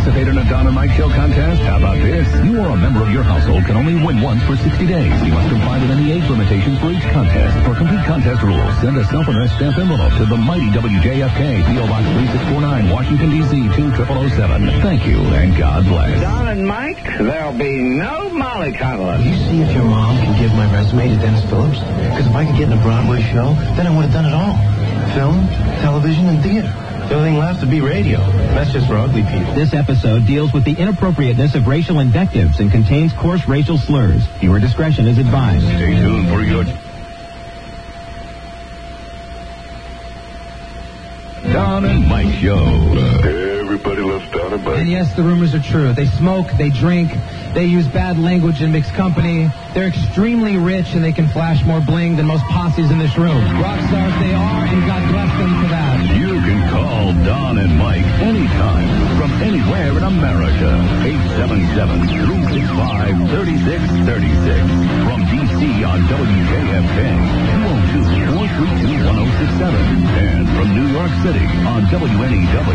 participate in a Don and Mike Show contest? How about this? You or a member of your household can only win once for 60 days. You must comply with any age limitations for each contest. For complete contest rules, send a self-addressed stamp envelope to the mighty WJFK, P.O. Box 3649, Washington, D.C. 20007. Thank you, and God bless. Don and Mike, there'll be no mollycoddling. You see if your mom can give my resume to Dennis Phillips? Because if I could get in a Broadway show, then I would have done it all. Film, television, and theater. The only thing left would be radio. That's just for ugly people. This episode deals with the inappropriateness of racial invectives and contains coarse racial slurs. Viewer discretion is advised. Stay tuned for your Don and Mike Show. Everybody loves Don and Mike. And yes, the rumors are true. They smoke, they drink, they use bad language and mixed company. They're extremely rich and they can flash more bling than most posses in this room. Rock stars they are, and God bless them for that. You can call Don and Mike anytime from anywhere in America. 877-365-3636. From D.C. on WJFK, 202-432-1067. And from New York City on WNEW,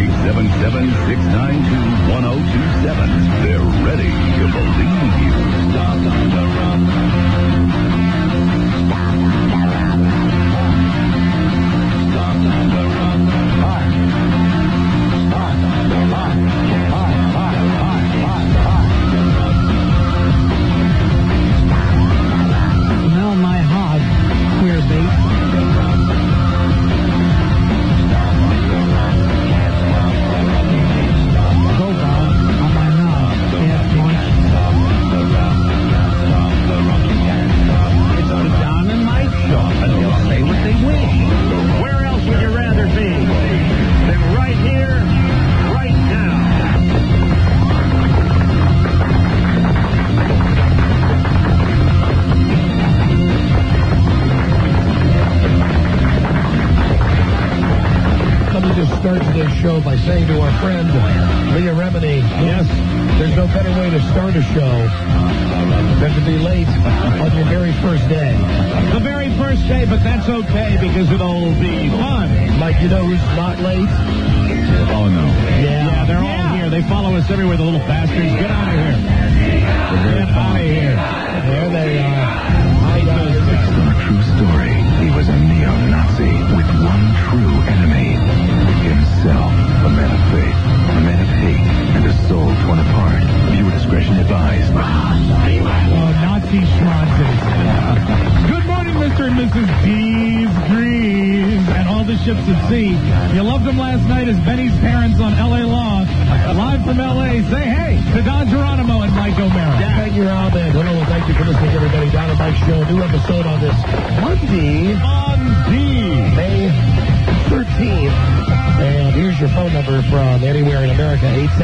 877-692-1027. They're ready to believe you. Stop on the run. Stop on the run. Smell my hog, queer bait. Go down on my knob, can't munch. It's the Don and Mike Show, and they'll say what they wish. Where else would you rather be than right here, right now? Let me just start today's show by saying to our friend, Leah Remini, yes, there's no better way to start a show than to be late on your very first day. The very first day, but that's okay because it'll be fun. Mike, you know who's not late? Oh, no. Yeah. They're all here. They follow us everywhere, the little bastards. Get out of here. Get out of here. There they are. Based on a true story, he was a neo-Nazi with one true enemy. Himself, a man of faith, a man of hate, and a soul torn apart. Viewer discretion advised. Oh, Nazi schmonzes. Good morning, Mr. and Mrs. Dees Greaves and all the ships at sea. You loved them last night as Benny's parents on L.A. Law. Live from L.A. Say hey to Don Geronimo and Mike O'Mara. Thank you, Rob, and hello, and thank you for listening, everybody. Don and Mike Show, new episode on this Monday, May 13th. And here's your phone number from anywhere in America,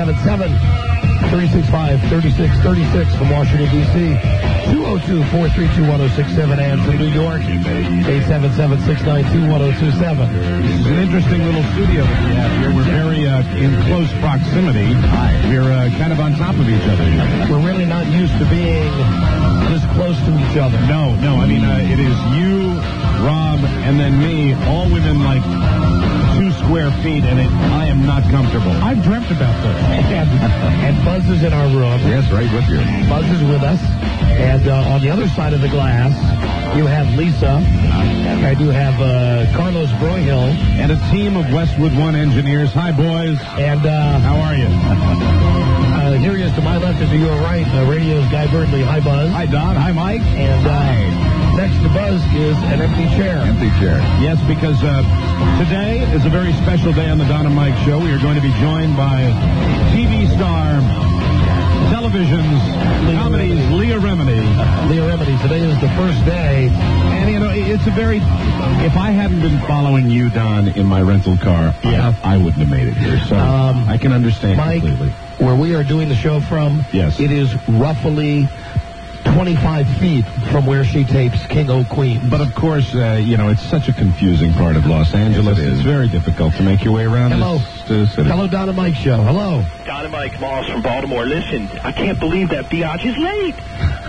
877-365-3636 from Washington, D.C., 202-432-1067, and from New York, 877-692-1027. This is an interesting little studio that we have here. We're very in close proximity. We're kind of on top of each other. We're really not used to being this close to each other. No. I mean, it is you, Rob, and then me, all within like 2 square feet, and I am not comfortable. I've dreamt about this. And Buzz is in our room. Yes, right with you. Buzz is with us. And on the other side of the glass, you have Lisa. I do have Carlos Broyhill. And a team of Westwood One engineers. Hi, boys. And how are you? Here he is to my left and to your right, radio's Guy Birdley. Hi, Buzz. Hi, Don. Hi, Mike. And next to Buzz is an empty chair. Empty chair. Yes, because today is a very special day on the Don and Mike Show. We are going to be joined by TV star, television's, comedies, Leah Remini. Leah Remini. Today is the first day. And, you know, it's a very... If I hadn't been following you, Don, in my rental car, I wouldn't have made it here. So I can understand Mike, completely. Where we are doing the show from, yes, it is roughly 25 feet from where she tapes King O' Queens. But of course, you know, it's such a confusing part of Los Angeles. Yes, it's very difficult to make your way around this city. Hello, Don and Mike Show. Hello. Don and Mike Moss from Baltimore. Listen, I can't believe that Biatch is late.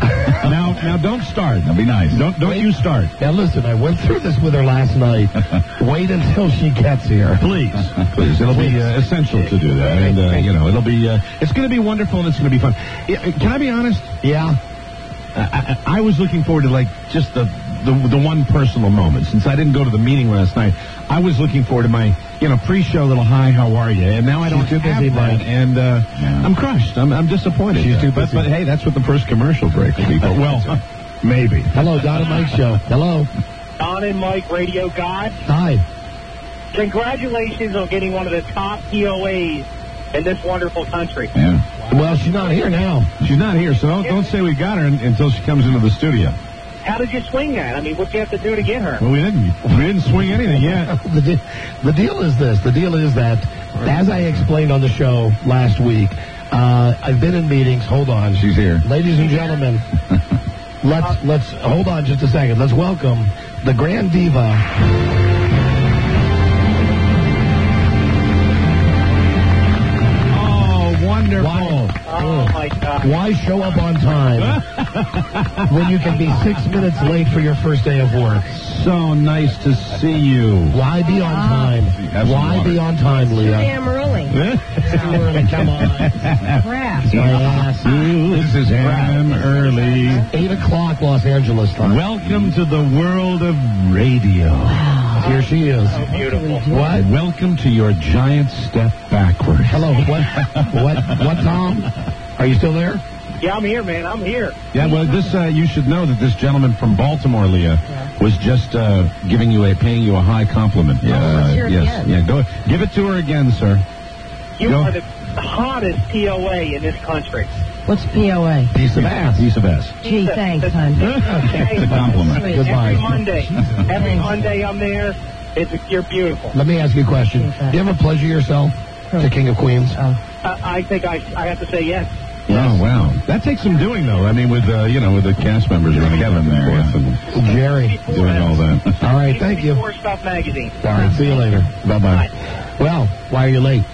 Now, don't start. That'll be nice. Don't you start. Now, listen, I went through this with her last night. Wait until she gets here. Please. It'll be essential to do that. And, it'll be, it's going to be wonderful and it's going to be fun. Can I be honest? Yeah. I was looking forward to, like, just the one personal moment. Since I didn't go to the meeting last night, I was looking forward to my, pre-show little hi, how are you? And now I don't have that, and I'm crushed. I'm disappointed. She's too busy. But, hey, that's what the first commercial break will be for. Well, maybe. Hello, Don and Mike Show. Hello. Don and Mike, Radio God. Hi. Congratulations on getting one of the top POAs in this wonderful country. Yeah. Well, she's not here now. She's not here, so don't say we got her until she comes into the studio. How did you swing that? I mean, what do you have to do to get her? Well, we didn't swing anything yet. The deal is this. The deal is that, as I explained on the show last week, I've been in meetings. Hold on. She's here. Ladies and gentlemen, let's hold on just a second. Let's welcome the Grand Diva. Wonderful. Oh, my God. Why show up on time when you can be 6 minutes late for your first day of work? So nice to see you. Why be on time? Why be on time, Leah? Damn early. Too early, come on. Crap. My ass. This is Ham Early. 8 o'clock Los Angeles time. Welcome to the world of radio. Here she is. So beautiful. What? Welcome to your giant step backwards. Hello, what, Tom? Are you still there? Yeah, I'm here, man. I'm here. Yeah, well, this you should know that this gentleman from Baltimore, Leah, was just paying you a high compliment. let's hear it again. Yeah, go give it to her again, sir. You are the hottest POA in this country. What's POA? Piece of ass. Piece of ass. Gee, thanks, hon. It's a compliment. Sweet. Goodbye. Every Monday I'm there. You're beautiful. Let me ask you a question. Do you ever pleasure yourself to King of Queens? I think I have to say yes. Oh, wow. That takes some doing, though. I mean, with the cast members running Kevin there, and Jerry. doing all that. All right, thank you. More Stuff Magazine. All right, see you later. Bye-bye. Well, why are you late?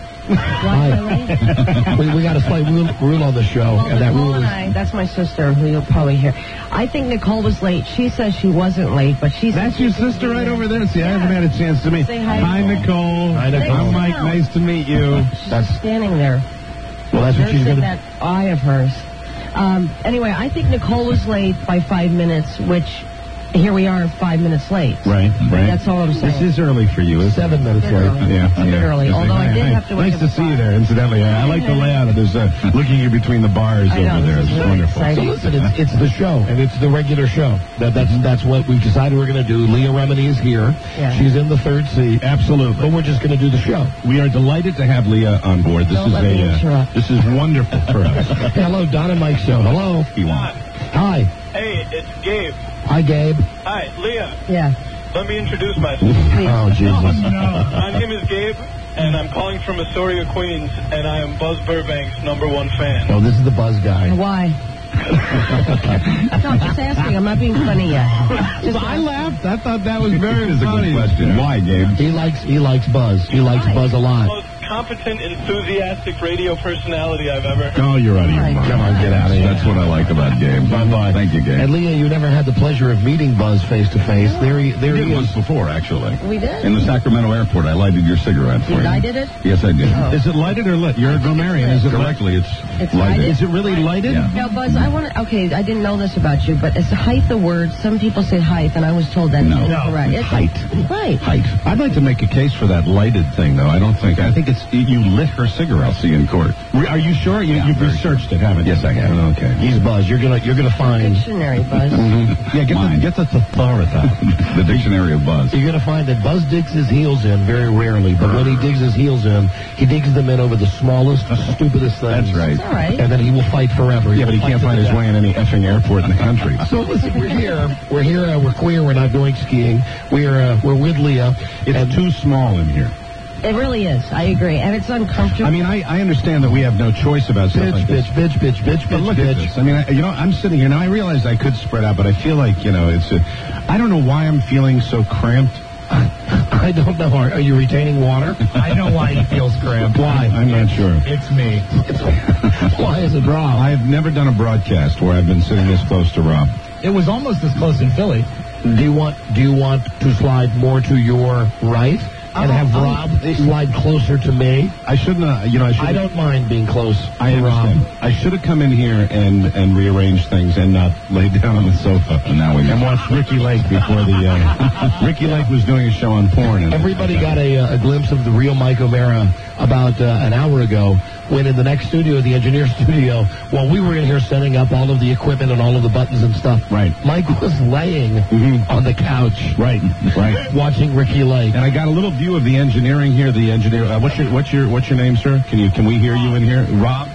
we got a slight rule on the show. Well, and that Nicole rule and is... I, that's my sister, who you'll probably hear. I think Nicole was late. She says she wasn't late, but she says... That's your sister right over there. See, I haven't had a chance to meet. Say hi, Hi, Nicole. Hi, Nicole. I'm Mike. Nice to meet you. She's standing there. Well, that's what she's going to... that eye of hers. Anyway, I think Nicole was late by 5 minutes, which... Here we are 5 minutes late. Right. That's all I'm saying. This is early for you, isn't it? 7 minutes A bit late. early. Yeah. A bit early. Although I did have to wake Nice up to see at you 5. there, incidentally. I like the layout of this, looking in between the bars I know, over there. this It's is really wonderful. exciting. So listen, it's the show, and it's the regular show. That's what we've decided we're going to do. Leah Remini is here. Yeah. She's in the third seat. Absolutely. But we're just going to do the show. We are delighted to have Leah on board. Don't let me interrupt. This is wonderful for us. Hello, Don and Mike Show. Hello. Hi. Hey, it's Gabe. Hi, Gabe. Hi, Leah. Yeah. Let me introduce myself. Oh, Jesus. My name is Gabe, and I'm calling from Astoria, Queens, and I am Buzz Burbank's #1 fan. Oh, this is the Buzz guy. Why? No, just asking. I'm not being funny yet. I laughed. I thought that was very funny. Question. Why, Gabe? He likes Buzz. He likes Buzz a lot. Most competent, enthusiastic radio personality I've ever heard. Oh, you're out of your mind. Come on, get out of here. That's what I like about Gabe. Bye-bye. Thank you, Gabe. And Leah, you never had the pleasure of meeting Buzz face to face. There he did is. once before, actually. We did? In the Sacramento airport, I lighted your cigarette for you. I did it? Yes, I did. Oh. Is it lighted or lit? You're a grammarian. Is it Correctly, it's It's lighted. lighted? Is it really lighted? Yeah. Now, Buzz, I want to... Okay, I didn't know this about you, but is height the word? Some people say height, and I was told that's No. incorrect. It's Height. Right. Height. I'd like to make a case for that lighted thing, though. I think it's you lit her cigarette. I'll see you in court. Are you sure? You've very researched it, haven't you? Yes, I have. Okay. He's Buzz. You're gonna find. Dictionary, Buzz. Yeah, get the thesaurus out. The dictionary of Buzz. You're gonna find that Buzz digs his heels in very rarely, but when he digs his heels in, he digs them in over the smallest, stupidest things. That's right. It's all right. And then he will fight forever. Yeah, but he can't find his way in any effing airport in the country. So listen, we're here. We're queer. We're not going skiing. We're with Leah. It's too small in here. It really is. I agree. And it's uncomfortable. I mean, I understand that we have no choice about stuff like this. Bitch. But look at this. I mean, I'm sitting here now. I realize I could spread out, but I feel like, I don't know why I'm feeling so cramped. I don't know. Are you retaining water? I know why he feels cramped. Why? I'm not sure. It's me. Why is it Rob? I've never done a broadcast where I've been sitting this close to Rob. It was almost as close in Philly. Do you want to slide more to your right and have Rob slide closer to me? I shouldn't. I don't mind being close to Rob. I should have come in here and rearranged things and not laid down on the sofa. And watched Ricky Lake before the. Ricky Lake was doing a show on porn. And everybody got a glimpse of the real Mike O'Mara about an hour ago, when in the next studio, the engineer studio, while we were in here setting up all of the equipment and all of the buttons and stuff, right? Mike was laying on the couch, right, watching Ricky Lake. And I got a little view of the engineering here. The engineer, what's your name, sir? Can we hear you in here? Rob.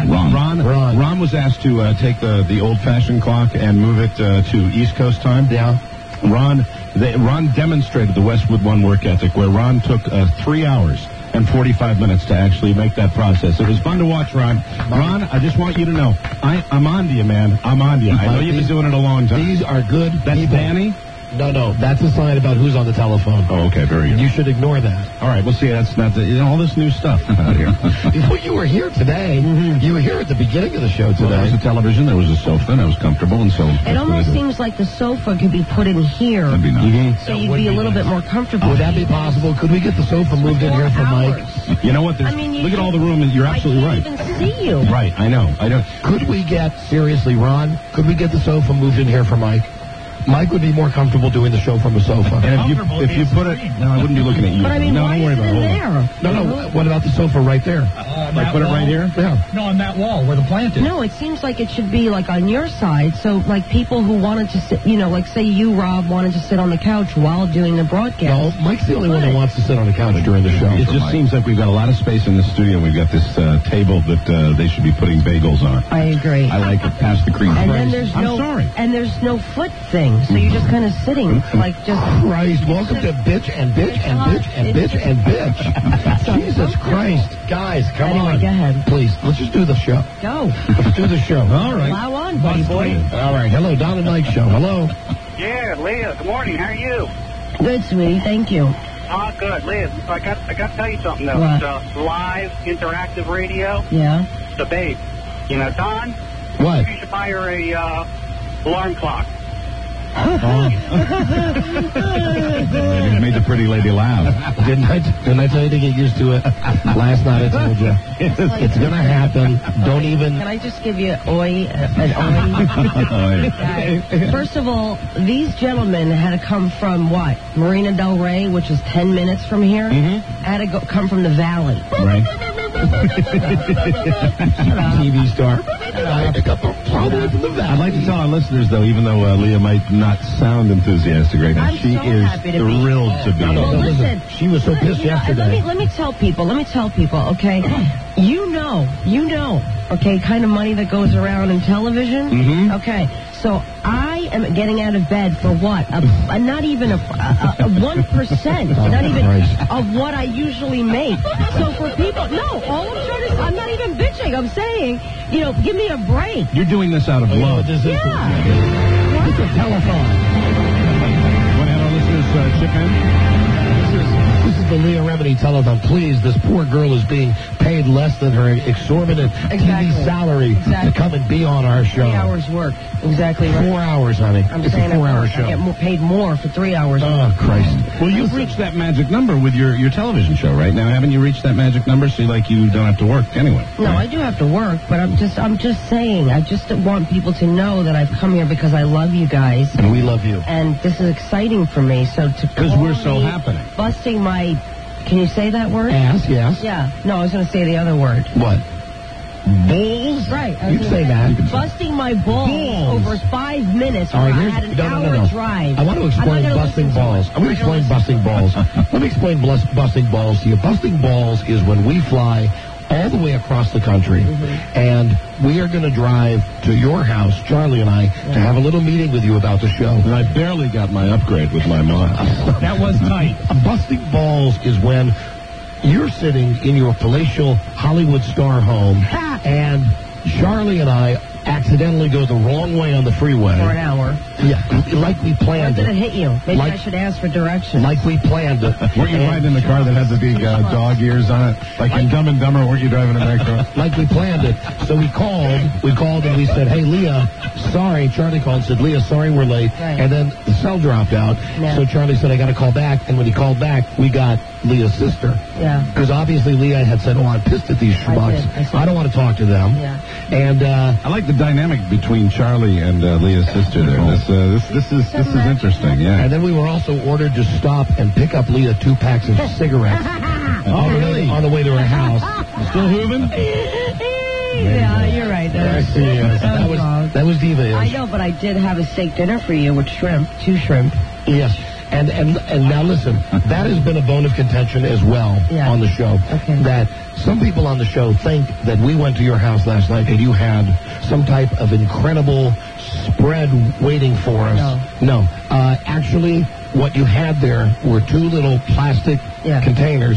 Ron was asked to take the old-fashioned clock and move it to East Coast time. Yeah. Ron demonstrated the Westwood One work ethic, where Ron took 3 hours and 45 minutes to actually make that process. It was fun to watch, Ron. Ron, I just want you to know, I'm on to you, man. I'm on to you. I know you've been doing it a long time. These are good That's people. Danny? No, that's a sign about who's on the telephone. Oh, okay, very good. You should ignore that. All right, well, see, that's not all this new stuff out here. Well, you were here today. You were here at the beginning of the show today. Well, there was a television, there was a sofa, and I was comfortable, and so... It almost seems like the sofa could be put in here. That'd be nice. So you'd be a little bit more comfortable. Would that be possible? Could we get the sofa moved in here for Mike? You know what? Look at all the room, and you're absolutely right. I can't even see you. Right, I know. Could we get, seriously, Ron, could we get the sofa moved in here for Mike? Mike would be more comforable doing the show from a sofa. And if you put it... No, I wouldn't be looking at you. But I mean, no, why don't worry is it about in it. there? No, what about the sofa right there? Like put it right here? Yeah. No, on that wall where the plant is. No, it seems like it should be like on your side. So like people who wanted to sit, like say you, Rob, wanted to sit on the couch while doing the broadcast. No, Mike's the only one that wants to sit on the couch during the show. It just seems like we've got a lot of space in the studio. We've got this table that they should be putting bagels on. I agree. I like it past the cream. And then there's there's no foot thing. So you're just kind of sitting like just... Christ, welcome to bitch and bitch and bitch and bitch and bitch. Jesus Christ. Guys, come on. Go ahead. Please, let's just do the show. Go. Let's do the show. All right. Allow on, buddy boy. All right. Hello, Don and Mike show. Hello. Yeah, Leah, good morning. How are you? Good, sweetie. Thank you. Oh, good. Leah, I got to tell you something, though. What? It's live, interactive radio. Yeah. The babe. You know, Don? What? You should buy her a alarm clock. You made the pretty lady laugh. Didn't I tell you to get used to it? Last night I told you. It's going to happen. Don't even... Can I just give you an oi? Guys, first of all, these gentlemen had to come from what? Marina Del Rey, which is 10 minutes from here. Had to come from the Valley. Right. TV star. I'd like to tell our listeners, though, even though Leah might not sound enthusiastic right now, she is thrilled to be here. Well, listen, she was so pissed yesterday. Let me tell people, okay? You know, okay, kind of money that goes around in television? Okay, so I am getting out of bed for what? Not even a 1%, not even of what I usually make. So for people, all I'm trying to say, I'm not even bitching. I'm saying, give me a break. You're doing this out of love. It's a telephone. Want to have our listeners chip in? This is the Leah Remini telethon. Please, this poor girl is being paid less than her exorbitant TV salary to come and be on our show. 3 hours work. Exactly right. 4 hours, honey. I'm it's saying a 4-hour show. I get paid more for 3 hours. Oh, Christ. Well, you've reached that magic number with your television show, right? Now, haven't you reached that magic number so you don't have to work anyway? No, I do have to work, but I'm just saying. I just want people to know that I've come here because I love you guys. And we love you. And this is exciting for me. So because we're so happening. Busting my... Can you say that word? Ass, yes. Yeah. No, I was going to say the other word. What? Balls? Right. You can say that. Busting my balls over 5 minutes. All right, I had an hour drive. I want to explain busting balls. I'm going to explain busting balls. Let me explain busting balls to you. Busting balls is when we fly all the way across the country, and we are going to drive to your house, Charlie and I, to have a little meeting with you about the show. And I barely got my upgrade with my mom. That was tight. Busting balls is when you're sitting in your palatial Hollywood star home, and Charlie and I accidentally go the wrong way on the freeway. For an hour. Yeah, like we Or planned did it it. hit you? Maybe I should ask for directions. Like we planned it. Weren't you riding in the car that had the big dog ears on it? Like in Dumb and Dumber, weren't you driving a Metro? Like we planned it. So we called and we said, hey, Leah, sorry. Charlie called and said, Leah, sorry we're late. Right. And then the cell dropped out. Yeah. So Charlie said, I got to call back. And when he called back, we got Leah's sister. Yeah. Because obviously Leah had said, oh, I'm pissed at these schmucks. I don't want to talk to them. Yeah. And I like the dynamic between Charlie and Leah's sister there. This is interesting, yeah. And then we were also ordered to stop and pick up Leah 2 packs of cigarettes. On the way to her house. Still hooving? Yeah, you're right. That was diva-ish. I know, but I did have a steak dinner for you with shrimp, 2 shrimp. Yes. And now listen, that has been a bone of contention as well on the show. Okay. That some people on the show think that we went to your house last night and you had some type of incredible spread waiting for us. No. Actually, what you had there were 2 little plastic containers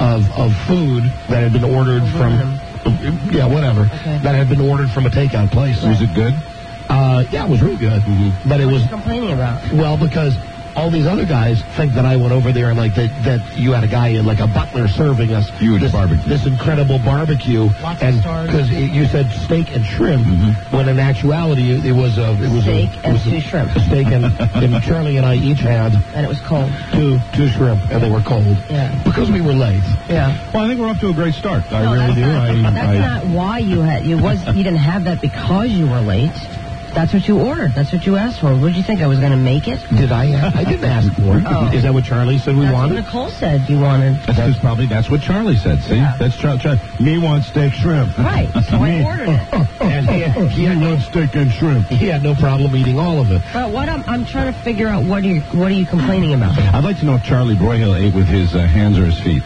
of food that had been ordered from... Yeah, whatever. Okay. That had been ordered from a takeout place. Was it good? Yeah, it was really good. Mm-hmm. But it was... What are you complaining about? Well, because all these other guys think that I went over there and like that you had a guy like a butler serving us this incredible barbecue, and because you said steak and shrimp, when in actuality it was steak and 2 shrimp. A steak and Charlie and I each had, and it was cold. Two shrimp, and they were cold. Yeah. Because we were late. Yeah. Well, I think we're off to a great start. No, I really do. That's not why you had. You didn't have that because you were late. That's what you ordered. That's what you asked for. What did you think? I was going to make it? Did I? I didn't ask for it. Oh. Is that what Charlie said we wanted? That's what Nicole said you wanted. That's what Charlie said. See, that's Charlie. Me want steak shrimp. Right. So I ordered it. And he had want steak and shrimp. He had no problem eating all of it. But what I'm trying to figure out, what are you complaining about? I'd like to know if Charlie Broyhill ate with his hands or his feet.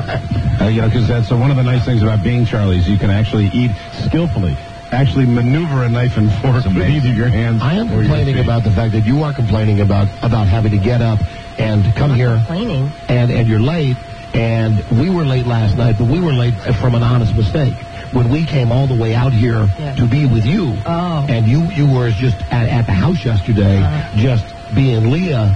Because that's one of the nice things about being Charlie is you can actually eat skillfully. Actually maneuver a knife and fork with either your hands. I am complaining about the fact that you are complaining about having to get up and come here. Complaining. And you're late. And we were late last night, but we were late from an honest mistake. When we came all the way out here to be with you, and you were just at the house yesterday, just being Leah,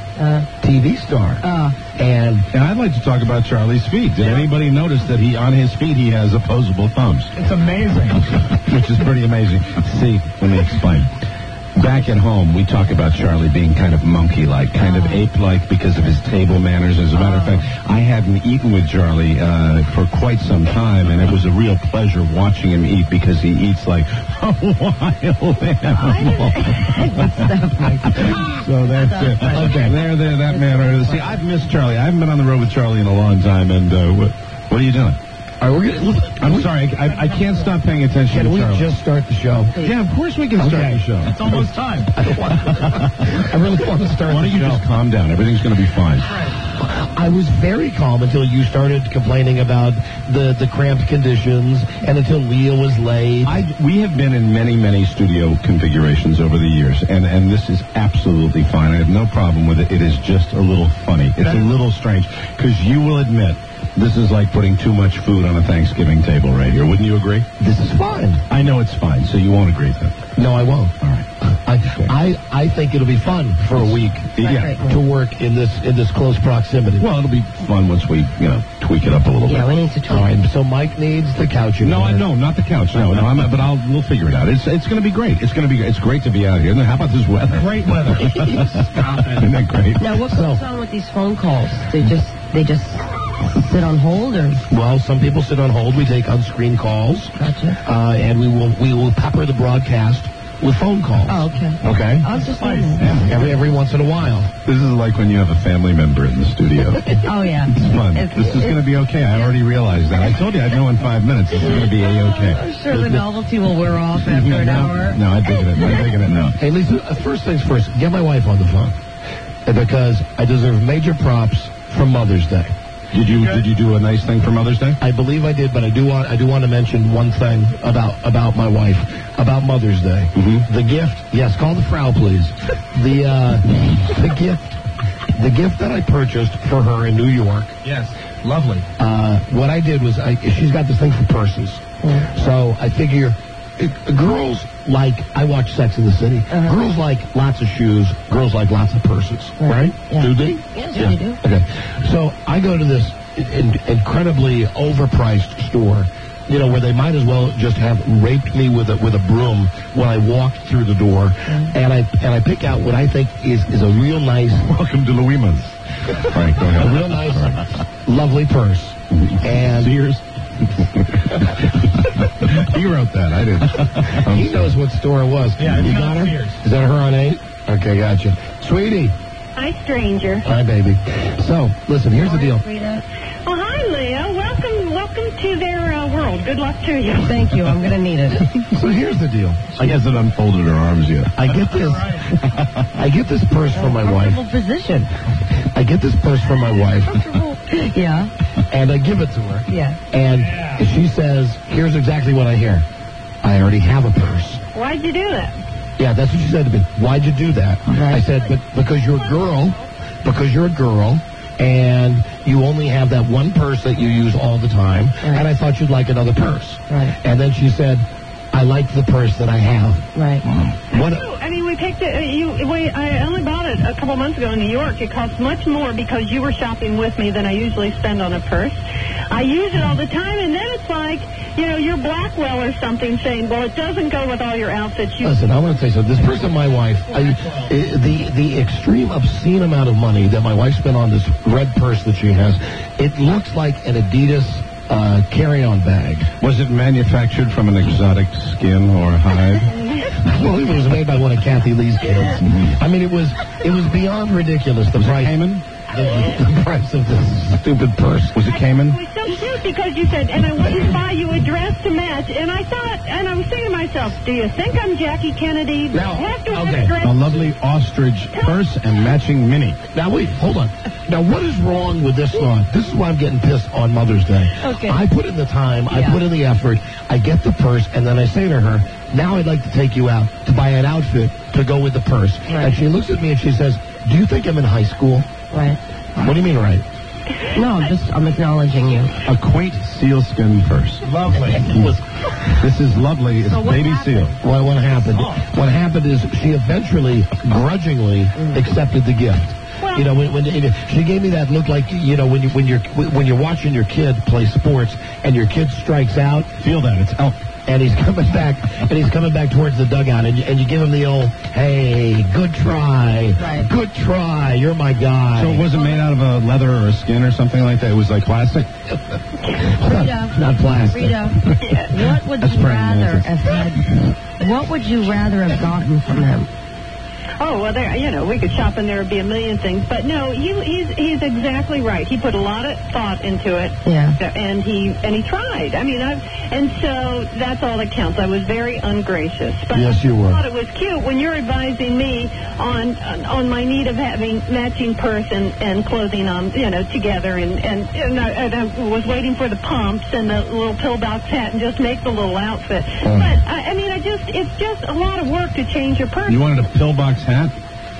TV star. And I'd like to talk about Charlie's feet. Did anybody notice that on his feet he has opposable thumbs? It's amazing. Which is pretty amazing. See, let me explain. Back at home, we talk about Charlie being kind of monkey-like, kind of ape-like because of his table manners. As a matter of fact, I hadn't eaten with Charlie for quite some time, and it was a real pleasure watching him eat because he eats like a wild animal. So that's it. Okay, there, that man. See, I've missed Charlie. I haven't been on the road with Charlie in a long time, and what are you doing? I'm sorry, I can't stop paying attention to Charlie. Can we just start the show? Yeah, of course we can start the show. It's almost time. I really want to start Why don't you just calm down? Everything's going to be fine. I was very calm until you started complaining about the cramped conditions and until Leah was late. We have been in many, many studio configurations over the years, and this is absolutely fine. I have no problem with it. It is just a little funny. It's a little strange, because you will admit this is like putting too much food on a Thanksgiving table right here. Wouldn't you agree? This is fine. I know it's fine, so you won't agree then. No, I won't. All right. I think it'll be fun for a week to work in this close proximity. Well, it'll be fun once we, tweak it up a little bit. Yeah, we need to tweak. All right, so Mike needs the couch. No, not the couch. No, we'll figure it out. It's going to be great. It's great to be out here. And how about this weather? Great weather. Stop it. Isn't that great? Now, what goes on with these phone calls? They just sit on hold, or? Well, some people sit on hold. We take unscreened calls. Gotcha. And we will pepper the broadcast with phone calls. Oh, okay. Okay? I was just Every once in a while. This is like when you have a family member in the studio. Oh, yeah. It's fun. This is going to be okay. I already realized that. I told you I'd know in 5 minutes. This is going to be A-okay. I'm sure the novelty will wear off after an hour. No, I'm digging it now. Hey, Lisa, first things first, get my wife on the phone. Because I deserve major props for Mother's Day. Did you do a nice thing for Mother's Day? I believe I did, but I do want to mention one thing about my wife, about Mother's Day. Mm-hmm. The gift, yes, call the Frau, please. The gift that I purchased for her in New York. Yes, lovely. What I did was, she's got this thing for purses. So I figure girls like, I watch Sex in the City. Girls like lots of shoes. Girls like lots of purses, right? Yeah. Do they? Yes, they do. Okay. So I go to this incredibly overpriced store, where they might as well just have raped me with a broom when I walked through the door, and I pick out what I think is a real nice. Welcome to Louima's. All right, go ahead. A real nice, lovely purse. And Sears. He wrote that. I didn't. He knows what store it was. Yeah, you got her? Sears. Is that her on 8? Okay, gotcha. Sweetie. Hi, stranger. Hi, baby. So, listen, here's the deal. Oh, hi, Leah. Welcome to their world. Good luck to you. Thank you. I'm going to need it. So here's the deal. She hasn't unfolded her arms yet. I get this purse from my wife. Position. I get this purse from my wife. Yeah. And I give it to her. Yeah. And she says, here's exactly what I hear. I already have a purse. Why'd you do that? Yeah, that's what she said to me. Why'd you do that? Right. I said, because you're a girl, and you only have that one purse that you use all the time, and I thought you'd like another purse. Right. And then she said, I like the purse that I have. Right. What? I mean, we picked it. I only bought it a couple months ago in New York. It cost much more because you were shopping with me than I usually spend on a purse. I use it all the time, and then it's like, you're Blackwell or something saying, well, it doesn't go with all your outfits. Listen, I want to tell you something. This purse of my wife, the extreme obscene amount of money that my wife spent on this red purse that she has, it looks like an Adidas carry-on bag. Was it manufactured from an exotic skin or hide? Well, it was made by one of Kathy Lee's kids. I mean, it was beyond ridiculous. The price. Cayman? The price of this stupid purse. Was it Cayman? It was so cute because you said, and I want to buy you a dress to match. And I thought, and I was thinking to myself, do you think I'm Jackie Kennedy? Now, have to have okay. a dress. A lovely ostrich purse and matching mini. Now, wait, hold on. Now, what is wrong with this thought? This is why I'm getting pissed on Mother's Day. Okay. I put in the time, I put in the effort, I get the purse, and then I say to her, now I'd like to take you out to buy an outfit to go with the purse. Right. And she looks at me and she says, do you think I'm in high school? Right. What do you mean, right? No, I'm acknowledging you. A quaint sealskin purse. Lovely. This is lovely. It's So what baby happened? seal. Well, what happened? What happened is she eventually, grudgingly, accepted the gift. Well, When she gave me that look like, when you're watching your kid play sports and your kid strikes out, Feel that. It's elk. and he's coming back towards the dugout, and you give him the old, hey, good try, Right. good try, you're my guy. So it wasn't made out of a leather or a skin or something like that? It was like plastic? Rita, Not plastic. Rita, what would That's you praying rather mantis. have had? What would you rather have gotten from him? Oh, well, we could shop and there would be a million things. But no, he's exactly right. He put a lot of thought into it. Yeah. And he tried. I mean, and so that's all that counts. I was very ungracious. But Yes, you were. I thought it was cute when you're advising me on my need of having matching purse and clothing on, together. And I was waiting for the pumps and the little pillbox hat and just make the little outfit. But, it's just a lot of work to change your purse. You wanted a pillbox hat?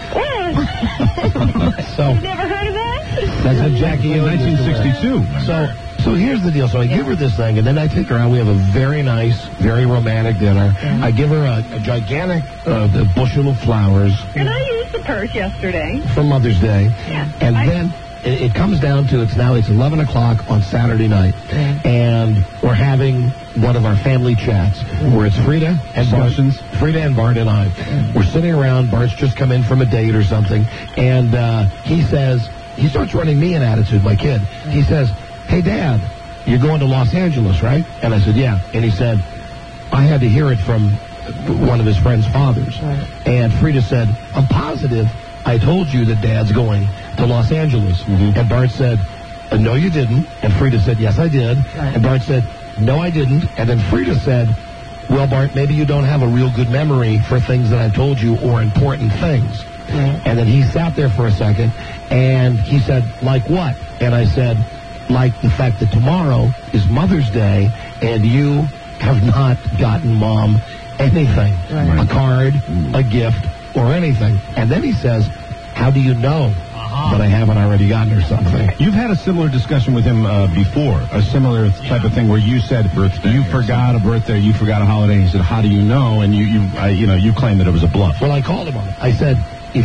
So You've never heard of that? that's what Jackie In Owen used to wear. 1962. So here's the deal. So I give her this thing, and then I take her out. We have a very nice, very romantic dinner. I give her a gigantic bushel of flowers And I used the purse yesterday. for Mother's Day. Yeah. And then it comes down to it's 11 o'clock on Saturday night, and we're having one of our family chats where it's Frida and Bart, and I. We're sitting around. Bart's just come in from a date or something, and he starts running me an attitude, my kid. He says, "Hey, Dad, you're going to Los Angeles, right?" And I said, "Yeah." And he said, "I had to hear it from one of his friend's fathers." And Frida said, "I'm positive I told you that Dad's going to Los Angeles." And Bart said, "No, you didn't." And Frida said, "Yes, I did." And Bart said, "No, I didn't." And then Frida said, "Well, Bart, maybe you don't have a real good memory for things that I've told you or important things." And then he sat there for a second, and he said, "Like what?" And I said, "Like the fact that tomorrow is Mother's Day, and you have not gotten Mom anything, a card, a gift, or anything." And then he says, "How do you know but I haven't already gotten her something. You've had a similar discussion with him before, a similar type of thing where you said you forgot a birthday, you forgot a holiday. He said, "How do you know?" And you claimed that it was a bluff. Well, I called him on it. I said,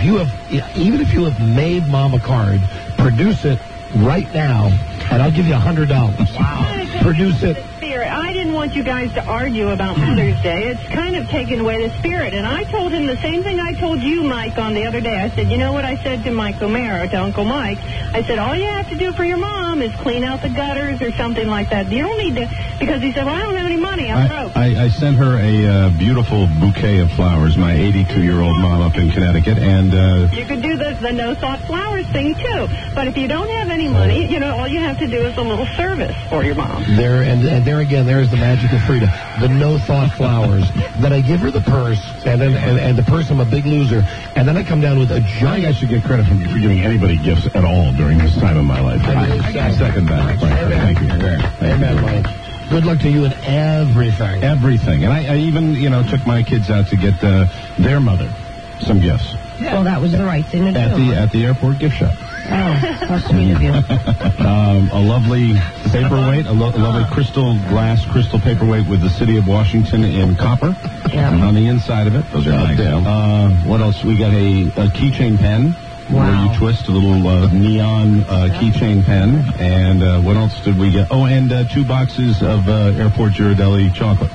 even if you have made Mom a card, produce it right now, and I'll give you $100. Wow. Produce it. I didn't want you guys to argue about Mother's Day. It's kind of taken away the spirit. And I told him the same thing I told you, Mike, on the other day. I said, you know what I said to Mike O'Mara, to Uncle Mike? I said, all you have to do for your mom is clean out the gutters or something like that. You don't need to, because he said, well, I don't have any money. I'm broke. I sent her a beautiful bouquet of flowers, my 82-year-old mom up in Connecticut, and... you could do the no-thought flowers thing, too. But if you don't have any money, all you have to do is a little service for your mom. There again, there's the magic of Frida. The no-thought flowers. Then I give her the purse, and the purse, I'm a big loser. And then I come down with a giant... I think I should get credit for giving anybody gifts at all during this time of my life. I second that. Thank you. Amen, Mike. Good luck to you in everything. Everything. And I even, took my kids out to get their mother some gifts. Well, that was the right thing to do. At the airport gift shop. Oh, how sweet of you. A lovely paperweight, a lovely crystal paperweight with the city of Washington in copper on the inside of it. Those are nice. What else? We got a keychain pen. Wow. Where you twist a little neon keychain pen. And what else did we get? Oh, and 2 boxes of Airport Ghirardelli chocolate.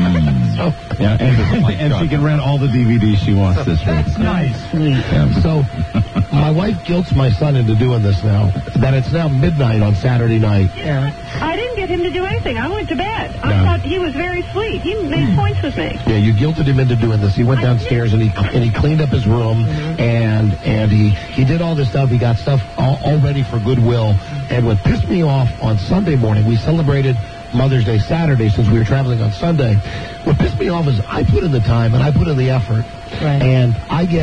Yeah, and she can rent all the DVDs she wants this week. That's nice. Sweet. Yeah. So, my wife guilts my son into doing this now. That it's now midnight on Saturday night. Yeah. I didn't get him to do anything. I went to bed. I thought he was very sweet. He made points with me. Yeah, you guilted him into doing this. He went downstairs and he cleaned up his room and he did all this stuff. He got stuff all ready for Goodwill. And what pissed me off on Sunday morning, we celebrated Mother's Day Saturday since we were traveling on Sunday. What pissed me off is I put in the time and I put in the effort. Right. And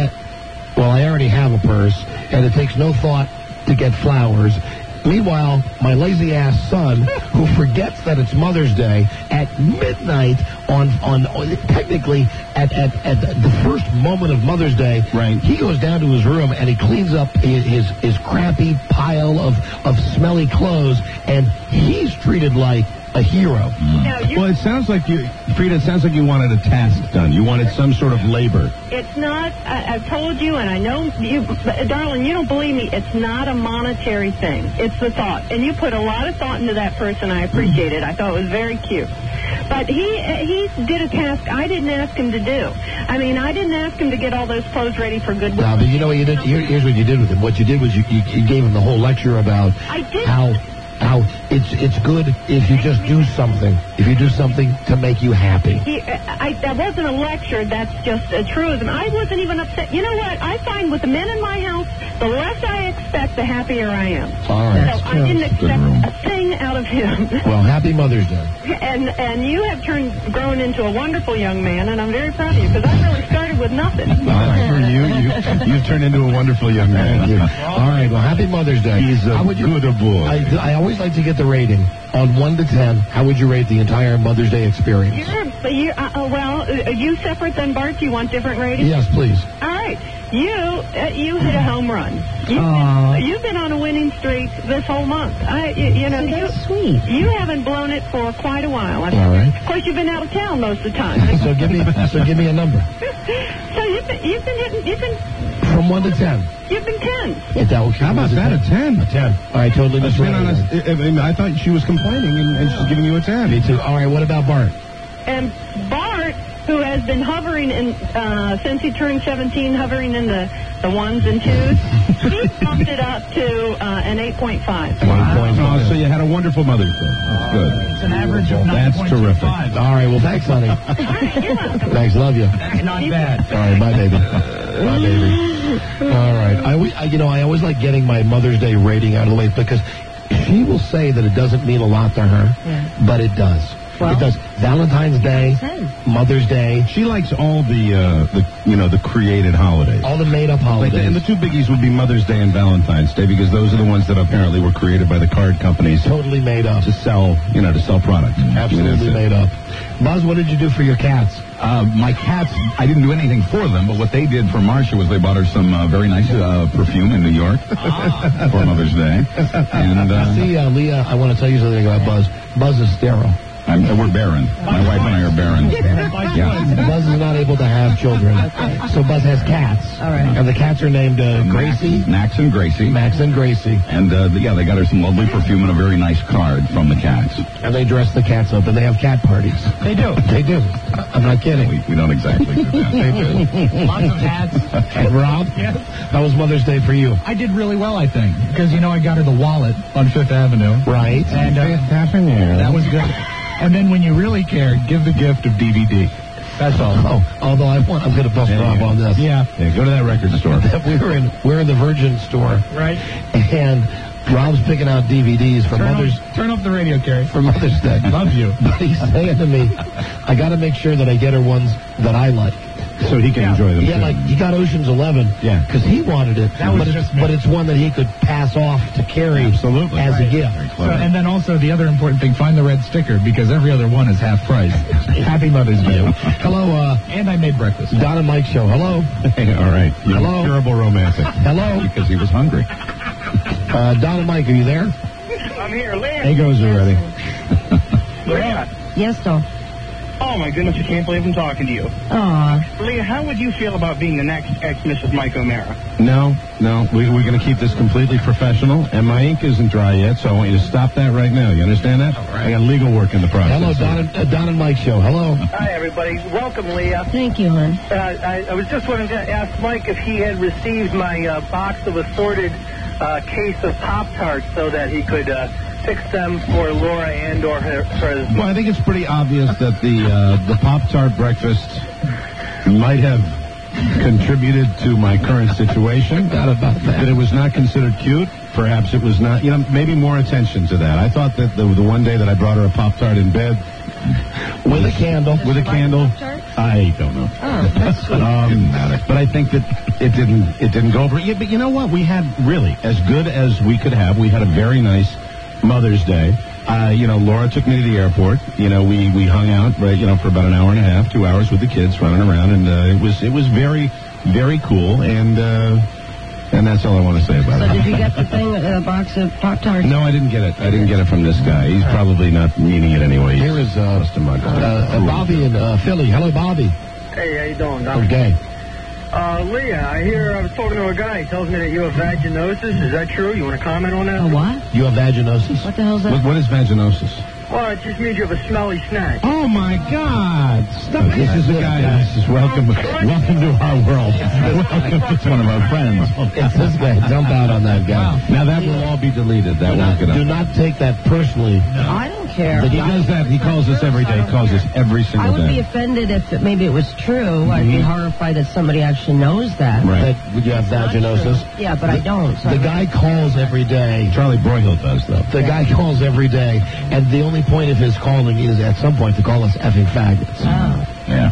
I already have a purse and it takes no thought to get flowers. Meanwhile, my lazy-ass son, who forgets that it's Mother's Day, at midnight on technically at the first moment of Mother's Day, right, he goes down to his room and he cleans up his crappy pile of smelly clothes, and he's treated like a hero. Well, it sounds like Frida, it sounds like you wanted a task done. You wanted some sort of labor. It's not, I've told you, and I know you, darling, you don't believe me, it's not a monetary thing. It's the thought. And you put a lot of thought into that person. I appreciate it. I thought it was very cute. But he did a task I didn't ask him to do. I mean, I didn't ask him to get all those clothes ready for Goodwill. No, but you know what you did? Here's what you did with him. What you did was you gave him the whole lecture about how it's good if you just do something. If you do something to make you happy. That wasn't a lecture. That's just a truism. I wasn't even upset. You know what? I find with the men in my house, the less I expect, the happier I am. All right. So I didn't expect a thing out of him. Well, happy Mother's Day. And you have grown into a wonderful young man, and I'm very proud of you, because I really started with nothing. You've turned into a wonderful young man. All right. Well, happy Mother's Day. He's a good boy. I always like to get the rating. On 1 to 10, how would you rate the entire Mother's Day experience? You separate than Bart? You want different ratings? Yes, please. All right. You hit a home run. You've been on a winning streak this whole month. That's sweet. You haven't blown it for quite a while. All right. Of course, you've been out of town most of the time. So give me a number. So you've been from 1 to 10. You've been 10. How about that? A 10. A 10. I totally misread. I thought she was complaining, and she's giving you a 10. Me too. All right. What about Bart? And Bart, who has been hovering since he turned 17, hovering in the ones and twos, he bumped it up to an 8.5. Wow. So you had a wonderful Mother's Day. That's good. It's an average of 9.25. That's terrific. All right. Well, thanks, honey. You're welcome. Thanks. Love you. Not bad. All right. Bye, baby. Bye, baby. All right. I always like getting my Mother's Day rating out of the way because she will say that it doesn't mean a lot to her, but it does. Well, it does. Valentine's Day, Mother's Day. She likes all the created holidays. All the made-up holidays. And the two biggies would be Mother's Day and Valentine's Day because those are the ones that apparently were created by the card companies. Totally made up. To sell product. Absolutely made up. Buzz, what did you do for your cats? My cats, I didn't do anything for them, but what they did for Marcia was they bought her some very nice perfume in New York for Mother's Day. And see, Leah, I want to tell you something about Buzz. Buzz is sterile. We're barren. My wife and I are barren. Yeah. Buzz is not able to have children. So Buzz has cats. All right. And the cats are named Gracie. Max and Gracie. Max and Gracie. And, they got her some lovely perfume and a very nice card from the cats. And they dress the cats up, and they have cat parties. They do. They do. I'm not kidding. We don't exactly do that. They do. Lots of hats. And Rob? Yes. How was Mother's Day for you? I did really well, I think, because, I got her the wallet on Fifth Avenue. Right. And that was good. And then when you really care, give the gift of DVD. That's all. Oh, although I'm going to bust Rob on this. Yeah. Go to that record store. We're in the Virgin store. Right. And Rob's picking out DVDs for Turn off the radio, Gary. For Mother's Day. Love you. But he's saying to me, I got to make sure that I get her ones that I like. So he can enjoy them. Yeah, he got Ocean's 11. Yeah. Because he wanted it. But it's one that he could pass off to Carrie as a gift. So, and then also the other important thing, find the red sticker, because every other one is half price. Happy Mother's Day. Hello. And I made breakfast. Don and Mike show. Hello. Hey, all right. Hello. Terrible romantic. Hello. Because he was hungry. Don and Mike, are you there? I'm here, Leah. Hey, goes already. Leah. Yes, Don. Oh, my goodness, I can't believe I'm talking to you. Aw. Leah, how would you feel about being the next ex-Mrs. Mike O'Mara? No. We're going to keep this completely professional, and my ink isn't dry yet, so I want you to stop that right now. You understand that? All right. I got legal work in the process. Hello, Don and Mike show. Hello. Hi, everybody. Welcome, Leah. Thank you, hon. I was just wanting to ask Mike if he had received my box of assorted case of Pop-Tarts so that he could fix them for Laura and or her. Well, I think it's pretty obvious that the Pop-Tart breakfast might have contributed to my current situation. Not about that. That it was not considered cute. Perhaps it was not, maybe more attention to that. I thought that the one day that I brought her a Pop-Tart in bed. With a candle. With a candle. I don't know. Oh, that's sweet. But I think that it didn't go over. Yeah, but you know what? We had really, as good as we could have, we had a very nice Mother's Day. Laura took me to the airport. We hung out, for about an hour and a half, 2 hours with the kids running around, and it was very, very cool, and that's all I want to say about it. So did you get the thing, a box of Pop-Tarts? No, I didn't get it. I didn't get it from this guy. He's probably not meaning it anyway. Here is Bobby in Philly. Hello, Bobby. Hey, how you doing, Doc? Okay. Leah, I was talking to a guy. He tells me that you have vaginosis. Is that true? You want to comment on that? A what? You have vaginosis? What the hell is that? What is vaginosis? Well, it just means you have a smelly snack. Oh, my God. Stop. This is the guy. This is welcome to our world. It's one of our friends. It's this guy. Dump out on that guy. Wow. Now, that will all be deleted. That won't get up. Do not take that personally. No. I don't care. He does that. He calls us every day. He calls us every single day. I would be offended if maybe it was true. Mm-hmm. I'd be horrified that somebody actually knows that. Right. Would you have vaginosis? Yeah, but I don't. So the guy calls every day. Charlie Broyhill does, though. The guy calls every day, and the only point of his calling is at some point to call us effing faggots. Oh. Yeah.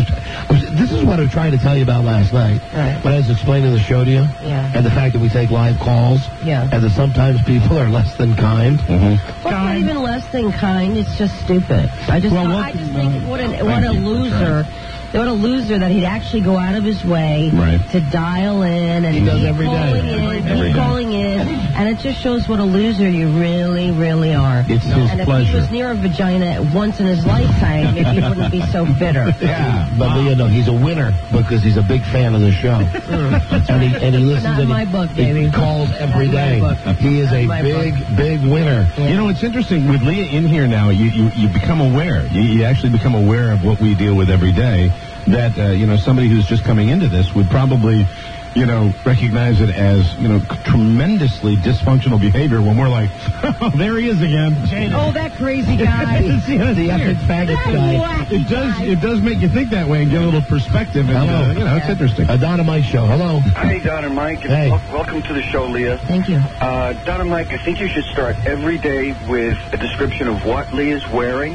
This is what I was trying to tell you about last night. Right. When I was explaining the show to you. Yeah. And the fact that we take live calls. Yeah. And that sometimes people are less than kind. Mm-hmm. Well, it's not even less than kind. It's just stupid. I just think what a loser. What a loser that he'd actually go out of his way to dial in and he does every day. Calling in, and it just shows what a loser you really, really are. It's his and pleasure. If he was near a vagina once in his lifetime, maybe he wouldn't be so bitter. Yeah, but Leah, no, he's a winner because he's a big fan of the show, and he listens. Not in my book, baby. He calls every day. He is a big winner. Yeah. It's interesting with Leah in here now. You become aware. You actually become aware of what we deal with every day. That, somebody who's just coming into this would probably, recognize it as, tremendously dysfunctional behavior when we're like, oh, there he is again. Oh, that crazy guy. The epic faggot guy. It does make you think that way and get a little perspective. And, Hello. It's interesting. Don and Mike show. Hello. Hi, Don and Mike. Hey. Welcome to the show, Leah. Thank you. Don and Mike, I think you should start every day with a description of what Leah's wearing.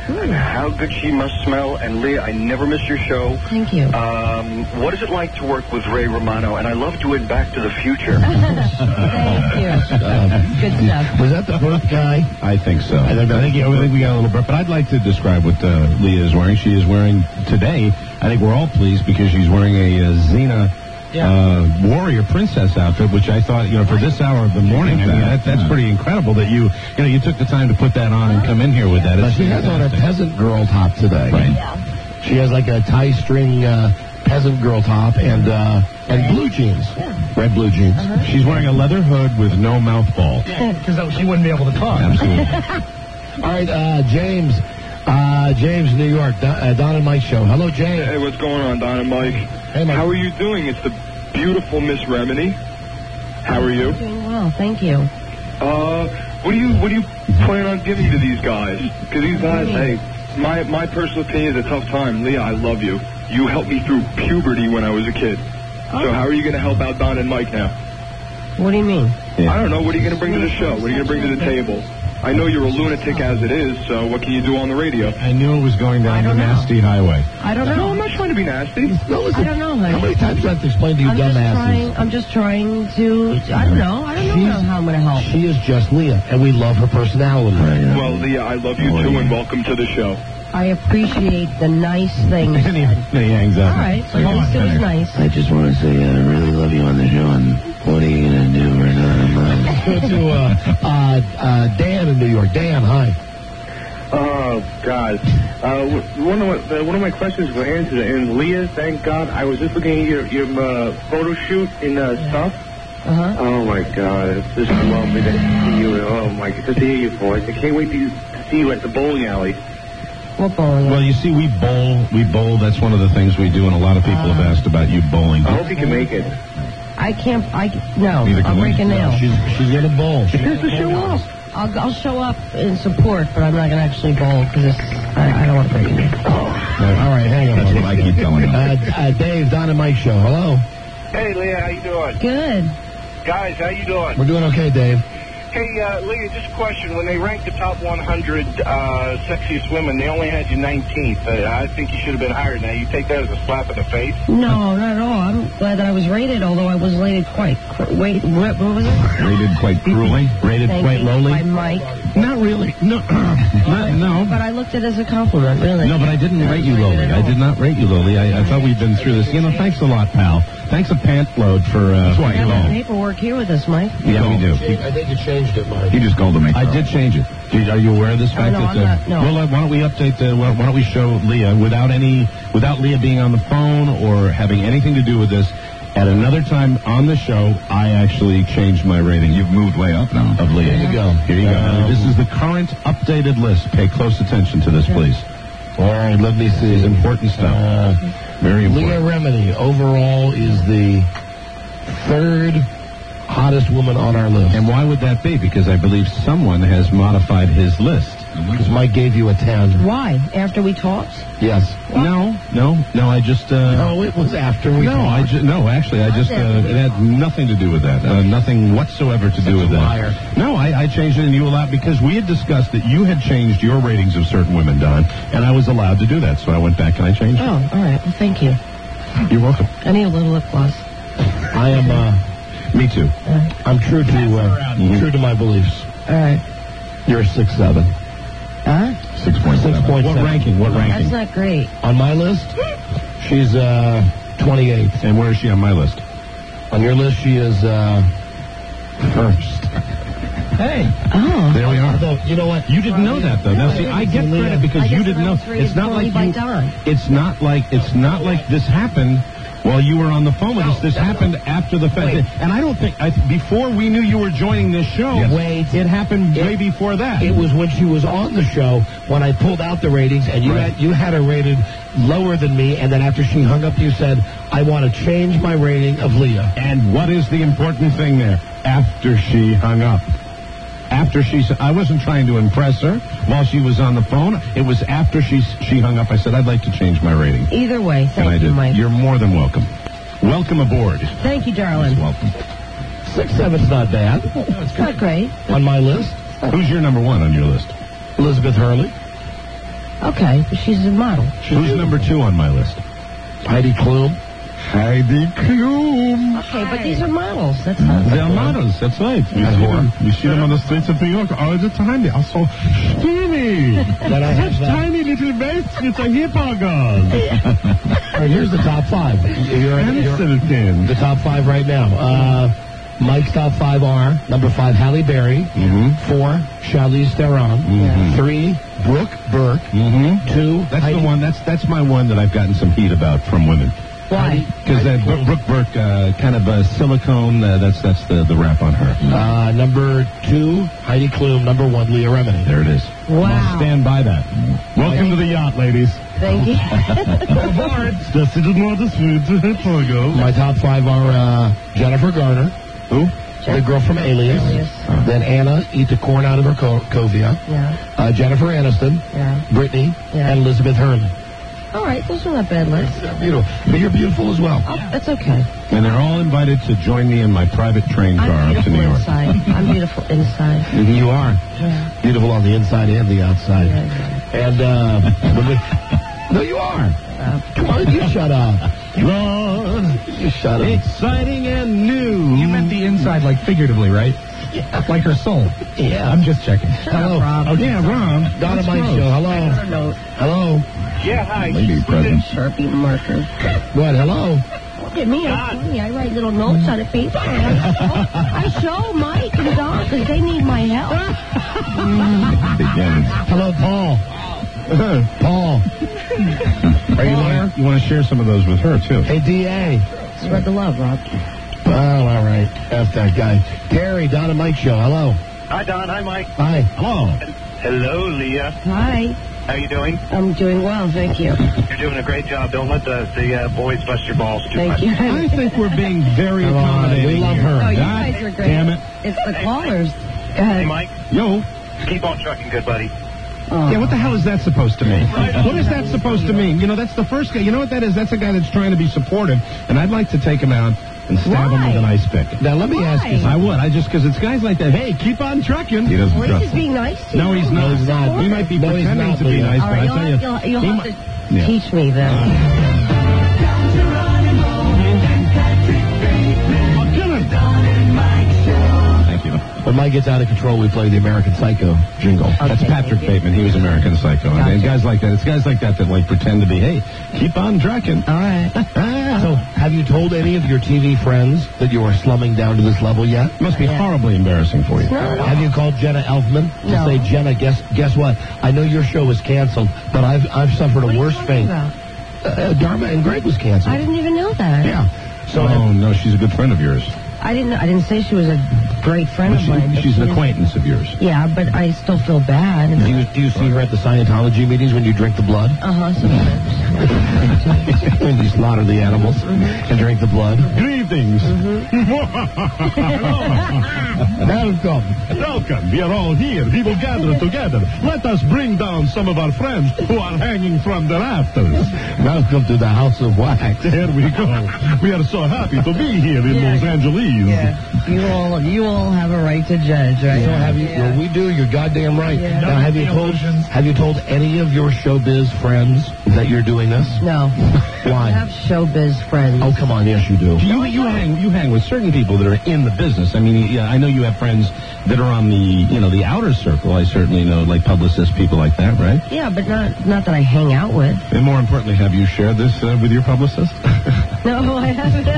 and how good she must smell. And Leah, I never miss your show. Thank you. What is it like to work with Ray Romano? And I love doing Back to the Future. Thank you. Good stuff. Was that the birth guy? I think so. I think we got a little bit, but I'd like to describe what Leah is wearing. She is wearing today, I think we're all pleased because she's wearing a Xena warrior princess outfit, which I thought, for this hour of the morning, I mean, that's pretty incredible that you took the time to put that on and come in here with that. But she has on a peasant girl top today. Right. Yeah. She has like a tie string peasant girl top and blue jeans. Yeah. Red blue jeans. She's wearing a leather hood with no mouth ball. Because she wouldn't be able to talk. Absolutely. All right, James. James, New York, Don and Mike show. Hello, James. Hey, what's going on, Don and Mike? Hey, Mike. How are you doing? It's the beautiful Miss Remini. How are you? Doing well, thank you. What do you plan on giving to these guys? Because these guys, hey, my personal opinion is a tough time. Leah, I love you. You helped me through puberty when I was a kid. So how are you going to help out Don and Mike now? What do you mean? I don't know. What are you going to bring to the show? What are you going to bring to the table? I know you're a lunatic as it is, so what can you do on the radio? I knew it was going down the nasty highway. I don't know. No, I'm not trying to be nasty. No, listen, I don't know, honey. how many times do I have to explain to you dumbasses? I'm just trying to, I don't know how I'm going to help. She is just Leah, and we love her personality. Well, Leah, I love you too, and welcome to the show. I appreciate the nice things. And he hangs up. All right, so at least it was nice. I just want to say I really love you on the show, and what are you going to do right now? Let's go to Dan in New York. Dan, hi. Oh, God. One of my questions were answered. And Leah, thank God, I was just looking at your photo shoot in stuff. Oh, my God. It's just lovely to see you. Oh, my God. Just to hear your voice. I can't wait to see you at the bowling alley. What bowling? Well, you see, we bowl. That's one of the things we do, and a lot of people have asked about you bowling. I hope you can make it. I can't, no, Neither can I'll break we. a nail. She's going to bowl. It's just to show up. I'll show up in support, but I'm not going to actually bowl because I don't want to break a nail. All right, hang on. That's what I keep telling them. Dave, Don and Mike show. Hello. Hey, Leah, how you doing? Good. Guys, how you doing? We're doing okay, Dave. Hey, Leah, just a question. When they ranked the top 100 sexiest women, they only had you 19th. I think you should have been higher. Now, you take that as a slap in the face? No, not at all. I'm glad that I was rated, although I was rated quite... Wait, what was it? Rated quite cruelly. Rated Thank quite you. lowly. By Mike. Not really. No. No. But I looked at it as a compliment, really. No, but I didn't rate you lowly. I did not rate you lowly. I thought we'd been through this. Thanks a lot, pal. Thanks a pant load for... That's I got that paperwork here with us, Mike. Yeah, we do. I think you changed it, Mike. He just called to make I did change it. Are you aware of this fact? no, I'm not. No. Well, why don't we update why don't we show Leah without Leah being on the phone or having anything to do with this? At another time on the show, I actually changed my rating. You've moved way up now. Of Leah. Here you go. Here you go. This is the current updated list. Pay close attention to this, please. All right, let me see. It's important stuff. Very important. Leah Remini, overall, is the third hottest woman on our list. And why would that be? Because I believe someone has modified his list. Because Mike gave you a 10. Why? After we talked? Yes. No, I just... No, it was after we talked. Actually, I just... it had nothing to do with that. Nothing whatsoever to do with that. Liar. No, I changed it and you allowed... Because we had discussed that you had changed your ratings of certain women, Don, and I was allowed to do that. So I went back and I changed it. Oh, all right. Well, thank you. You're welcome. I need a little lip gloss. I am... Me too. I'm true to my beliefs. All right. You're a 6'7". Huh? 6.7. What ranking? That's not great. On my list, she's 28. And where is she on my list? On your list, she is first. Hey. Oh. There we are. Although, you know what? You didn't know that, though. Now, see, I get credit because you didn't know. It's not like you... It's not like this happened while you were on the phone with us. This happened after the fact. And I don't think... before we knew you were joining this show, it happened way before that. It was when she was on the show when I pulled out the ratings, and you had her rated lower than me, and then after she hung up, you said, I want to change my rating of Leah. And what is the important thing there? After she hung up. After I wasn't trying to impress her while she was on the phone. It was after she hung up. I said, I'd like to change my rating. Either way, thank you, Mike. You're more than welcome. Welcome aboard. Thank you, darling. You're welcome. 6'7's not bad. It's not great. On my list. Who's your number one on your list? Elizabeth Hurley. Okay, but she's a model. Who's number 2 on my list? Heidi Klum. Heidi Klum. Okay, but these are models. That's not. They're models. That's right. You see them on the streets of New York all the time. They are so skinny. Such tiny little waists with a hippo girl. All right, here's the top 5. You're the top 5 right now. Mike's top 5 are number 5, Halle Berry. 4, Charlize Theron. 3, Brooke Burke. 2, that's the one. That's my one that I've gotten some heat about from women. Why? Because Brooke Burke, kind of silicone. That's the rap on her. Number 2, Heidi Klum. Number 1, Leah Remini. There it is. Wow. I'll stand by that. Welcome to the yacht, ladies. Thank you. My top 5 are Jennifer Garner. Who? The girl from Alias. Then Anna, eat the corn out of her covia. Yeah. Jennifer Aniston. Yeah. Brittany. And Elizabeth Herman. All right, those are not bad lists. Beautiful. But you're beautiful as well. Oh, that's okay. And they're all invited to join me in my private train car up to New York. Inside. I'm beautiful inside. You are. Yeah. Beautiful on the inside and the outside. Yeah. And, no, you are. Come on, you shut up. You shut up. Exciting and new. You meant the inside, like figuratively, right? Yeah. Like her soul. Yeah. I'm just checking. Hello. Rob. Oh, yeah, Rob. Donna Mike Show. Hello. Hello. Yeah, hi. Lady present. Sharpie marker. What? Hello. Look at me. I'm funny. I write little notes on a paper. I show Mike and Don because they need my help. Begins. Hello, Paul. Paul. Are you there? You want to share some of those with her, too. Hey, D.A. Spread the love, Rob. Oh, all right. F that guy. Terry, Don and Mike Show. Hello. Hi, Don. Hi, Mike. Hi. Hello. Hello, Leah. Hi. How you doing? I'm doing well, thank you. You're doing a great job. Don't let the boys bust your balls too much. Thank you. I think we're being very accommodating. We love her. Oh, you God guys are great. damn it. It's the callers. Go Hey, ahead. Mike. Yo. Keep on trucking, good buddy. Oh. Yeah, what the hell is that supposed to mean? What is that supposed to mean? You know, that's the first guy. You know what that is? That's a guy that's trying to be supportive, and I'd like to take him out and stab him with an ice pick. Now, let me ask you I something. would. Because it's guys like that. Hey, keep on trucking. He doesn't Well, trust he's just being nice to you. No, he's not. No, he's not. He might be No, he's pretending not, to be Leah. nice, All but right, I tell you. you'll he have mi- to teach me then. Thank you. When Mike gets out of control, we play the American Psycho jingle. That's Patrick Bateman. He was American Psycho. And guys like that. It's guys like that that like pretend to be, hey, keep on trucking. All right. So, have you told any of your TV friends that you are slumming down to this level yet? It must be horribly embarrassing for you. Have you called Jenna Elfman to No. say, Jenna, guess what? I know your show was canceled, but I've suffered What a are worse you fate. talking about? Dharma and Greg was canceled. I didn't even know that. Yeah. So Oh, no, she's a good friend of yours. I didn't say she was a great friend of mine. but She's an she is- acquaintance of yours. Yeah, but I still feel bad. do you see her at the Scientology meetings when you drink the blood? Sometimes. When you slaughter the animals and drink the blood? Greetings. Welcome. Welcome. We are all here. We will gather together. Let us bring down some of our friends who are hanging from the rafters. Welcome to the House of Wax. There we go. We are so happy to be here in Los Angeles. Yeah. You all have a right to judge, right? So have you? Well, we do. You're goddamn right. Yeah. Now, have you told any of your showbiz friends that you're doing this? No. Why? I have showbiz friends. Oh, come on. Yes, you do. You hang with certain people that are in the business. I mean, yeah, I know you have friends that are on the outer circle. I certainly know, like publicists, people like that, right? Yeah, but not that I hang out with. And more importantly, have you shared this with your publicist? No, I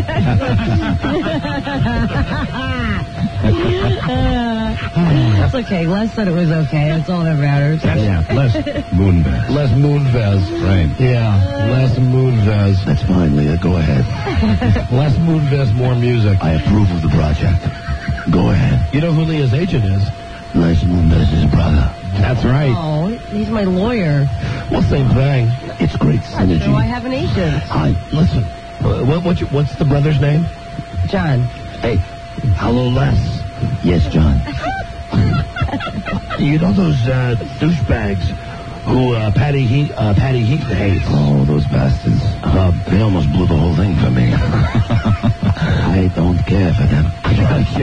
haven't. That's okay. Les said it was okay. That's all that matters. Yeah, Les Moonves. Les Moonves. Right. Yeah, Les Moonves. That's fine, Leah. Go ahead. Les Moonves, more music. I approve of the project. Go ahead. You know who Leah's agent is? Les Moonves' brother. That's right. Oh, he's my lawyer. Well, same thing. It's great synergy. So I have an agent. Hi, listen. What's the brother's name? John. Hey, hello, Les. Yes, John. You know those douchebags who Patty Heaton hates? Oh, those bastards. They almost blew the whole thing for me. I don't care for them.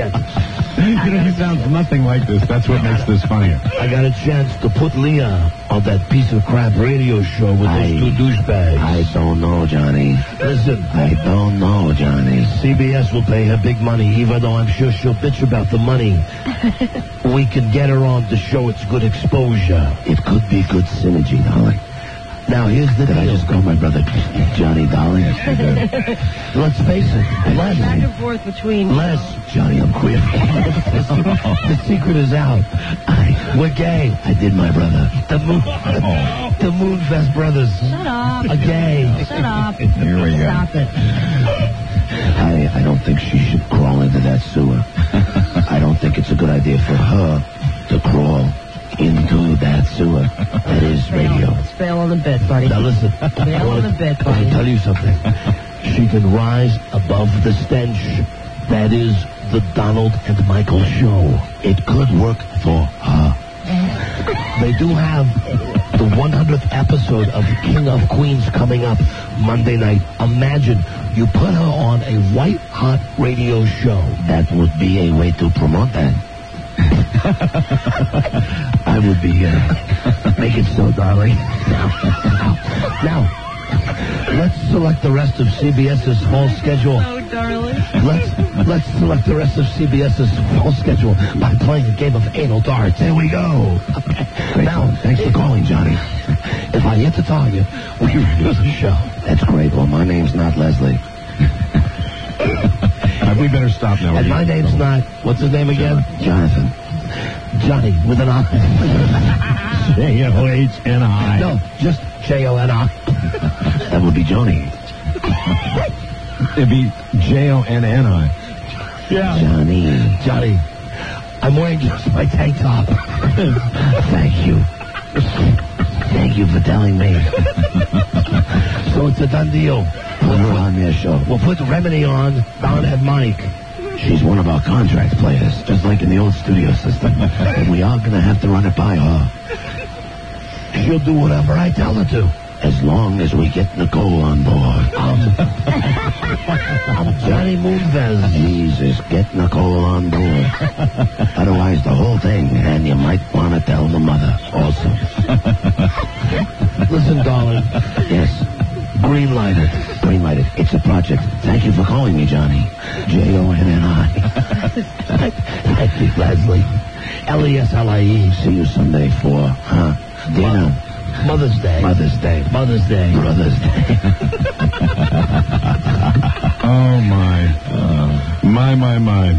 You know, he sounds nothing like this. That's what makes this funnier. I got a chance to put Leah on of that piece of crap radio show with those two douchebags? I don't know, Johnny. Listen. I don't know, Johnny. CBS will pay her big money, even though I'm sure she'll bitch about the money. We can get her on to show it's good exposure. It could be good synergy, darling. Now, here's the deal. Did I just call my brother Johnny Darling? Let's face it. Les. Back and forth between... Les. Johnny, I'm queer. The secret is out. We're gay. I did my brother. The Moonfest brothers. Shut up. Are gay. Shut up. Here we go. Stop it. I don't think she should crawl into that sewer. I don't think it's a good idea for her to crawl into that sewer. That is radio. Let's bail on the bit, buddy. Now listen. Bail on the bit, I buddy. tell you something. She can rise above the stench. That is the Donald and Michael show. It could work for her. They do have the 100th episode of King of Queens coming up Monday night. Imagine you put her on a white-hot radio show. That would be a way to promote that. I would be here. Make it so, darling. Now, let's select the rest of CBS's fall schedule. Oh, darling. Let's select the rest of CBS's fall schedule by playing a game of anal darts. Here we go. Okay. Now, Thanks for calling, Johnny. if I hit the target, we do the show. That's great. Well, my name's not Leslie. We better stop now. And my name's not, what's his name again? Jonathan. Johnny with an I. J-O-H-N-I. No, just J-O-N-I. That would be Johnny. It'd be J-O-N-N-I. Yeah. Johnny, I'm wearing just my tank top. Thank you. Thank you for telling me. So it's a done deal. Put her on their show. We'll put Remedy on, Don and Mike. She's one of our contract players, just like in the old studio system. And we are going to have to run it by her. She'll do whatever I tell her to. As long as we get Nicole on board. I'm Johnny Moonves. Jesus, get Nicole on board. Otherwise, the whole thing, and you might want to tell the mother also. Listen, darling. Yes. Green lighted. Green lighted. It's a project. Thank you for calling me, Johnny. J-O-N-N-I. Thank you, Leslie. L-E-S-L-I-E. See you Sunday for, dinner. Mother's Day. Mother's Day. Mother's Day. Brother's Day. Oh, my. My. My.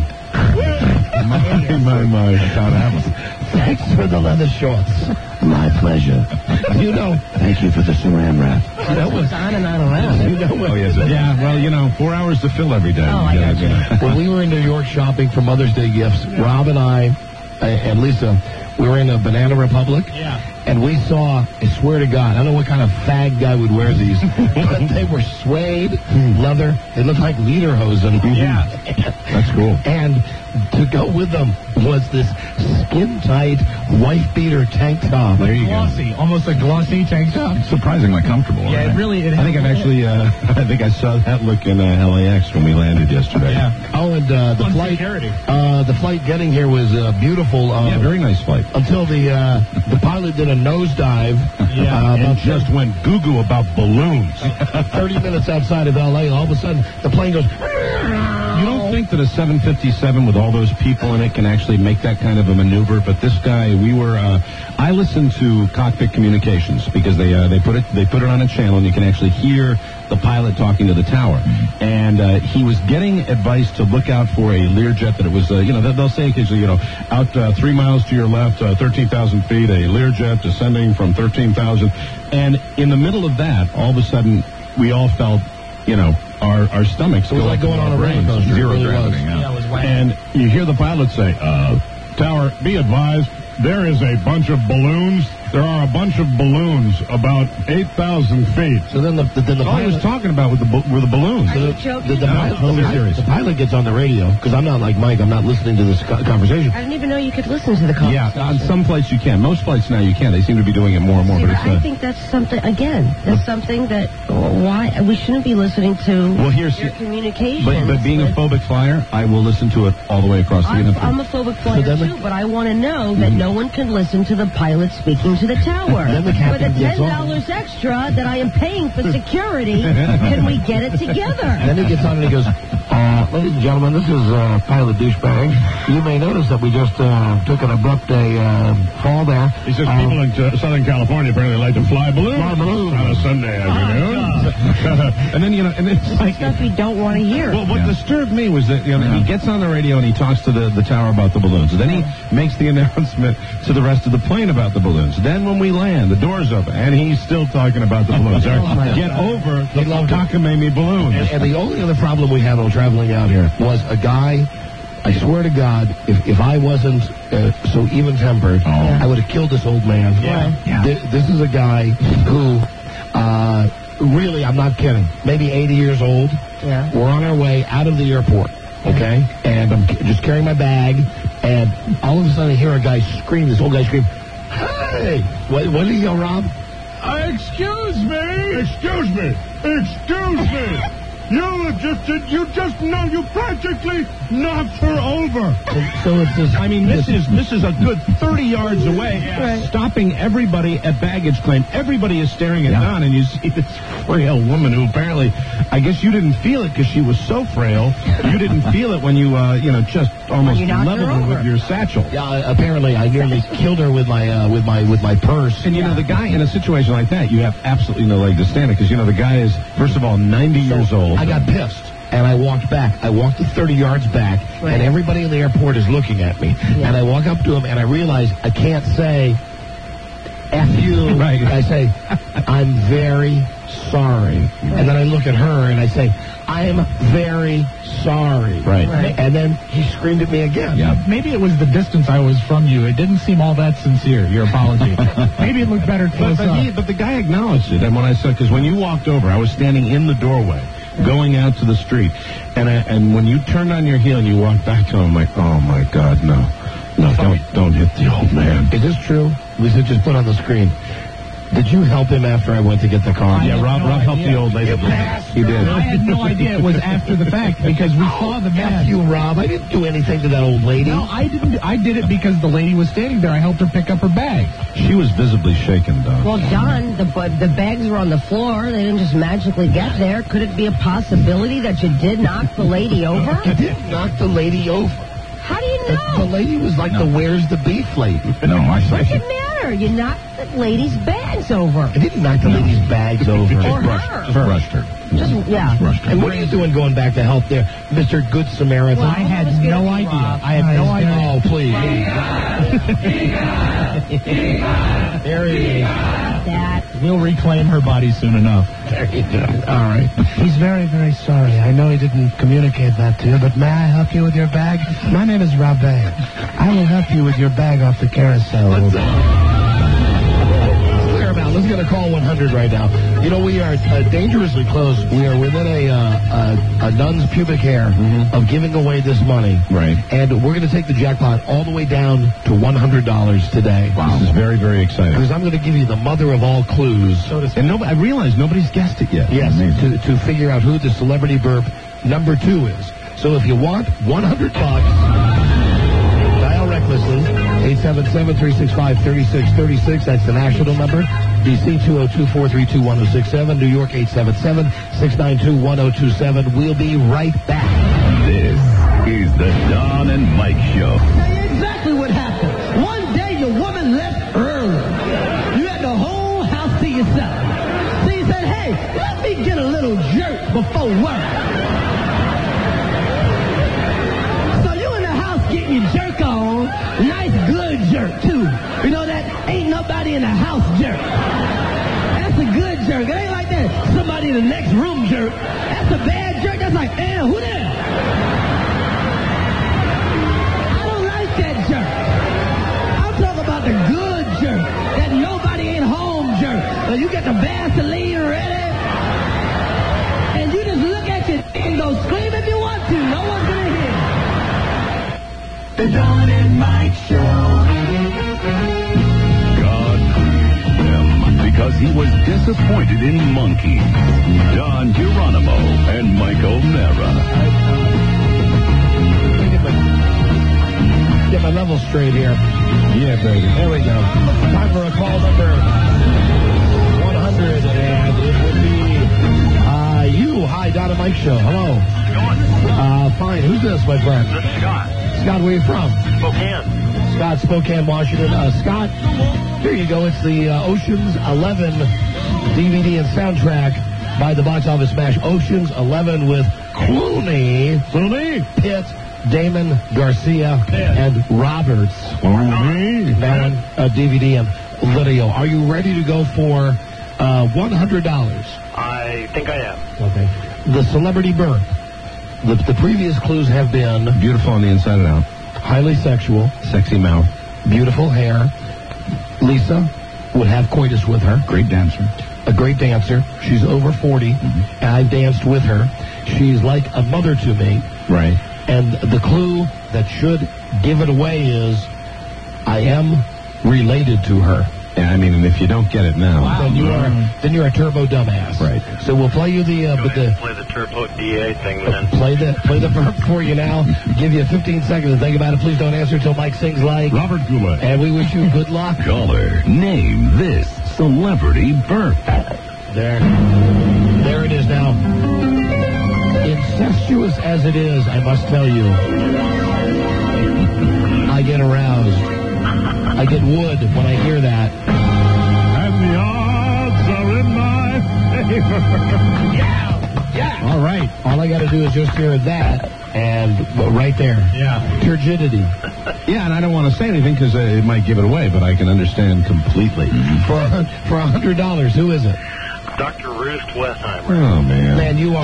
God, Thanks for the leather shorts. My pleasure. You know. Thank you for the saran wrap. That was on and on around. You know what? Oh, yes. Yeah, well, 4 hours to fill every day. Oh, I got you. When we were in New York shopping for Mother's Day gifts, Rob and I and Lisa, we were in a Banana Republic. Yeah. And we saw, I swear to God, I don't know what kind of fag guy would wear these, but they were suede, leather. They looked like lederhosen. Yeah. That's cool. And to go with them was this skin-tight, wife-beater tank top. There you go. Glossy, almost a glossy tank top. Surprisingly comfortable. Yeah, right? it really. I think I've actually, I think I saw that look in LAX when we landed yesterday. Yeah. Oh, and the flight getting here was beautiful. Yeah, very nice flight. Until the pilot did a nosedive. Yeah, and just went goo-goo about balloons. 30 minutes outside of L.A., all of a sudden, the plane goes... You don't think that a 757 with all those people in it can actually make that kind of a maneuver? But this guy, I listened to Cockpit Communications because they put it on a channel and you can actually hear the pilot talking to the tower. And he was getting advice to look out for a Learjet that it was, they'll say occasionally, out 3 miles to your left, 13,000 feet, a Learjet descending from 13,000. And in the middle of that, all of a sudden, we all felt, our stomachs It was like going on a roller coaster. Zero It really gravity. was. Yeah. it was wacky. And you hear the pilot say, Tower, be advised, there is a bunch of balloons. There are a bunch of balloons about 8,000 feet. So then the all he was pilot... talking about were the balloons. Are you joking? The pilot gets on the radio, because I'm not like Mike, I'm not listening to this conversation. I didn't even know you could listen to the conversation. Yeah, on some flights you can. Most flights now you can. They seem to be doing it more and more. See, But it's, I think that's something, again, that's something that, why, we shouldn't be listening to your communications. But being a phobic flyer, I will listen to it all the way across the I'm a phobic flyer too, but I want to know that no one can listen to the pilot speaking into the tower. Then the For the captain gets $10 extra that I am paying for security, can we get it together? Then he gets on and he goes, ladies and gentlemen, this is Pilot Douchebag. You may notice that we just took an abrupt fall there. He says people in Southern California apparently like to fly balloons on a Sunday afternoon. And then, and it's like... stuff you don't want to hear. Well, what disturbed me was that, he gets on the radio and he talks to the tower about the balloons. And then he makes the announcement to the rest of the plane about the balloons. Then when we land, the doors open, and he's still talking about the balloons. Get over the cockamamie balloons. And the only other problem we had while traveling out here was a guy... I swear to God, if I wasn't so even-tempered, I would have killed this old man. This is a guy who, really, I'm not kidding, maybe 80 years old. Yeah. We're on our way out of the airport, okay? And I'm just carrying my bag, and all of a sudden I hear a guy scream, this old guy scream, "Hey!" What did he yell, Rob? Excuse me! Excuse me! Excuse me! You practically knocked her over. So it's this. I mean, this is a good 30 yards away, stopping everybody at baggage claim. Everybody is staring at Don, and you see this frail woman who apparently, I guess you didn't feel it because she was so frail. You didn't feel it when you, just almost leveled her with your satchel. Yeah, apparently I nearly killed her with my purse. And the guy in a situation like that, you have absolutely no leg to stand it because the guy is first of all 90 years old. I got pissed, and I walked back. I walked the 30 yards back, and everybody in the airport is looking at me. Yeah. And I walk up to him, and I realize I can't say, F you. Right. I say, I'm very sorry. And then I look at her, and I say, I'm very sorry. Right. And then he screamed at me again. Yeah. Maybe it was the distance I was from you. It didn't seem all that sincere, your apology. Maybe it looked better close up. But the guy acknowledged it. And when I said, because when you walked over, I was standing in the doorway, going out to the street. And when you turned on your heel and you walked back to him, I'm like, oh, my God, no. No, don't hit the old man. Is this true? Lisa just put on the screen. Did you help him after I went to get the car? Rob helped the old lady. He did. I had no idea it was after the fact because we saw the man. F you, Rob. I didn't do anything to that old lady. No, I didn't. I did it because the lady was standing there. I helped her pick up her bag. She was visibly shaken, Don. Well, Don, the bags were on the floor. They didn't just magically get there. Could it be a possibility that you did knock the lady over? I didn't knock the lady over. How do you know? The lady was like the where's the beef lady. No, I saw What's it matter? You knocked the lady's bags over. I didn't knock the lady's bags over. Or her. brushed her. Brushed her. And what are you doing going back to help there, Mr. Good Samaritan? Well, I had no idea. I had no idea. Oh, please. There he is. That. We'll reclaim her body soon enough. There you go. All right. He's very, very sorry. I know he didn't communicate that to you, but may I help you with your bag? My name is Rob Bain. I will help you with your bag off the carousel. Let's get a call 100 right now. We are dangerously close. We are within a nun's pubic hair of giving away this money. Right. And we're going to take the jackpot all the way down to $100 today. Wow. This is very, very exciting. Because I'm going to give you the mother of all clues. And I realize nobody's guessed it yet. Yes, to figure out who the celebrity burp number 2 is. So if you want $100, dial recklessly. 877-365-3636. That's the national number. DC 202-432-1067. New York 877-692-1027. We'll be right back. This is the Don and Mike Show. Tell you exactly what happened. One day your woman left early. You had the whole house to yourself. So you said, hey, let me get a little jerk before work. So you in the house getting your jerk on. Nice good jerk, too. That ain't nobody in the house jerk. That's a good jerk. It ain't like that somebody in the next room jerk. That's a bad jerk. That's like, who there? I don't like that jerk. I'm talking about the good jerk. That nobody ain't home jerk. You get the Vaseline ready. And you just look at your and go scream if you want to. No one's going to hear. The Don and Mike Show. Because he was disappointed in monkeys. Don Geronimo and Mike O'Mara. Get my level straight here. Yeah, baby. There we go. Time for a call number 100, and it would be you. Hi, Don and Mike Show. Hello. How's it going? Fine. Who's this, my friend? This is Scott. Scott, where are you from? Spokane. Scott, Spokane, Washington. Scott, here you go. It's the Ocean's 11 DVD and soundtrack by the box office smash Ocean's 11 with Clooney, Pitt, Damon, Garcia, and Roberts. DVD and video. Are you ready to go for $100? I think I am. Okay. The celebrity birth. The previous clues have been beautiful on the inside and out, highly sexual, sexy mouth, beautiful hair. Lisa would have coitus with her. Great dancer. A great dancer. She's over 40. And I've danced with her. She's like a mother to me. Right. And the clue that should give it away is I am related to her. Yeah, I mean, and if you don't get it now, then you're a turbo dumbass. Right. So we'll play you the play the turbo DA thing then. play the verb for you now. Give you 15 seconds to think about it. Please don't answer until Mike sings like Robert Goulet. And we wish you good luck. Caller, name this celebrity birth. There it is now. Incestuous as it is, I must tell you, I get aroused. I get wood when I hear that. And the odds are in my favor. Yeah. All right. All I got to do is just hear that, and right there. Yeah. Turgidity. Yeah, and I don't want to say anything because it might give it away, but I can understand completely. For $100, who is it? Dr. Ruth Westheimer. Oh, man. Man, you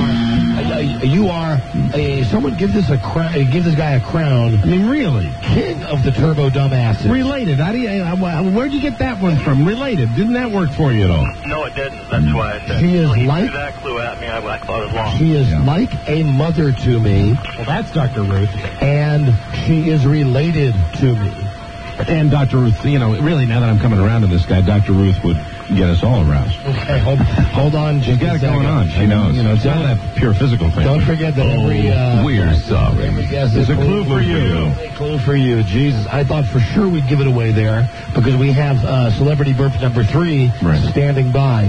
are someone give this guy a crown. I mean, really? King of the turbo dumbasses. Related. Where'd you get that one from? Related. Didn't that work for you at all? No, it didn't. That's why I said She is he like threw that clue at me. I thought it was long. She is like a mother to me. Well, that's Dr. Ruth. And she is related to me. And Dr. Ruth, really, now that I'm coming around to this guy, Dr. Ruth would get us all aroused. Okay, hold on. She's got it going on. She knows. It's not that pure physical thing. Don't forget that we're sorry. There's a clue for you. A clue for you. Jesus, I thought for sure we'd give it away there because we have celebrity birth number 3 standing by.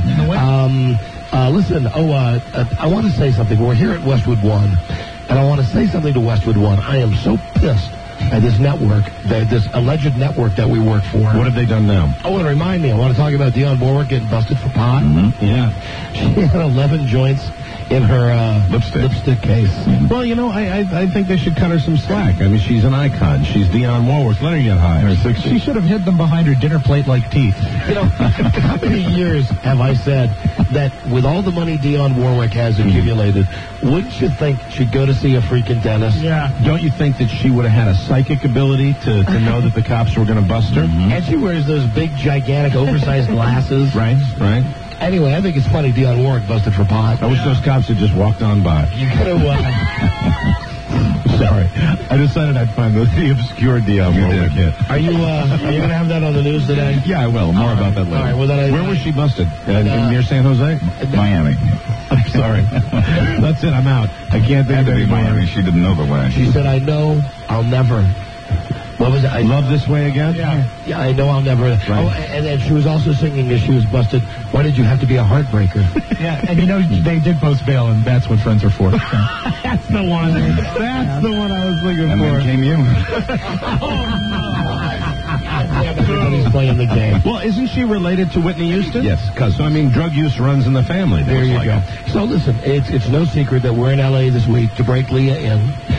Listen, I want to say something. We're here at Westwood One, and I want to say something to Westwood One. I am so pissed at this network, this alleged network that we work for. What have they done now? Oh, and remind me, I want to talk about Dionne Warwick getting busted for pot. Mm-hmm. Yeah. She had 11 joints in her lipstick case. Mm-hmm. Well, I think they should cut her some slack. I mean, she's an icon. She's Dionne Warwick. Let her get high. She should have hid them behind her dinner plate like teeth. How many years have I said that with all the money Dionne Warwick has accumulated, wouldn't you think she'd go to see a freaking dentist? Yeah. Don't you think that she would have had a psychic ability to know that the cops were going to bust her? Mm-hmm. And she wears those big, gigantic, oversized glasses. Right. Anyway, I think it's funny Dionne Warwick busted for pot. I wish those cops had just walked on by. You could have... Sorry. I decided I'd find the obscure Dionne Warwick hit. Are you going to have that on the news today? Yeah, I will. More about that later. All right, well, Where was she busted? Near San Jose? Miami. I'm sorry. That's it. I'm out. I can't think of any Miami. She didn't know the way. She said, I know I'll never... What was it? Love This Way Again? Yeah, I know I'll never... Right. Oh, and then she was also singing as she was busted, Why Did You Have to Be a Heartbreaker? Yeah, and they did post bail, and that's what friends are for. That's the one. That's the one I was looking and for. And then came you. Everybody's playing the game. Well, isn't she related to Whitney Houston? Yes, cousin. So, I mean, drug use runs in the family. There you go. So, listen, it's no secret that we're in L.A. this week to break Leah in,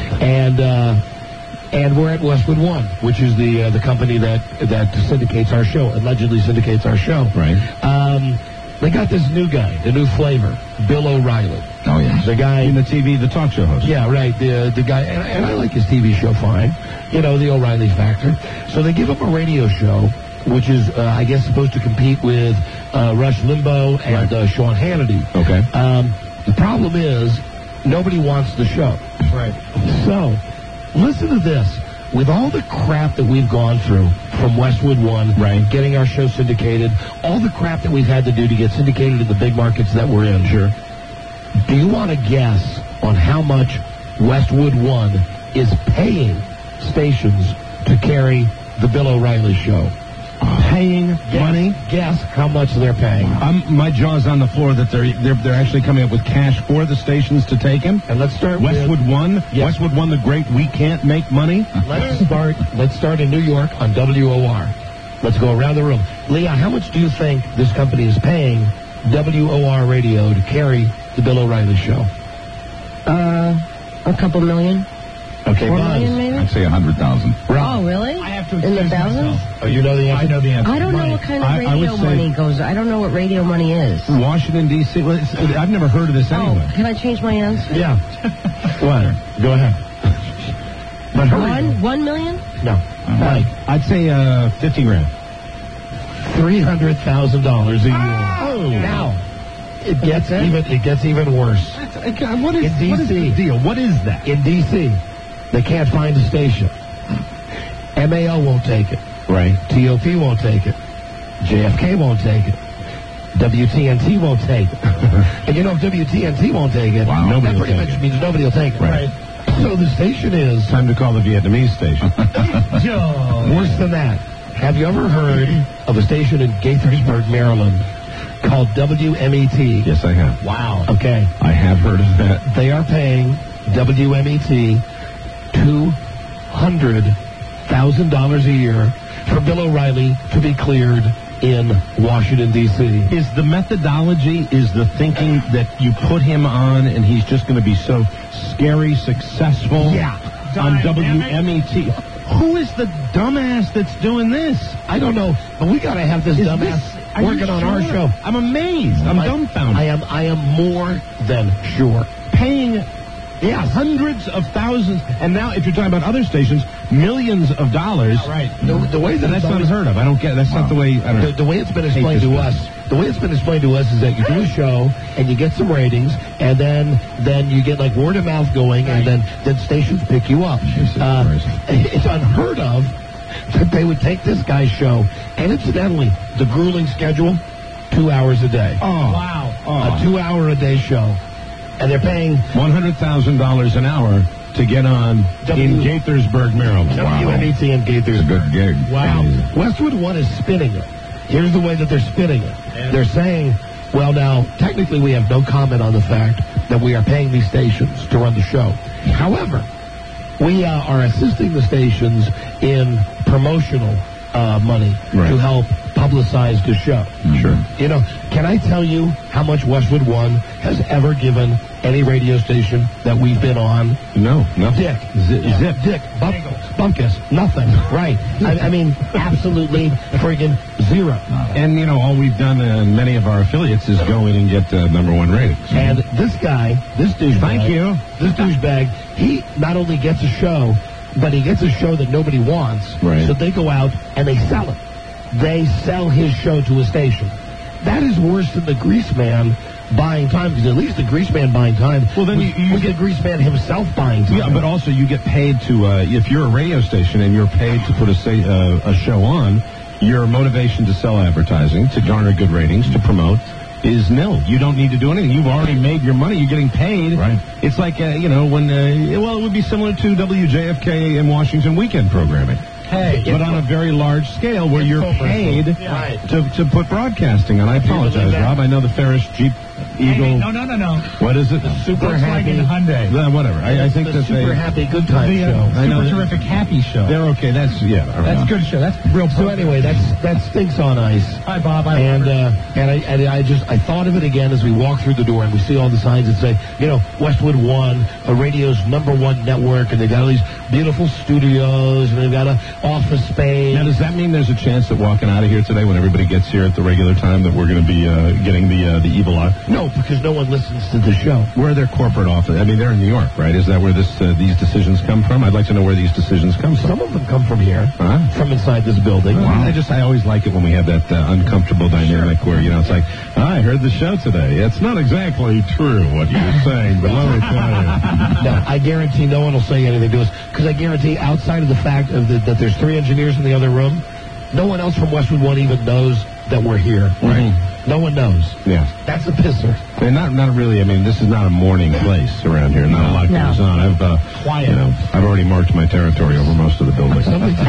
and we're at Westwood One, which is the company that syndicates our show, allegedly syndicates our show. Right. They got this new guy, the new flavor, Bill O'Reilly. Oh, yeah. The guy... In the talk show host. Yeah, right. The guy... And I like his TV show fine. The O'Reilly Factor. So they give him a radio show, which is, I guess, supposed to compete with Rush Limbaugh and Sean Hannity. Okay. The problem is, nobody wants the show. Right. So... Listen to this. With all the crap that we've gone through from Westwood One, getting our show syndicated, all the crap that we've had to do to get syndicated in the big markets that we're in, do you want to guess on how much Westwood One is paying stations to carry the Bill O'Reilly Show. Paying money? Guess how much they're paying. My jaw's on the floor that they're actually coming up with cash for the stations to take him. And let's start Westwood with One. Yes. Westwood One, the great We Can't Make Money. Let's start in New York on WOR. Let's go around the room. Leah, how much do you think this company is paying WOR Radio to carry the Bill O'Reilly Show? A couple million. Okay, $4 Buzz. million, maybe? I'd say 100,000. Oh, really? I have to in the excuse thousands? myself. Oh, you know the answer? I know the answer. I don't know what kind of I would radio say- money goes. I don't know what radio money is. Washington, D.C. Well, I've never heard of this anyway. Oh, can I change my answer? Yeah. What? Go ahead. But hurry. 1 million? No. Mike. I'd say 50 grand. $300,000 a year. Oh. Now, it gets even worse. What is the deal? What is that? In D.C., they can't find a station. MAO won't take it. Right. TOP won't take it. JFK won't take it. WTNT won't take it. And you know, if WTNT won't take it, Wow. that pretty much means nobody will take it. Right. So the station is... Time to call the Vietnamese station. Worse than that. Have you ever heard of a station in Gaithersburg, Maryland, called WMET? Yes, I have. Wow. Okay. I have heard of that. They are paying WMET $200,000 a year for Bill O'Reilly to be cleared in Washington, D.C. Is the methodology, is the thinking that you put him on and he's just going to be so scary successful on WMET? Who is the dumbass that's doing this? I don't know, but we got to have this dumbass working on our show. I'm amazed. I'm dumbfounded. I am more than sure. Paying hundreds of thousands, and now if you're talking about other stations, millions of dollars. Right. The way that that's it's always, unheard of. I don't get. That's not the way. I don't know. The way it's been explained to us. The way it's been explained to us is that you do a show and you get some ratings, and then you get like word of mouth going, and then stations pick you up. It's unheard of that they would take this guy's show, and incidentally, the grueling schedule, 2 hours a day. Oh wow! A 2 hour a day show. And they're paying $100,000 an hour to get on in Gaithersburg, Maryland. WMET in Gaithersburg. It's a good gig. Wow. Westwood One is spinning it. Here's the way that they're spinning it. Yeah. They're saying, well, now, technically we have no comment on the fact that we are paying these stations to run the show. However, we are assisting the stations in promotional money to help publicize the show. Sure. You know, can I tell you how much Westwood One has ever given any radio station that we've been on? No, nothing. Dick. Zip. Dick. Bumpkus. Nothing. Right. I mean, absolutely friggin' zero. And, you know, all we've done in many of our affiliates is go in and get #1 ratings. And this guy, this douchebag. Thank you. This douchebag, he not only gets a show, but he gets a show that nobody wants. Right. So they go out and they sell it. They sell his show to a station. That is worse than the grease man buying time, because at least the grease man buying time. Well, then you get the grease man himself buying time. Yeah, but also you get paid to, if you're a radio station and you're paid to put a show on, your motivation to sell advertising, to garner good ratings, to promote, is nil. You don't need to do anything. You've already made your money. You're getting paid. Right. It's like, when, it would be similar to WJFK in Washington weekend programming. Hey, but on a very large scale where you're paid to put broadcasting on. I apologize, Rob. I know the Ferris Jeep Eagle. No. What is it? The Super Happy Hyundai. Whatever. I think the that Super Happy Good Time show. I know Super Terrific Happy Show. They're okay. That's That's a good show. That's real. So anyway, that stinks on ice. Hi, Bob. And I thought of it again as we walk through the door and we see all the signs that say, Westwood One, a radio's #1 network, and they've got all these beautiful studios, and they've got an office space. Now, does that mean there's a chance that walking out of here today, when everybody gets here at the regular time, that we're going to be getting the evil eye? No, because no one listens to the show. Where are their corporate office? I mean, they're in New York, right? Is that where these decisions come from? I'd like to know where these decisions come from. Some of them come from here, from inside this building. Wow. I always like it when we have that uncomfortable dynamic where, it's like, I heard the show today. It's not exactly true what you're saying, but let me tell you. No, I guarantee no one will say anything to us, because I guarantee outside of the fact that there's 3 engineers in the other room, no one else from Westwood One even knows that we're here. Right. No one knows. Yeah. That's a pisser. And not really. I mean, this is not a morning place around here. Not a lot goes on. I've I've already marked my territory over most of the building.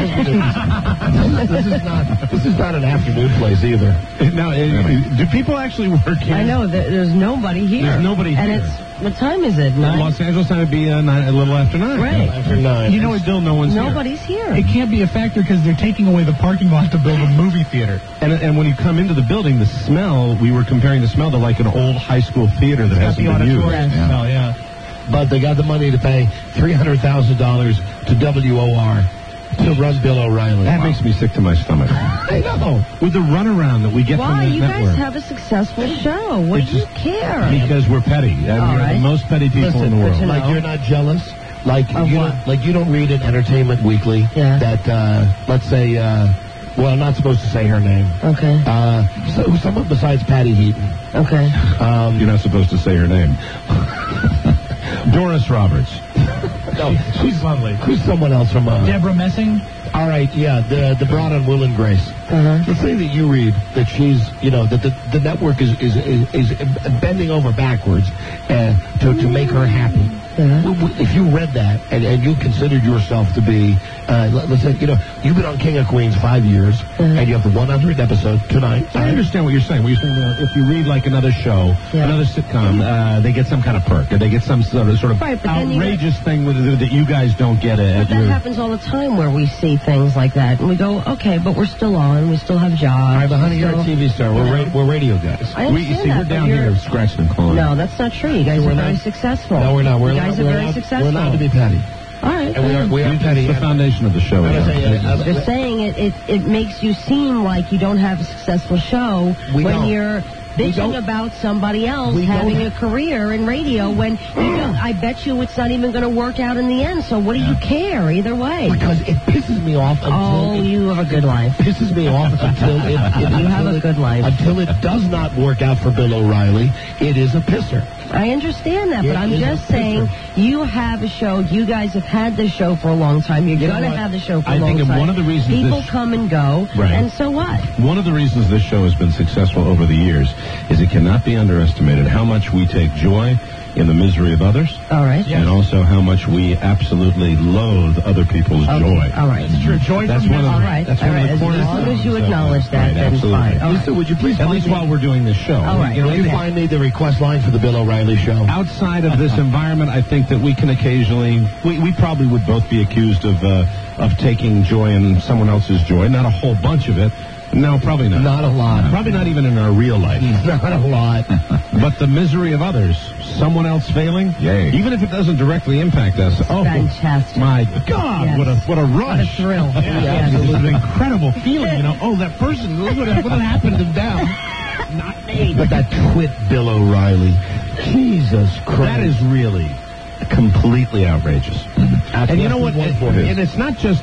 This is not an afternoon place either. Now, do people actually work here? I know there's nobody here. There's nobody here. And it's what time is it? 9? Los Angeles time would be a little after 9. Right. After 9. You know, still no one's here. Nobody's here. It can't be a factor because they're taking away the parking lot to build a movie theater. And when you come into the building, the smell, we were comparing the smell to like an old high school theater that hasn't been used. Yeah. But they got the money to pay $300,000 to WOR to run Bill O'Reilly. That makes me sick to my stomach. I know. With the runaround that we get Why? from the You network. guys have a successful show. What do you care? Because we're petty. We're the most petty people in the world. Like you're not jealous. Like you don't read in Entertainment Weekly that let's say well, I'm not supposed to say her name. Okay. So someone besides Patty Heaton. Okay. You're not supposed to say her name. Doris Roberts. No, She's lovely. who's someone else from Deborah Messing? All right, yeah, the broad on Will and Grace. Let's say that you read that she's, that the network is bending over backwards to make her happy. If you read that and you considered yourself to be, let's say, you've been on King of Queens 5 years and you have the 100th episode tonight. I understand what you're saying. What you're saying if you read like another show, another sitcom, they get some kind of perk or they get some sort of outrageous thing that you guys don't get. But that happens all the time where we see things like that and we go, okay, but we're still on. We still have jobs. All right, but honey, you're a TV star. We're radio guys. I understand we're down here scratching and clawing. No, that's not true. You guys are very successful. No, we're not. You guys are very successful. We're allowed to be petty. All right. And we are petty. It's the foundation of the show. Just saying it makes you seem like you don't have a successful show you're bitching about somebody else having a career in radio when I bet you it's not even going to work out in the end. So what do you care either way? Because it pisses me off until you have a good life. Pisses me off until you have a good life. Until it does not work out for Bill O'Reilly, it is a pisser. I understand that, but I'm just saying you have a show. You guys have had this show for a long time. You're going to have the show for a long time. One of the reasons people come and go, and so what? One of the reasons this show has been successful over the years is it cannot be underestimated how much we take joy in the misery of others. All right. And also how much we absolutely loathe other people's joy. All right. It's true. Joy that's from one of the, all right. That's all one right. of the As long as you acknowledge that, then absolutely. fine. Lisa, would you please at least while we're doing this show. All right. Will you find me the request line for the Bill O'Reilly show? Outside of this environment, I think that we can occasionally, we probably would both be accused of taking joy in someone else's joy. Not a whole bunch of it. No, probably not. Not a lot. Probably not even in our real life. Not a lot. But the misery of others, someone else failing, even if it doesn't directly impact us. Oh, fantastic! My God, what a rush! What a thrill! It's an incredible feeling. That person. Look what happened to them. Not me. But that twit Bill O'Reilly, Jesus Christ! That is really completely outrageous. And you know what? And it's not just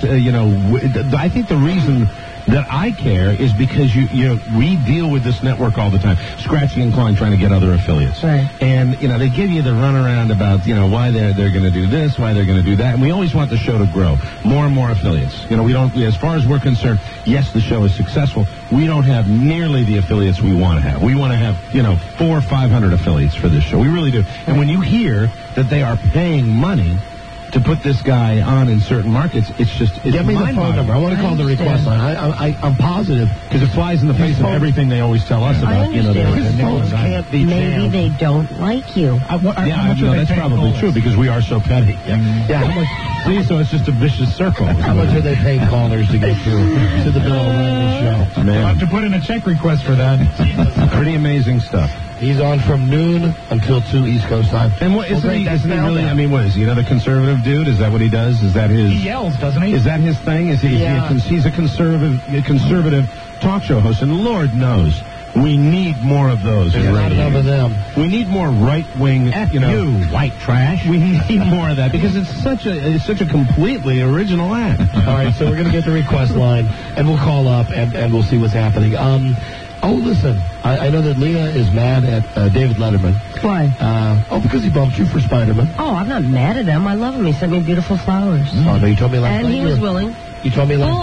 I think the reason that I care is because we deal with this network all the time, scratching and clawing, trying to get other affiliates. Right. And they give you the runaround about why they're going to do this, why they're going to do that, and we always want the show to grow, more and more affiliates. We don't. As far as we're concerned, yes, the show is successful. We don't have nearly the affiliates we want to have. We want to have 400 or 500 affiliates for this show. We really do. And when you hear that they are paying money to put this guy on in certain markets, it's Give me the phone number. I want to call the request line. I'm positive. Because it flies in the face of everything they always tell us about. His phones can't be maybe they don't like you. That's probably true because we are so petty. How much? See, so it's just a vicious circle. How much are they paying callers to get to the Bill O'Reilly show? We'll have to put in a check request for that. Pretty amazing stuff. He's on from noon until 2 East Coast time. And what isn't he really? I mean, what is he? Another conservative dude? Is that what he does? Is that his? He yells, doesn't he? Is that his thing? Is he? He's a conservative talk show host, and Lord knows we need more of those. There's not enough of them. We need more right wing. You white trash. We need more of that because it's such a completely original act. All right, so we're going to get the request line, and we'll call up and we'll see what's happening. Oh, listen, I know that Leah is mad at David Letterman. Why? Because he bumped you for Spider-Man. Oh, I'm not mad at him. I love him. He sent me beautiful flowers. Oh, no, you told me last night. And he was willing. You told me last night.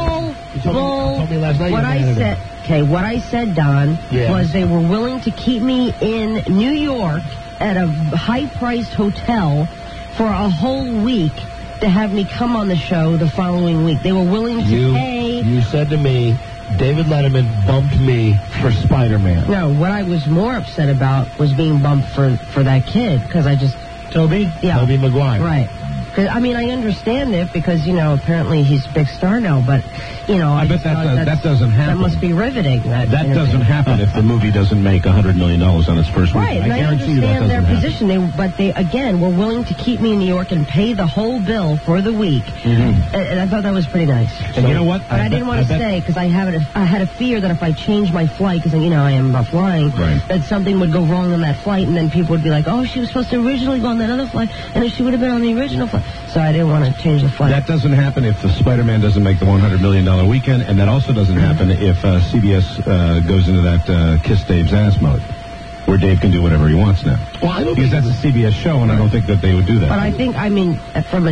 told me last night What you I had it. said, what I said, Don, Yeah. was they were willing to keep me in New York at a high-priced hotel for a whole week to have me come on the show the following week. They were willing to pay. You said to me, David Letterman bumped me for Spider-Man. No, what I was more upset about was being bumped for that kid, because I just... Toby? Yeah. Toby Maguire. Right. 'Cause, I mean, I understand it because, apparently he's a big star now, but, I bet that doesn't happen. That must be riveting. That doesn't happen if the movie doesn't make $100 million on its first week. Right, and I guarantee you that understand their doesn't happen. position. But they, again, were willing to keep me in New York and pay the whole bill for the week. Mm-hmm. And I thought that was pretty nice. And you know what? But I didn't want to stay because I had a fear that if I changed my flight, because, I am flying, that something would go wrong on that flight, and then people would be like, oh, she was supposed to originally go on that other flight, and if she would have been on the original flight. So I didn't want to change the flight. That doesn't happen if the Spider-Man doesn't make the $100 million weekend, and that also doesn't happen if CBS goes into that Kiss Dave's ass mode, where Dave can do whatever he wants now. Well, I don't because that's a CBS show, and I don't think that they would do that. But I think, from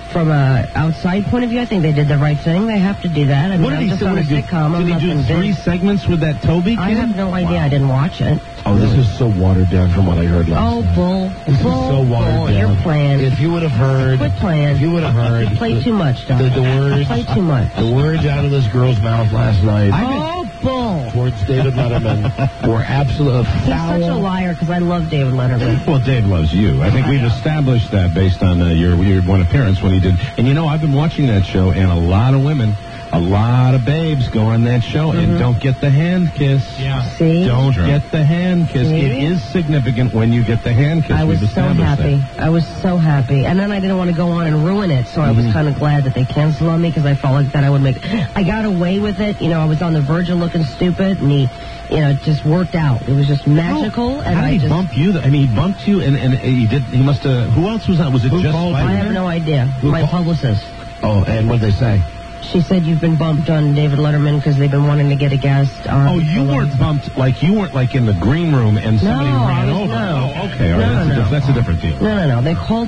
a outside point of view, I think they did the right thing. They have to do that. I mean, I'm just on a sitcom. Did he do 3 segments with that Toby kid? I have no idea. I didn't watch it. Oh, this is so watered down from what I heard last night. Bull. This is so watered down. You're playing. If you would have heard... Quit playing. If you would have heard... You play too much, Don. The words... Play too much. The words out of this girl's mouth last night... Bull. Towards David Letterman were absolute He's foul... such a liar because I love David Letterman. Well, Dave loves you. I think we've established that based on your one appearance when he did. And I've been watching that show, and a lot of women, a lot of babes go on that show and don't get the hand kiss. Yeah. See? Don't get the hand kiss. See? It is significant when you get the hand kiss. I was We've so established happy. that. I was so happy. And then I didn't want to go on and ruin it, so I was kind of glad that they canceled on me because I felt like that I would make... I got away with it. I was on the verge of looking stupid, and he... it just worked out. It was just magical. And How did he bump you? He bumped you, and he did. He must have. Who else was on? Was it just? I have no idea. My publicist. Oh, and what did they say? She said you've been bumped on David Letterman because they've been wanting to get a guest on. Oh, you weren't bumped you weren't like in the green room and somebody ran over. No. Oh, okay, all right. That's a different deal. No. They called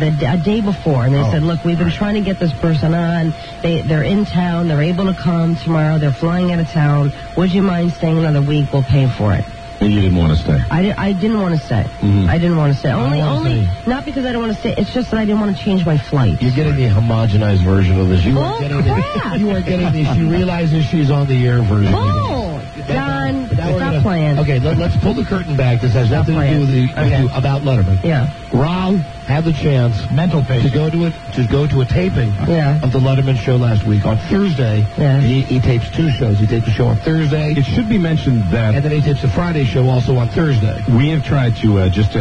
a day before, and they said, look, we've been trying to get this person on. They're in town. They're able to come tomorrow. They're flying out of town. Would you mind staying another week? We'll pay for it. And you didn't want to stay. I didn't want to stay. I didn't want to stay. Only not because I don't want to stay. It's just that I didn't want to change my flight. You're getting the homogenized version of this. You are getting the she realizes she's on the air version. Oh, Don, stop playing. Okay, let's pull the curtain back. This has nothing to do with you about Letterman. Yeah. Rob had the chance to go to a taping of the Letterman show last week on Thursday. Yeah. He tapes 2 shows. He taped the show on Thursday. It should be mentioned that, and then he tapes the Friday show also on Thursday. We have tried to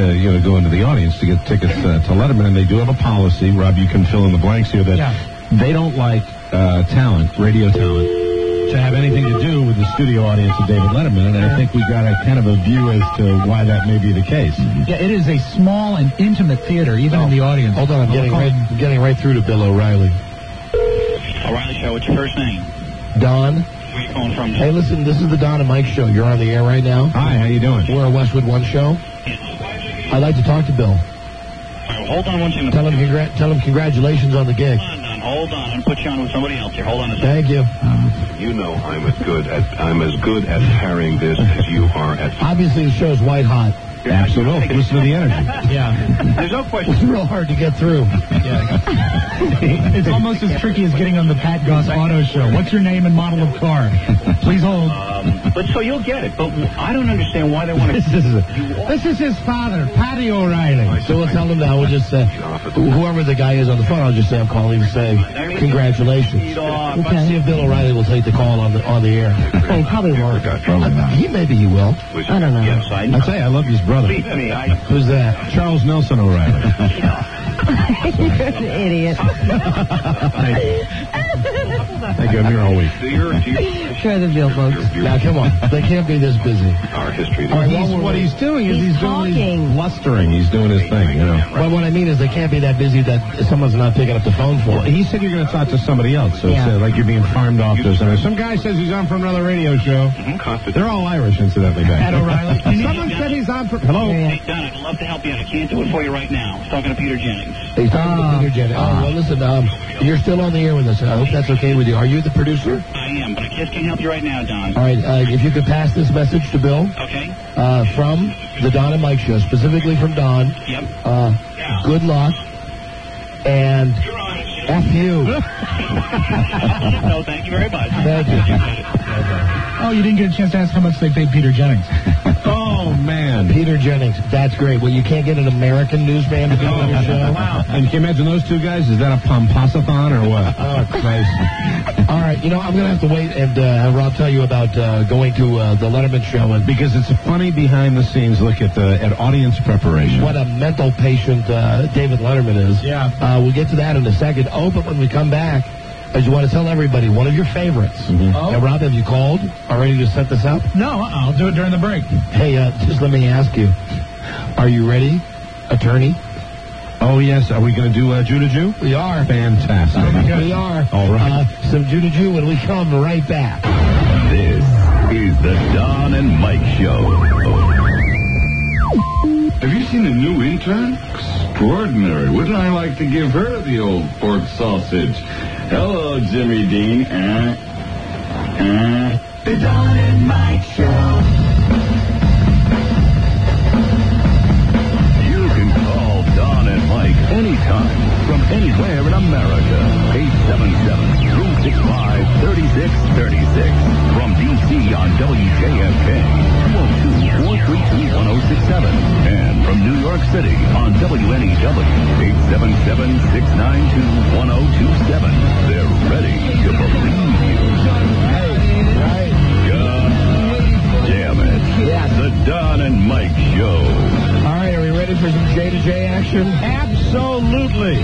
go into the audience to get tickets to Letterman, and they do have a policy. Rob, you can fill in the blanks here that they don't like radio talent, to have anything to do with the studio audience of David Letterman, and I think we got a kind of a view as to why that may be the case. Yeah, it is a small and intimate theater, even in the audience. Hold on, I'm getting right through to Bill O'Reilly. O'Reilly Show, what's your first name? Don. Where are you calling from? Hey, listen, this is the Don and Mike show. You're on the air right now. Hi, how you doing? We're a Westwood One show. I'd like to talk to Bill. All right, hold on one second. Tell him congratulations on the gig. Hold on. I'm put you on with somebody else here. Hold on a second. Thank you. I'm as good at parrying this as you are at... Obviously, the show's white hot. Absolutely. Listen to the energy. Yeah. There's no question. It's real hard to get through. It's almost as tricky as getting on the Pat Goss Auto Show. What's your name and model of car? Please hold. But so you'll get it. But I don't understand why they want to... This is his father, Patty O'Reilly. So we'll tell him now. We'll just say, whoever the guy is on the phone, I'll just say I'm calling to say congratulations. Okay. See if Bill O'Reilly will take the call on the air. He probably won't. Maybe he will. I don't know. Yes, I know. I say I love his brother. Who's that? Charles Nelson O'Reilly. You're an idiot. Thank you. I'm here all week. Try the deal, folks. Now, come on. They can't be this busy. Our history. What he's doing is He's talking. blustering. He's doing his thing, Well, what I mean is they can't be that busy that someone's not picking up the phone for Well, it. he said you're going to talk to somebody else, so it's like you're being farmed off to somebody. Some guy says he's on for another radio show. They're all Irish, incidentally, back Pat O'Reilly. Someone said he's on for... Hello? Hey, Don, I'd love to help you out. I can't do it for you right now. I was talking to Peter Jennings. He's talking to Peter Jennings. Well, listen, you're still on the air with us. I hope that's okay with you. Are you the producer? I am, but I just can't help you right now, Don. All right, if you could pass this message to Bill. Okay. From the Don and Mike Show, specifically from Don. Yep. Good luck. And F you. No, thank you very much. Thank you. Oh, you didn't get a chance to ask how much they paid Peter Jennings. Oh, man. Peter Jennings. That's great. Well, you can't get an American newsman to be on your show. Wow. And can you imagine those two guys? Is that a pompasathon or what? Oh, Christ. All right. You know, I'm going to have to wait and have Rob tell you about going to the Letterman show. And because it's a funny behind-the-scenes look at audience preparation. What a mental patient David Letterman is. Yeah. We'll get to that in a second. Oh, but when we come back, I just want to tell everybody one of your favorites. Mm-hmm. Oh. Now, Rob, have you called already to set this up? No, I'll do it during the break. Hey, just let me ask you. Are you ready, attorney? Oh, yes. Are we going to do Judah Jew? We are. Fantastic. We are. All right. Some Judah Jew when we come right back. This is the Don and Mike Show. Have you seen the new intern? Extraordinary. Wouldn't I like to give her the old pork sausage? Hello, Jimmy Dean. The Don and Mike Show. You can call Don and Mike anytime from anywhere in America. 877-365-3636. From D.C. on WJFK. 202-432-1067. And from New York City on WNEW. 877-692-1027. They're ready to believe you. Damn it. Yes. The Don and Mike Show. All right, are we ready for some J to J action? Absolutely.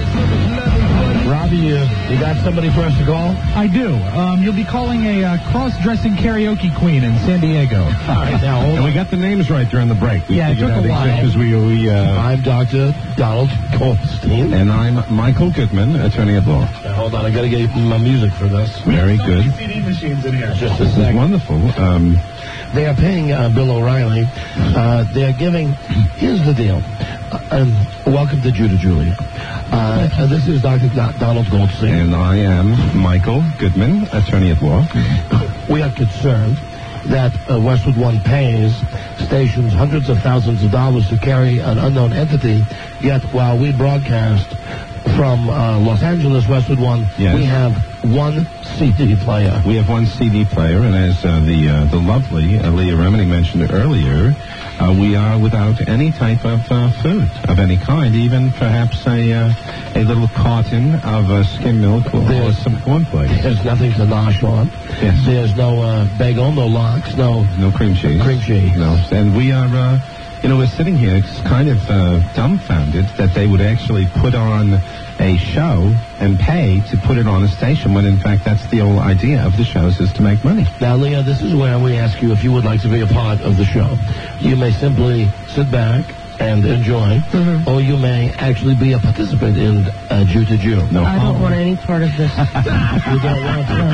Robbie, you got somebody for us to call? I do. You'll be calling a cross-dressing karaoke queen in San Diego. All right, now hold And on. we got the names right during the break. Yeah, it took a while. Because I'm Dr. Donald Goldstein. and I'm Michael Goodman, attorney at law. Now, hold on, I got to get my music for this. Very good. CD machines in here. Just a This is second. wonderful. They are paying Bill O'Reilly. They're giving. Here's the deal. Welcome to Judah Julia. This is Dr. Donald Goldstein. And I am Michael Goodman, attorney at law. We are concerned that Westwood One pays stations hundreds of thousands of dollars to carry an unknown entity, yet while we broadcast from Los Angeles, Westwood One, Yes. we have one CD player. We have one CD player, and as the lovely Leah Remini mentioned earlier, we are without any type of food of any kind, even perhaps a little carton of skim milk or some cornflakes. There's nothing to nosh on. Yes. There's no bagel, no lox, no cream cheese. Cream cheese. No, and we are, we're sitting here kind of dumbfounded that they would actually put on a show and pay to put it on a station when, in fact, that's the whole idea of the shows is to make money. Now, Leah, this is where we ask you if you would like to be a part of the show. You may simply sit back and enjoy, or you may actually be a participant in Jew to Jew. No, I don't want any part of this. You don't want to.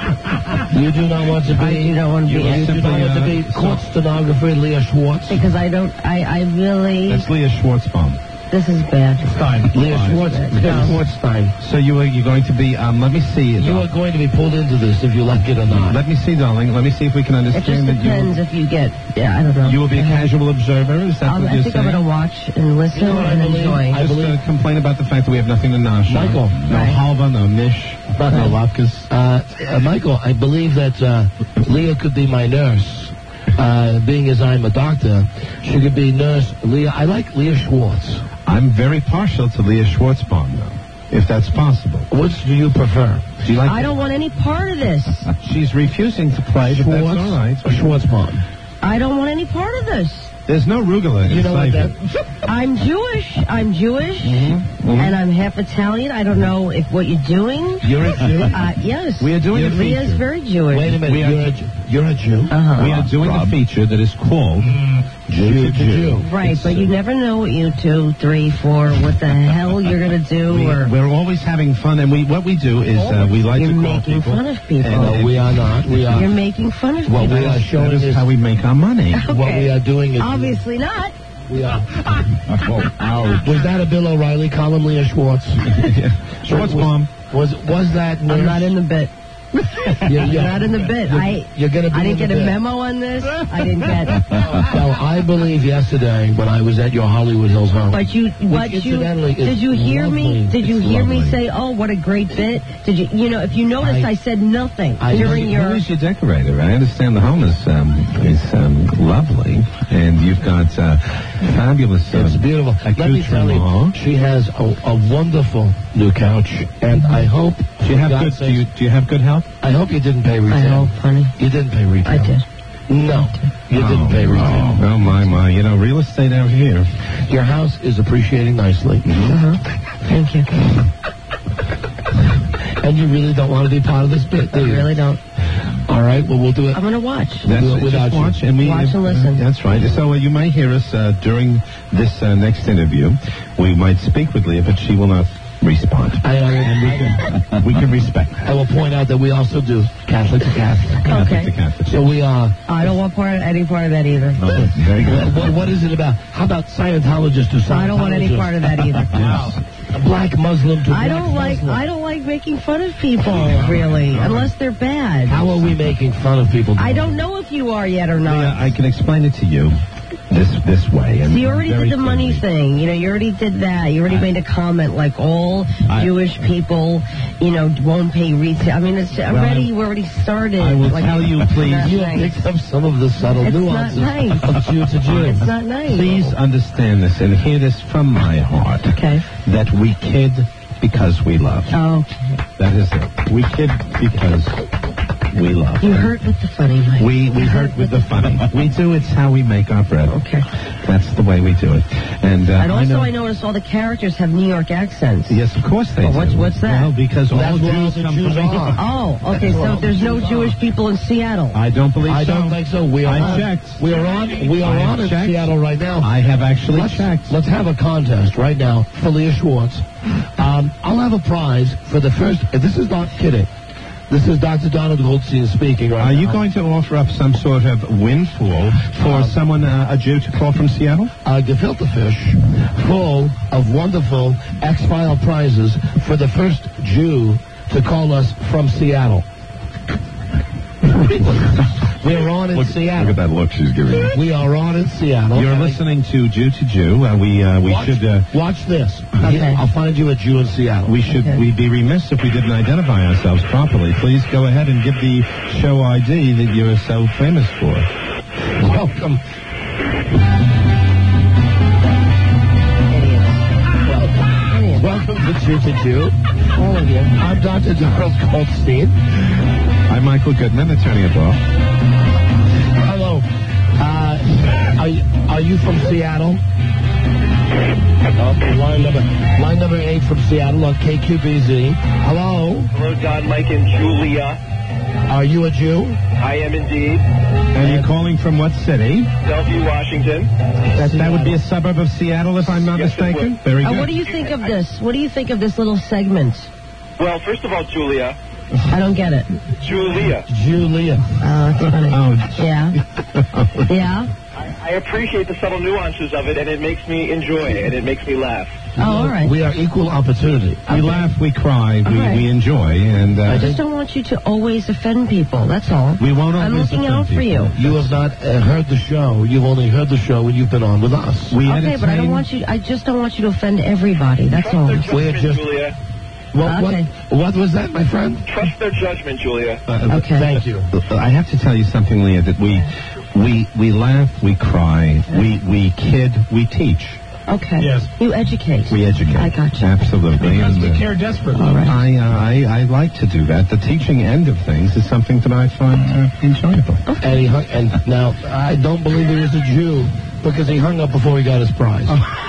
You do not want to be. You don't want to be. You do not want to be court stenographer Leah Schwartz. Because I don't. I really. That's Leah Schwartzbaum. This is bad. Leah Schwartz. Leah Schwartzstein. So you're going to be, let me see. You are going to be pulled into this if you like it or not. Let me see, darling. Let me see if we can It just understand that depends if you get. Yeah, I don't know. you will be a casual observer. Is that what I you're think saying? I'm going to watch and listen You know what I and believe? enjoy. I Just complain about the fact that we have nothing to nosh on. Michael. No Right. halva, no nish, no latkes. Michael, I believe that Leah could be my nurse. Being as I'm a doctor, she could be nurse Leah. I like Leah Schwartz. I'm very partial to Leah Schwartzbaum, though, if that's possible. Which do you prefer? Do you like? I don't want any part of this. She's refusing to play, but that's all right. Or Schwartzbaum? I don't want any part of this. There's no rugula. You know what that? I'm Jewish. I'm Jewish, Mm-hmm. and I'm half Italian. I don't know if what you're doing. You're a Jew? Yes. We are doing a Leah's feature. very Jewish. Wait a minute. You're a Jew? Uh-huh. We are doing a feature that is called Jew to Jew. Right, but you never know what you 2, 3, 4, what the hell you're going to do. We're always having fun, and what we do is we like You're to call making people. fun of people. And we are not. We are. You're making fun of What people. we are showing That is is how we make our money. Okay. what we are doing is Obviously not. we are. Was that a Bill O'Reilly column, Leah Schwartz? Schwartzbaum. Was that nurse? I'm not in the bit. You're not in the bit. You're going to be I didn't in the get a bit. memo on this. I didn't get it. Now, I believe yesterday when I was at your Hollywood Hills home. But did you hear me? Did you hear me say, "Oh, what a great bit"? Did you? You know, if you noticed, I said nothing during your. Who is your decorator? I understand the home is lovely, and you've got fabulous. It's beautiful. Let me tell you, she has a wonderful new couch, and I hope. Do you have good health? I hope you didn't pay retail. I hope, honey. You didn't pay retail. I did. No, you didn't pay retail. Oh, my. You know, real estate out here. Your house is appreciating nicely. Thank you. And you really don't want to be part of this bit, do you? I really don't. All right, well, we'll do it. I'm going to watch. That's We'll do it without watch, you. and Watch and listen. That's right. So you might hear us during this next interview. We might speak with Leah, but she will not respond. And we can respect. I will point out that we also do Catholic to Catholic. Okay. To Catholic. So we are. I don't want any part of that either. No, very good. What is it about? How about Scientologists to Scientologists? I don't want any part of that either. Yes. A black Muslim to black Muslim. I don't like making fun of people, really, unless they're bad. How are we making fun of people? I don't know if you are yet or not. Leah, I can explain it to you this way. And So you already very did the money clearly. thing. You know, you already did that. You already made a comment like all Jewish people, won't pay retail. I mean, you already started. I will like, tell you, please. not You nice. picked up some of the subtle It's nuances not nice. of Jew to Jew. It's not nice. Please understand this and hear this from my heart. Okay. That we kid because we love. Oh, That is it. We kid because we love. you hurt with the funny, Mike. We hurt with the funny. We do. It's how we make our bread. Okay. That's the way we do it. And I noticed all the characters have New York accents. Yes, of course they Well, do. what's that? Well, because That's all where all Jews the come Jews from are. Oh, okay. So there's no Jewish people in Seattle. I don't believe I so. don't think so. We are I on. checked. We are on in checked. Seattle right now. I have actually Let's have a contest right now for Leah Schwartz. I'll have a prize for the first. This is not kidding. This is Dr. Donald Goldstein speaking right now. Are you going to offer up some sort of windfall for someone, a Jew, to call from Seattle? Gefilte fish full of wonderful X-File prizes for the first Jew to call us from Seattle. We're on in Seattle. Look at that look she's giving you. We are on in Seattle. You're listening to Jew. We should watch this. Okay. I'll find you a Jew in Seattle. We'd be remiss if we didn't identify ourselves properly. Please go ahead and give the show ID that you're so famous for. Welcome. Welcome to Jew. All of you. I'm Dr. Donald Goldstein. I'm Michael Goodman, attorney at law. Hello. Are you from Seattle? Line number 8 from Seattle on KQBZ. Hello. Hello, Don, Mike, and Julia. Are you a Jew? I am indeed. And you're calling from what city? Bellevue, Washington. That would be a suburb of Seattle, if I'm not mistaken. Very good. What do you think of this? What do you think of this little segment? Well, first of all, Julia. I don't get it. Julia. Oh, that's funny. Yeah. Yeah. I appreciate the subtle nuances of it, and it makes me enjoy it, and it makes me laugh. Oh, all right. We are equal opportunity. We laugh, we cry, right. we enjoy, and I just don't want you to always offend people. That's all. we won't I'm always looking offend out for people. you. You have not heard the show. You've only heard the show when you've been on with us. Okay, but I don't want you. I just don't want you to offend everybody. That's all. Trust their judgment, Julia. What was that, my friend? Trust their judgment, Julia. Okay. Thank you. I have to tell you something, Leah, that we laugh, we cry, we kid, we teach. Okay. Yes. You educate. We educate. I got you. Absolutely. Because And, we care desperately. All right. I like to do that. The teaching end of things is something that I find enjoyable. And now, I don't believe he was a Jew because he hung up before he got his prize.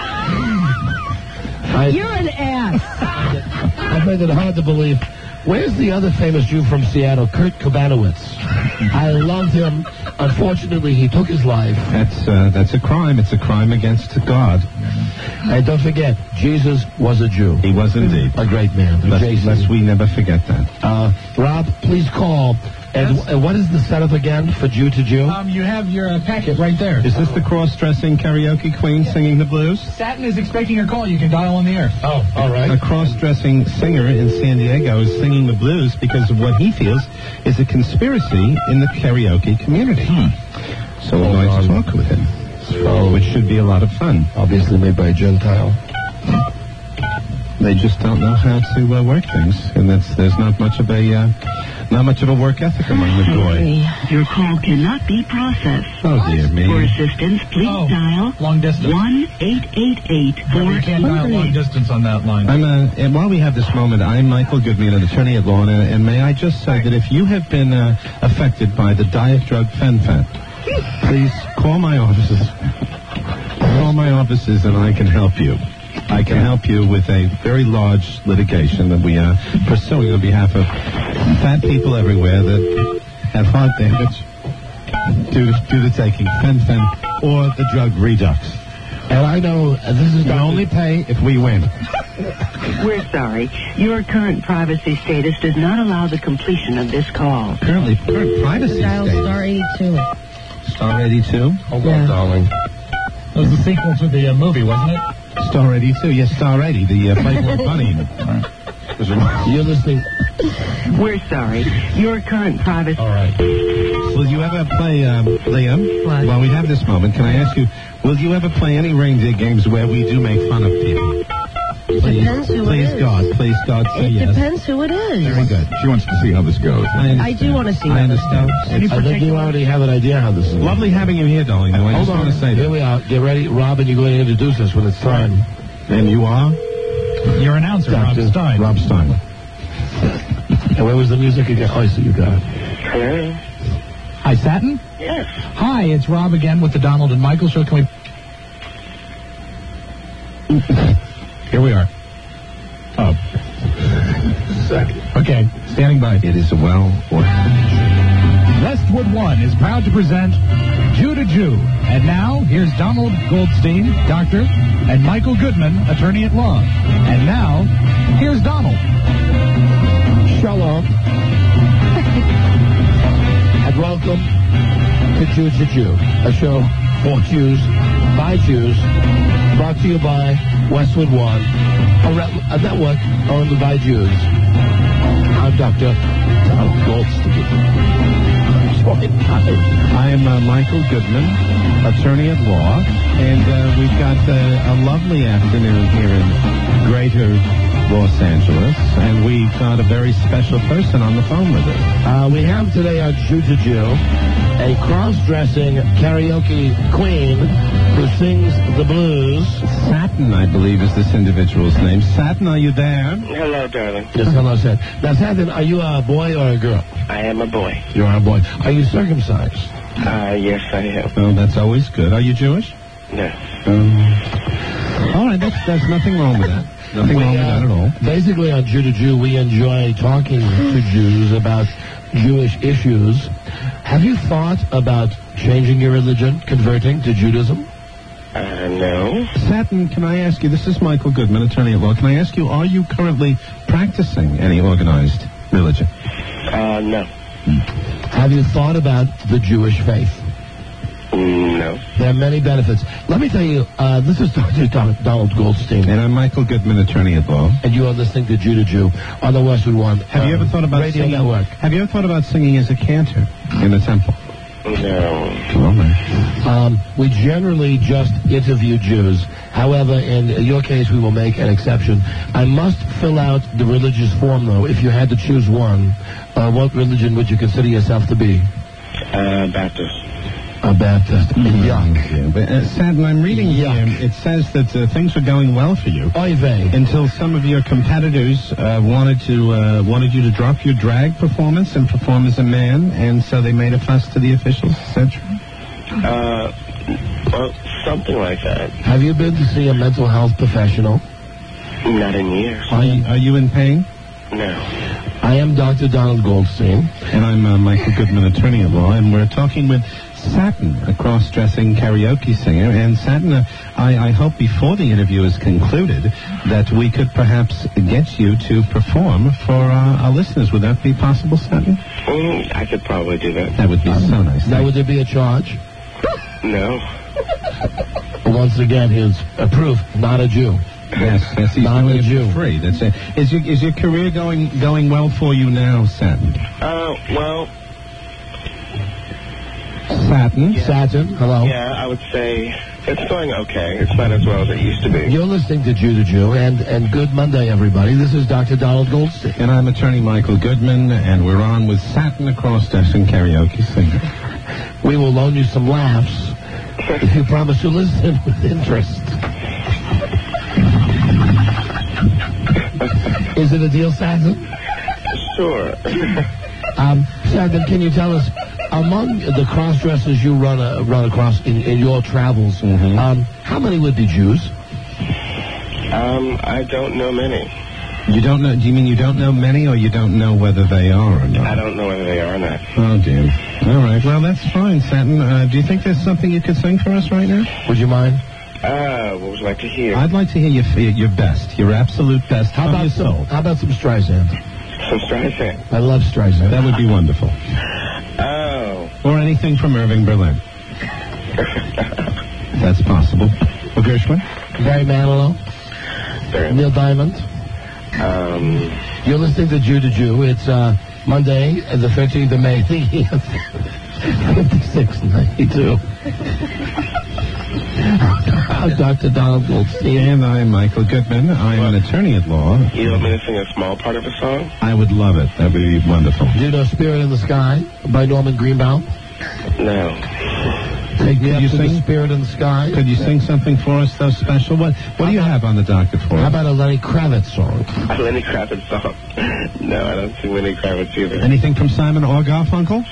You're an ass. I find it hard to believe. Where's the other famous Jew from Seattle, Kurt Kubanowitz? I loved him. Unfortunately, he took his life. That's a crime. It's a crime against God. And don't forget, Jesus was a Jew. He was indeed a great man. Lest we never forget that. Rob, please call And what is the setup again for Jew to Jew? You have your packet right there. Is this the cross-dressing karaoke queen singing the blues? Satin is expecting your call. You can dial on the air. Oh, all right. A cross-dressing singer in San Diego is singing the blues because of what he feels is a conspiracy in the karaoke community. So we're going to talk with him, which should be a lot of fun. Obviously made by a Gentile. They just don't know how to work things, and there's not much of a work ethic among the boys. Your call cannot be processed. Oh dear me! For assistance, please dial long distance 1-888-4. You can't dial long distance on that line. And while we have this moment, I'm Michael Goodman, an attorney at law, and may I just say that if you have been affected by the diet drug Fen-Phen, please call my offices. Call my offices, and I can help you. I can help you with a very large litigation that we are pursuing on behalf of fat people everywhere that have heart damage due to taking Fen-Phen or the drug Redux. And I know this is we only pay if we win. We're sorry. Your current privacy status does not allow the completion of this call. Current privacy Dial status. star 82. Star 82? Hold on, darling. That was the sequel to the movie, wasn't it? Star 82, yes, Star 80, the Playboy Bunny. You're listening. We're sorry. Your current privacy... All right. Will you ever play, Liam? What? While we have this moment, can I ask you, will you ever play any reindeer games where we do make fun of people? Depends who it is. Please, God, say It yes. depends who it is. Very good. She wants to see how this goes. I do want to see I how this understand. goes. I think you already have an idea how this is. Lovely having you here, darling. Though. I Hold just on. want to say Here that. we are. Get ready. Robin, you're going to introduce us when it's time. And you are? Your announcer, Rob Stein. Rob Stein. And where was the music again? Oh, I see you got it. Hello? Hi, Satin? Yes. Hi, it's Rob again with the Donald and Michael Show. Can we... Here we are. Oh. Okay, standing by. It is well ordered. Westwood One is proud to present Jew to Jew. And now, here's Donald Goldstein, doctor, and Michael Goodman, attorney at law. And now, here's Donald. Shalom. And welcome to Jew to Jew, a show for Jews, by Jews, brought to you by Westwood One, a network owned by Jews. I'm Dr. Donald Goldstein. I am Michael Goodman, attorney at law, and we've got a lovely afternoon here in Greater Los Angeles, and we've got a very special person on the phone with us. We have today on Jew to Jew a cross-dressing karaoke queen who sings the blues. Satin, I believe, is this individual's name. Satin, are you there? Hello, darling. Yes, hello, Satin. Now, Satin, are you a boy or a girl? I am a boy. You are a boy. Are you circumcised? Yes, I am. Oh, that's always good. Are you Jewish? No. All right, that's nothing wrong with that. Nothing wrong with that at all. Basically, on Jew to Jew, we enjoy talking to Jews about Jewish issues. Have you thought about changing your religion, converting to Judaism? No. Satin, can I ask you, this is Michael Goodman, attorney at law, can I ask you, are you currently practicing any organized religion? No. Have you thought about the Jewish faith? No. There are many benefits. Let me tell you, this is Dr. Donald Goldstein. And I'm Michael Goodman, attorney at law. And you are listening to Jew to Jew on the Westwood One. Have you ever thought about Radio singing? Network. Have you ever thought about singing as a cantor in the temple? No. We generally just interview Jews. However, in your case, we will make an exception. I must fill out the religious form, though. If you had to choose one, what religion would you consider yourself to be? Baptist. A Baptist. Yuck. But, Satin, I'm reading here. It says that things were going well for you Oy vey. until some of your competitors wanted you to drop your drag performance and perform as a man, and so they made a fuss to the officials. Is that true? Well, something like that. Have you been to see a mental health professional? Not in years. Are you in pain? No. I am Dr. Donald Goldstein. And I'm Michael Goodman, attorney at law, and we're talking with Satin, a cross-dressing karaoke singer. And Satin, I hope before the interview is concluded that we could perhaps get you to perform for our listeners. Would that be possible, Satin? I could probably do that. That would be so nice. Now, would there be a charge? No. Once again, he's a proof, not a Jew. Yes, he's Not doing a it Jew. for free. That's it. Is your career going well for you now, Satin? Well... Satin? Yeah. Satin, hello. Yeah, I would say it's going okay. It's not as well as it used to be. You're listening to Jew to Jew, and good Monday, everybody. This is Dr. Donald Goldstein. And I'm attorney Michael Goodman, and we're on with Satin Across Session Karaoke Singer. We will loan you some laughs if you promise to listen with interest. Is it a deal, Satin? Sure. Satin, can you tell us, among the cross-dressers you run across in your travels, how many would be Jews? I don't know many. You don't know? Do you mean you don't know many, or you don't know whether they are or not? I don't know whether they are or not. Oh, dear. All right. Well, that's fine, Satin. Do you think there's something you could sing for us right now? Would you mind? What would you like to hear? I'd like to hear your best, your absolute best. How about some Streisand? Some Streisand. I love Streisand. That would be wonderful. Oh. Or anything from Irving Berlin. That's possible. Or Gershwin? Barry Manilow? Neil Diamond? You're listening to Jew to Jew. It's Monday, the 13th of May, 5692. I'm Dr. Donald Goldstein. And I'm Michael Goodman. I'm an attorney at law. You want me to sing a small part of a song? I would love it. That would be wonderful. Do you know Spirit in the Sky by Norman Greenbaum? No. Take me up to the Spirit in the Sky. Could you sing something for us, though, special? What do you have on the docket for us? How about a Lenny Kravitz song? A Lenny Kravitz song? No, I don't sing Lenny Kravitz either. Anything from Simon or Garfunkel?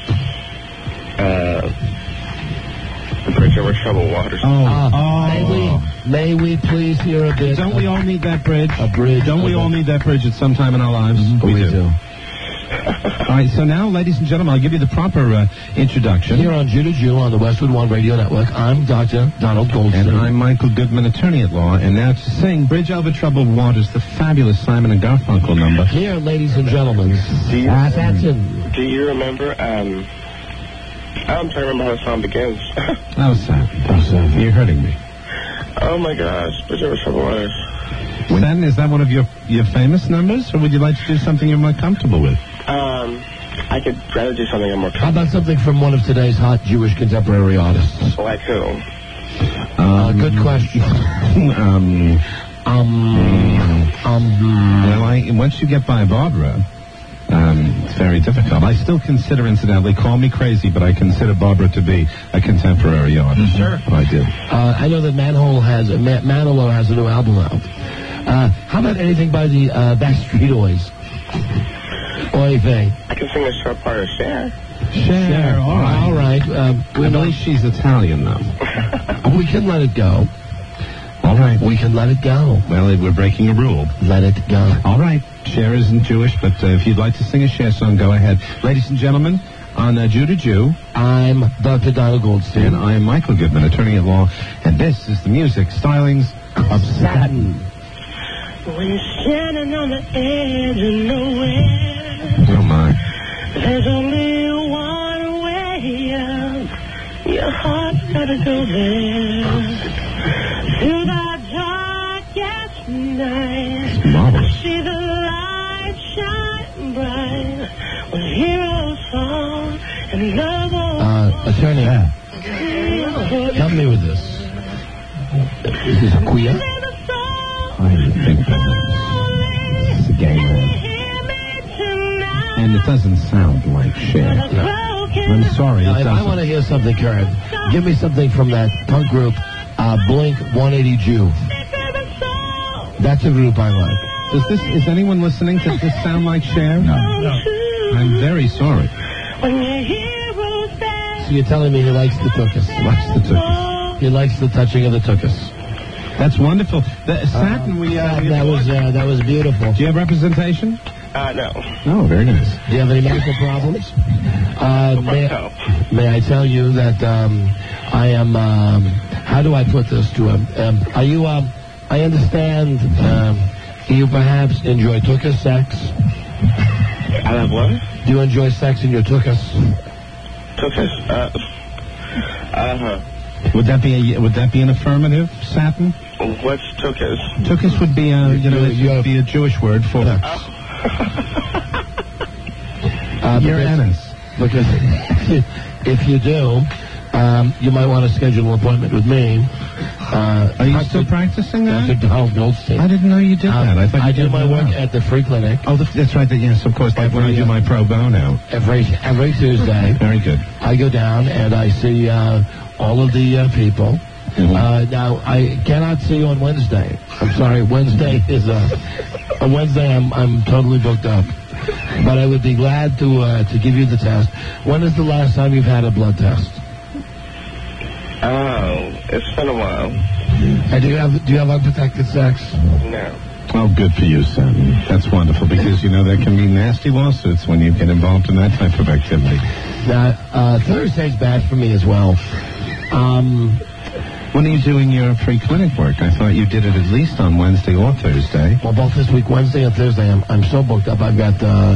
The Bridge Over Troubled Waters. May we please hear a bit? Don't we all need that bridge? A bridge. Don't we all need that bridge at some time in our lives? We do. All right, so now, ladies and gentlemen, I'll give you the proper introduction. Here on Jew to Jew on the Westwood One Radio Network, I'm Dr. Donald Goldstein. And I'm Michael Goodman, attorney at law. And now to sing Bridge Over Troubled Waters, the fabulous Simon and Garfunkel number. Here, ladies and gentlemen, Satin. Do you remember, I'm trying to remember how the song begins. Oh, Satin. You're hurting me. Oh, my gosh. Bridge Over Troubled Waters. Satin, is that one of your famous numbers, or would you like to do something you're more comfortable with? I could rather do something I'm more How about something from one of today's hot Jewish contemporary artists? Like who? Good question. Well, once you get by Barbara, it's very difficult. I still consider, incidentally, call me crazy, but I consider Barbara to be a contemporary artist. Sure. I do. I know that Manilow has a new album out. How about anything by the Backstreet Boys? Oy vey. I can sing a short part of Cher. Cher, all right. I believe she's Italian, though. We can let it go. All right. We can let it go. Well, we're breaking a rule. Let it go. All right. Cher isn't Jewish, but if you'd like to sing a Cher song, go ahead. Ladies and gentlemen, on Jew to Jew, I'm Dr. Donald Goldstein. And I am Michael Goodman, attorney at law. And this is the music stylings of Satin. When you're standing on the edge of nowhere, oh my, there's only one way out. Your heart gotta go there. Through the darkest night, marvelous. see the light shine bright. When heroes fall and love attorney, help me with this. Is this a queer? I think it's a gay man. And it doesn't sound like Cher. No. I'm sorry. If I want to hear something, Karen, give me something from that punk group, Blink 180 Jew. That's a group I like. Is anyone listening? Does this sound like Cher? No. I'm very sorry. So you're telling me he likes the tuchus? He likes the tuchus. He likes the touching of the tuchus. That's wonderful. Satin, that was beautiful. Do you have representation? No. Oh, very nice. Do you have any medical problems? May I tell you that I am, how do I put this to him? Are you, I understand, you perhaps enjoy tuchus sex? I have what? Do you enjoy sex in your tuchus? Tuchus? Would that be an affirmative, Satin? What's tuchus? Tuchus would be be a Jewish word for your anus. Because if you do, you might want to schedule an appointment with me. Are you still practicing that? Dr. Donald Goldstein. I didn't know you did that. I thought I you do did my work at the free clinic. Oh, that's right. Yes, of course. Like when I do my pro bono. Every Tuesday. Very good. I go down and I see all of the people. Now, I cannot see you on Wednesday. I'm sorry. Wednesday is on Wednesday. I'm totally booked up. But I would be glad to give you the test. When is the last time you've had a blood test? Oh, it's been a while. And do you have unprotected sex? No. Oh, good for you, son. That's wonderful because, there can be nasty lawsuits when you get involved in that type of activity. Now, Thursday's bad for me as well. When are you doing your free clinic work? I thought you did it at least on Wednesday or Thursday. Well, both this week, Wednesday and Thursday, I'm so booked up. I've got the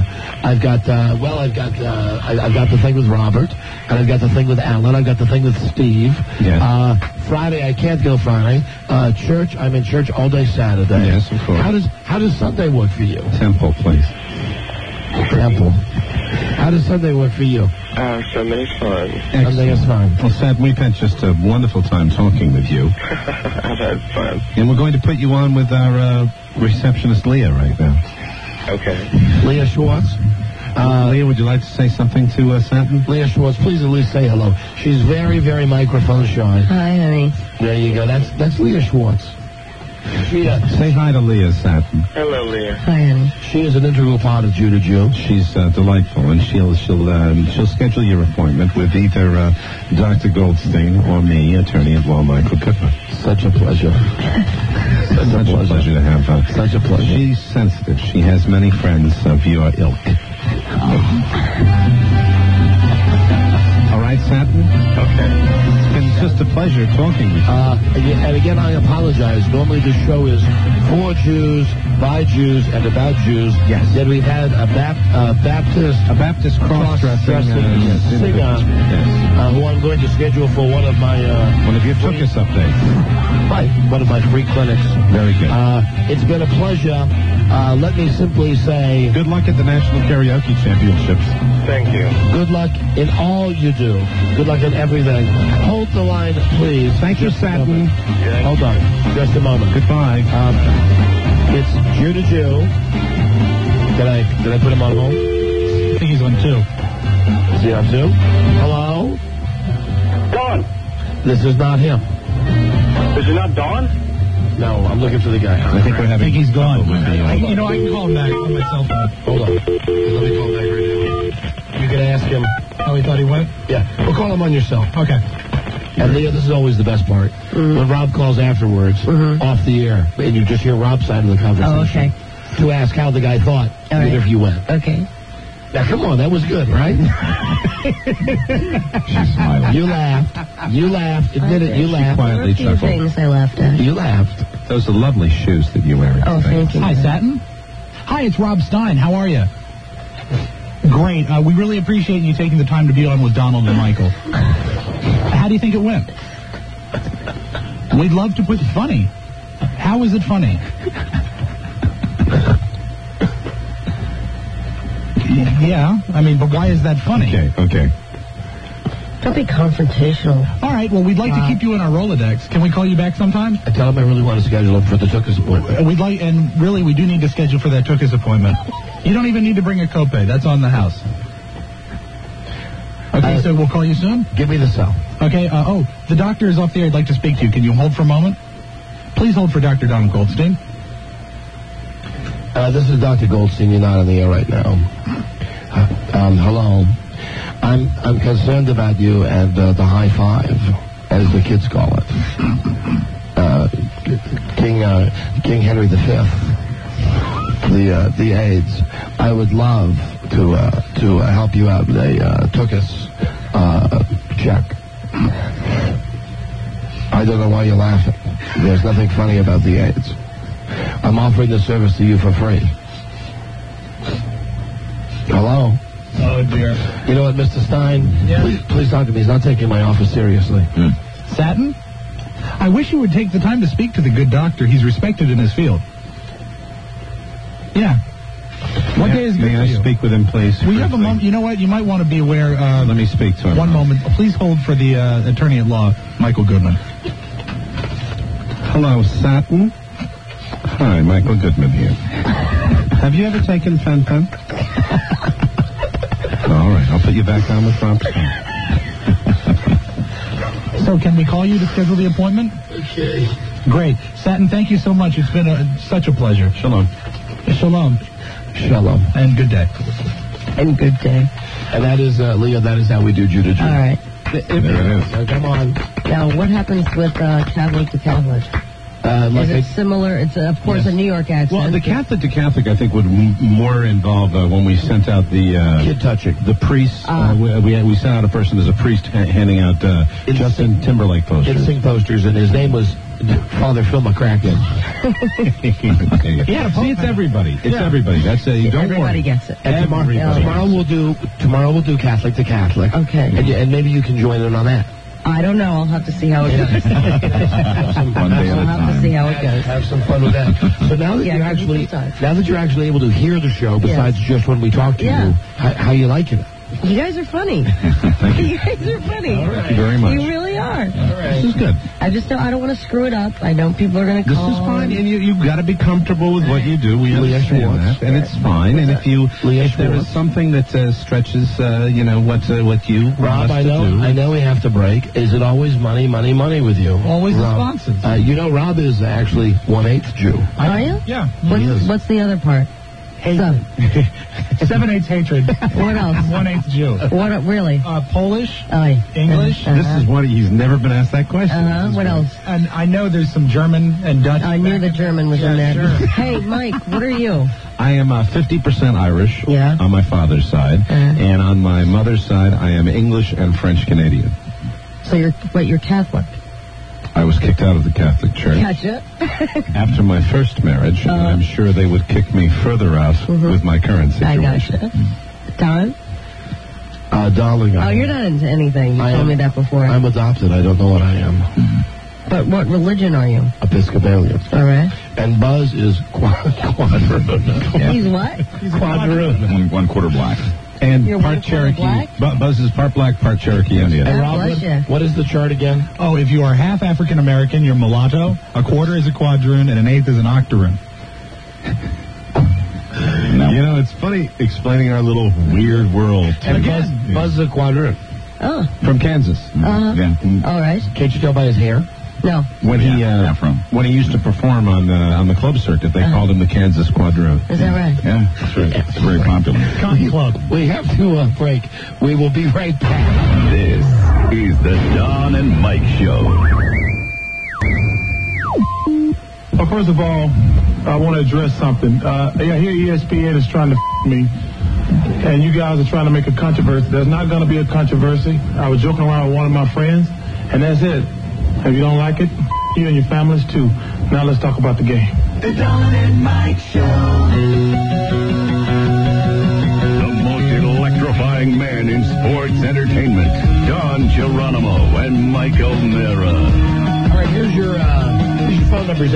thing with Robert, and I've got the thing with Alan. I've got the thing with Steve. Yes. Friday, I can't go Friday. Church, I'm in church all day Saturday. Yes, of course. How does Sunday work for you? Temple, please. Temple. How does Sunday work for you? Sunday's fine. Sunday is fine. Well, Sam, we've had just a wonderful time talking with you. I've had fun. And we're going to put you on with our receptionist, Leah, right now. Okay. Leah Schwartz. Leah, would you like to say something to Satin? Leah Schwartz, please at least say hello. She's very, very microphone shy. Hi, honey. There you go. That's Leah Schwartz. Say hi to Leah, Satin. Hello, Leah. Hi, honey. She is an integral part of Jew to Jew. She's delightful, and she'll schedule your appointment with either Dr. Goldstein or me, attorney-at-law Michael Cooper. Such a pleasure. Such a pleasure to have her. Such a pleasure. She's sensitive. She has many friends of your ilk. All right, Satin? Okay. It's been just a pleasure talking with you. And again, I apologize. Normally this show is for Jews, by Jews, and about Jews. Yes. Yet we've had a Baptist cross-dressing singer who I'm going to schedule for one of your tuchus updates. Right, one of my free clinics. Very good. It's been a pleasure. Let me simply say... Good luck at the National Karaoke Championships. Thank you. Good luck in all you do. Good luck in everything. Hold the line, please. Thank you, Satin. Hold on. Just a moment. Goodbye. It's Jew to Jew. Did I put him on hold? I think he's on 2. Is he on 2? Hello? Dawn. This is not him. Is it not Dawn? No, I'm looking for the guy. I think he's gone. I can call him back on my cell phone. Hold on. Let me call back right now. You can ask him. Oh, he thought he went? Yeah. We'll call him on your cell. Okay. And Leah, this is always the best part. When Rob calls afterwards, off the air, and you just hear Rob's side of the conversation. Oh, okay. To ask how the guy thought, right. if you went. Okay. Now, come on, that was good, right? She's smiling. You laughed. You laughed. Admit it, you laughed. Quietly There were a few chuckled. things I laughed at. You laughed. Those are lovely shoes that you're wearing. Oh, today. thank you. Hi, Satin. Hi, it's Rob Stein. How are you? Great. We really appreciate you taking the time to be on with Donald and Michael. How do you think it went? We'd love to put funny. How is it funny? Yeah, but why is that funny? Okay. Don't be confrontational. All right, well, we'd like to keep you in our Rolodex. Can we call you back sometime? I tell him I really want to schedule him for the tuchus appointment. We do need to schedule for that tuchus appointment. You don't even need to bring a copay. That's on the house. Okay, so we'll call you soon? Give me the cell. Okay, the doctor is off the air. I'd like to speak to you. Can you hold for a moment? Please hold for Dr. Donald Goldstein. This is Dr. Goldstein. You're not on the air right now. Hello. I'm concerned about you and the high five, as the kids call it. King Henry V, the AIDS. I would love to help you out with a tuchus check. I don't know why you're laughing. There's nothing funny about the AIDS. I'm offering the service to you for free. Hello? Oh, dear. You know what, Mr. Stein? Please talk to me. He's not taking my office seriously. Satin? I wish you would take the time to speak to the good doctor. He's respected in his field. Yeah. What day is good May for I you? speak with him, please? We have a moment. You know what? You might want to be aware. Let me speak to him. One moment. Please hold for the attorney at law, Michael Goodman. Hello, Satin. Hi, Michael Goodman here. Have you ever taken Fen-Phen? All right, I'll put you back on the front. So can we call you to schedule the appointment? Okay. Great. Satin, thank you so much. It's been such a pleasure. Shalom. Shalom. Shalom. And good day. And good day. And that is, Leah, that is how we do Jew to Jew. All right. There it is. Come on. Now, what happens with Catholic to Catholic? Is it similar? It's, of course, a New York accent. Well, the Catholic to Catholic, I think, would more involve when we sent out the kid touching. The priest. We sent out a person as a priest handing out Justin Timberlake posters. Instinct posters, and his name was Father Phil McCracken. Yeah, see, it's everybody. It's everybody. That's you don't Everybody worry. gets it. And tomorrow we'll do Catholic to Catholic. Okay. And maybe you can join in on that. I don't know. I'll have to see how it goes. One day at a I'll have to see how it goes. Have some fun with that. So now that you're actually able to hear the show, besides just when we talk to you, how you liking it? You guys are funny. Thank you. You guys are funny. All right. Thank you very much. You really are. All right. This is good. I don't want to screw it up. I know people are going to call. This is fine, and you've got to be comfortable with what you do. We understand that, and it's fine. And if there is something that stretches, what you Rob, want us to do. I know we have to break. Is it always money with you? Always Rob, the sponsors. Rob is actually 1/8 Jew. Are you? Yeah. What's the other part? 7/8 hatred. What else? 1/8 Jew. What really? Polish. Aye. English. This is one he's never been asked that question. What else? And I know there's some German and Dutch. I knew the German was in there. Sure. Hey, Mike, what are you? I am 50% Irish Yeah. on my father's side, and on my mother's side, I am English and French Canadian. So you're Catholic. I was kicked out of the Catholic Church Gotcha. after my first marriage, and I'm sure they would kick me further out with my current I situation. gotcha. Don? Darling. You're not into anything. You told me that before. I'm adopted. I don't know what I am. But what religion are you? Episcopalian. All right. And Buzz is quadroon. He's what? He's quadroon. One quarter black. And You're part 1/4 Cherokee. black? Buzz is part black, part Cherokee Indian. And God Rob, bless you. what is the chart again? Oh, if you are half African American, you're mulatto. A quarter is a quadroon, and an eighth is an octoroon. No. It's funny explaining our little weird world. And Buzz is a quadroon. Oh. From Kansas. Yeah. All right. Can't you tell by his hair? No. When he used to perform on the club circuit, they called him the Kansas Quadroon. Is that right? Yeah, that's right. It's very popular. Cotton Club. We have to break. We will be right back. This is the Don and Mike Show. Well, first of all, I want to address something. I hear ESPN is trying to me, and you guys are trying to make a controversy. There's not going to be a controversy. I was joking around with one of my friends, and that's it. If you don't like it, you and your families too. Now let's talk about the game. The Don and Mike Show. The most electrifying man in sports entertainment, Don Geronimo and Mike O'Meara. All right, here's your phone numbers,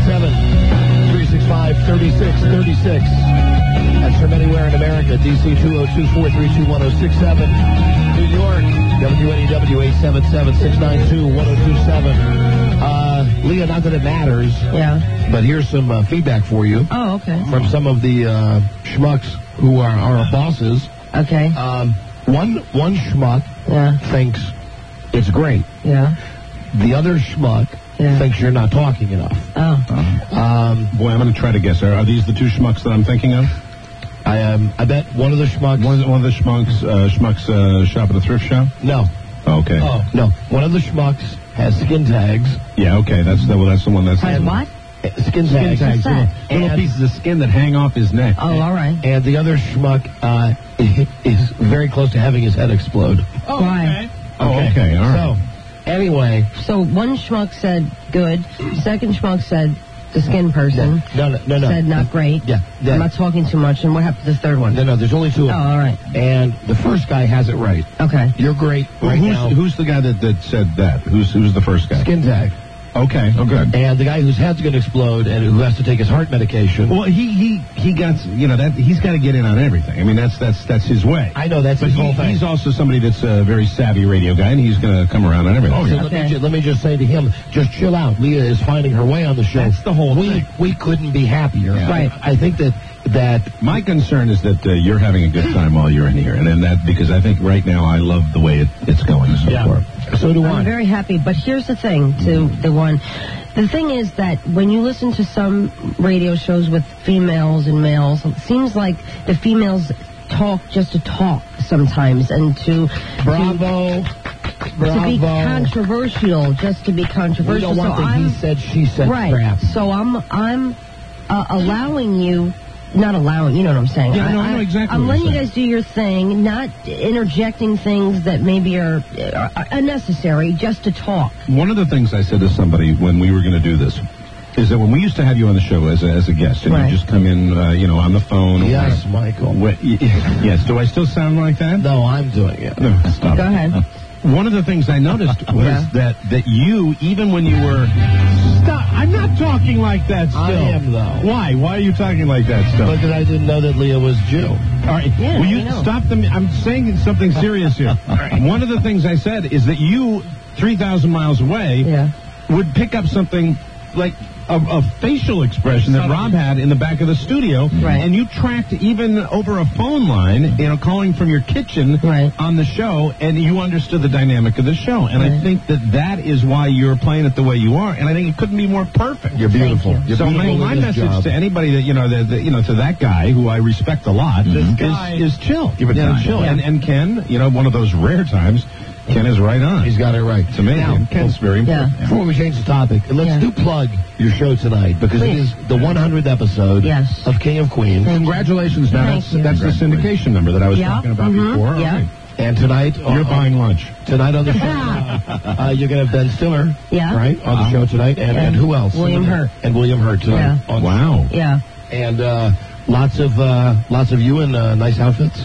877-365-3636. That's from anywhere in America. DC 202-432-1067. New York, WNEW 877-692-1027. Leah, not that it matters. Yeah. But here's some feedback for you. Oh, okay. From some of the schmucks who are our bosses. Okay. One schmuck thinks it's great. Yeah. The other schmuck thinks you're not talking enough. Oh. Boy, I'm going to try to guess. Are these the two schmucks that I'm thinking of? I bet one of the schmucks... One of the schmucks shop at a thrift shop? No. Okay. Oh, no. One of the schmucks has skin tags. Yeah, okay. That's the one that's... Has what? Skin tags. What's that? Little pieces of skin that hang off his neck. Oh, all right. And the other schmuck is very close to having his head explode. Oh, why? Okay, all right. So, anyway. So one schmuck said good. Second schmuck said The skin person. No. Said not great. Yeah. I'm not talking too much. And what happened to the third one? No, there's only 2 of them. Oh, all right. And the first guy has it right. Okay. You're great right now. Who's the guy that said that? Who's the first guy? Skin tag. Okay. Oh, good. And the guy whose head's going to explode and who has to take his heart medication. Well, he got, that he's got to get in on everything. I mean, that's his way. I know, that's his whole thing. He's also somebody that's a very savvy radio guy, and he's going to come around on everything. So let me just say to him, just chill out. Leah is finding her way on the show. That's the whole thing. We couldn't be happier. Yeah. Right. I think that my concern is that you're having a good time while you're in here, and then that because I think right now I love the way it's going so far. So do I. I'm very happy, but here's the thing to the one. The thing is that when you listen to some radio shows with females and males, it seems like the females talk just to talk sometimes and to Bravo. to be controversial, just to be controversial. We don't want so the he said, she said crap. So I'm allowing you. Not allowing, you know what I'm saying. Yeah, I know exactly I'm what letting you're you guys do your thing, not interjecting things that maybe are unnecessary just to talk. One of the things I said to somebody when we were going to do this is that when we used to have you on the show as a guest, and you just come in, on the phone. Yes, Michael. Yes. Do I still sound like that? No, I'm doing it. No, stop. Go ahead. One of the things I noticed was that you, even when you were... Stop. I'm not talking like that still. I am, though. Why? Why are you talking like that still? Because I didn't know that Leah was Jew. All right. Yeah, Will you stop them? I'm saying something serious here. One of the things I said is that you, 3,000 miles away, would pick up something like a facial expression that Rob had in the back of the studio, and you tracked even over a phone line, calling from your kitchen on the show, and you understood the dynamic of the show. And I think that is why you're playing it the way you are, and I think it couldn't be more perfect. You're beautiful. Thank you. So my message to anybody that to that guy who I respect a lot is chill. Give it time. Chill. And Ken, one of those rare times. Ken is right on. He's got it right. It's amazing. Now, Ken's very important. Yeah. Before we change the topic, let's do plug your show tonight because it is the 100th episode of King of Queens. Congratulations. Now that's the syndication number that I was talking about before. Yeah. Right. And tonight you're buying lunch. Tonight on the show, you're going to have Ben Stiller. Yeah. Right on the show tonight, and who else? William Hurt. And William Hurt tonight. Yeah. Wow. Yeah. And lots of you in nice outfits.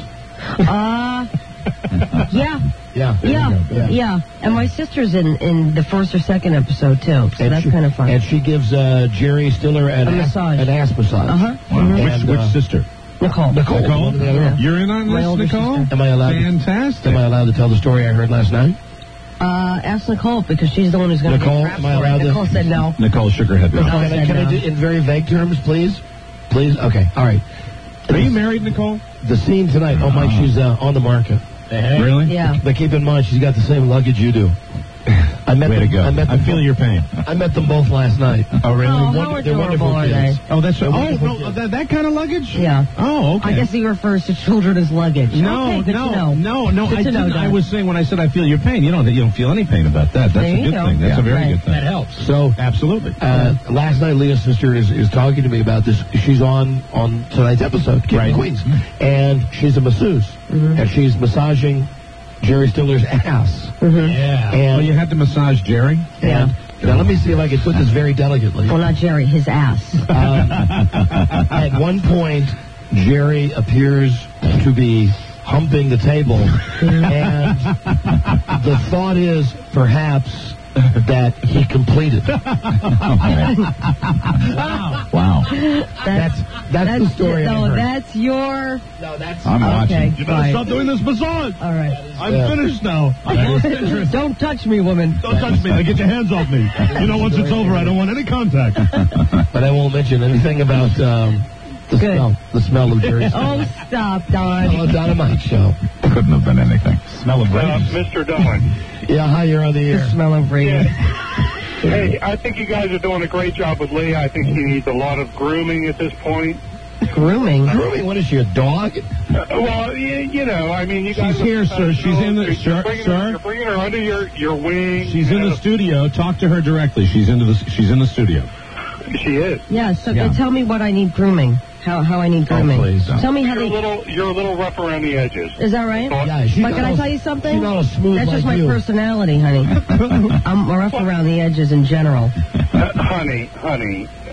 Yeah. And my sister's in the first or second episode too, so that's kind of fun. And she gives Jerry Stiller an ass massage. Wow. Which sister? Nicole. Yeah. You're in on this, Nicole? Am I allowed? Fantastic. Am I allowed to tell the story I heard last night? Ask Nicole because she's the one who's going to Nicole, get am I allowed to? Nicole said no. Nicole shook her head. Can I do in very vague terms, please? Please? Okay. All right. Are you married, Nicole? The scene tonight. Oh, Mike, she's on the market. Really? Yeah. But keep in mind, she's got the same luggage you do. I met Way them, to go. I feel your pain. I met them both last night. Oh, really? Oh, how adorable are they? Oh, that's right. Oh, no, that kind of luggage? Yeah. Oh, okay. I guess he refers to children as luggage. No. Good to know. I didn't. I was saying when I said I feel your pain, you don't feel any pain about that. That's a good thing. That's a very good thing. That helps. So absolutely. Last night, Leah's sister is talking to me about this. She's on tonight's episode, King of Queens, and she's a masseuse, and she's massaging Jerry Stiller's ass. Yeah. And you had to massage Jerry? Yeah. Now, let me see if I can put this very delicately. Well, not Jerry, his ass. At one point, Jerry appears to be humping the table, and the thought is perhaps that he completed. Wow. That's the story I heard. That's your... No, that's... I'm watching. You better stop doing this massage. All right. I'm finished now. Don't touch me, woman. Don't touch me. Now get your hands off me. Once it's over, I don't want any contact. But I won't mention anything about the smell of Jerry Stiller. Oh, stop, Don. Oh, Dynamite Show. Couldn't have been anything. Smell of rage. Mr. Dolan. Yeah, hi, you're on the air. The smell of rage. Hey, I think you guys are doing a great job with Leah. I think she needs a lot of grooming at this point. Grooming? Grooming? What is she, a dog? Well, you guys... She's here, sir. She's in the... Sir? You're bringing her under your wing. She's in the studio. Talk to her directly. She's in the studio. She is. Yeah, so tell me what I need grooming. How I need grooming. Oh, please. Tell me how you're a little rough around the edges. Is that right? Yeah, But can I tell you something? She's not as smooth That's just like my you. personality, honey. I'm rough around the edges in general. Honey,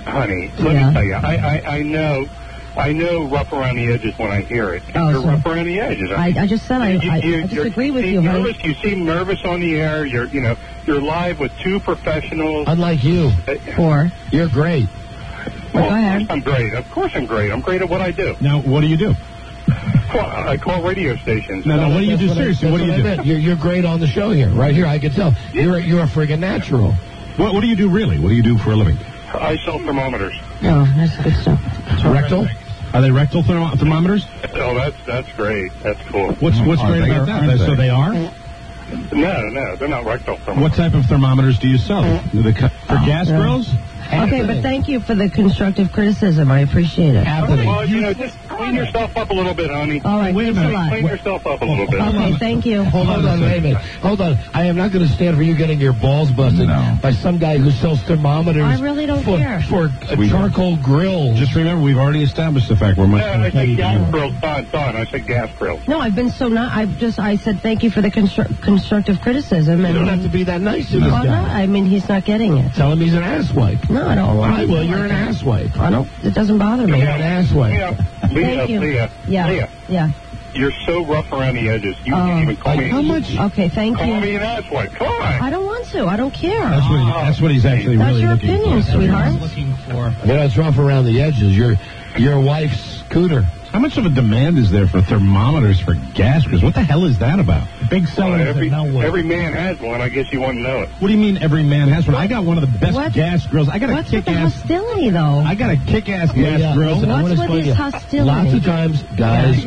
honey, let me tell you, I know rough around the edges when I hear it. Oh, You're so rough around the edges. I just said I disagree with you, honey. You seem nervous on the air. You're live with two professionals. Unlike you. You're great. Well, go ahead. I'm great. Of course I'm great. I'm great at what I do. Now, what do you do? Well, I call radio stations. No, what do you do? Seriously, what do you do? You're great on the show here. Right here, I can tell. You're a friggin' natural. What do you do really? What do you do for a living? I sell thermometers. Oh, that's good stuff. Rectal? Are they rectal thermometers? Oh, that's great. That's cool. What's great about that? So they are? No, they're not rectal thermometers. What type of thermometers do you sell? For gas grills? Okay, but thank you for the constructive criticism. I appreciate it. Well, just clean yourself up a little bit, honey. All right, wait a minute. thanks a lot. Clean yourself up a little bit. Okay, thank you. Hold on, wait a minute. Hold on. I am not going to stand for you getting your balls busted by some guy who sells thermometers. I really don't care. For charcoal grills. Just remember, we've already established the fact we're much No, I said gas grills. Don, I said gas grills. No, I've been so not. I said thank you for the constructive criticism. And You don't have to be that nice to this well, guy. no, I mean, he's not getting it. Tell him he's an asswipe. No, I don't want Well, you're an asswipe. I don't. It doesn't bother me. You're an asswipe. Thank you. Leah. Yeah. You're so rough around the edges. You can't even call me. How much? Okay, thank you. Call me an asswipe. Come on. I don't want to. I don't care. That's what he's actually That's really your looking opinion, for. sweetheart. Looking for. It's rough around the edges. Your wife's scooter. How much of a demand is there for thermometers for gas grills? What the hell is that about? Big sellers every man has one. I guess you want to know it. What do you mean every man has one? I got one of the best gas grills. I got What's a with the kick-ass. hostility, though? I got a kick-ass gas grill. Listen, I wanna What's with explain his to you. hostility? Lots of times, guys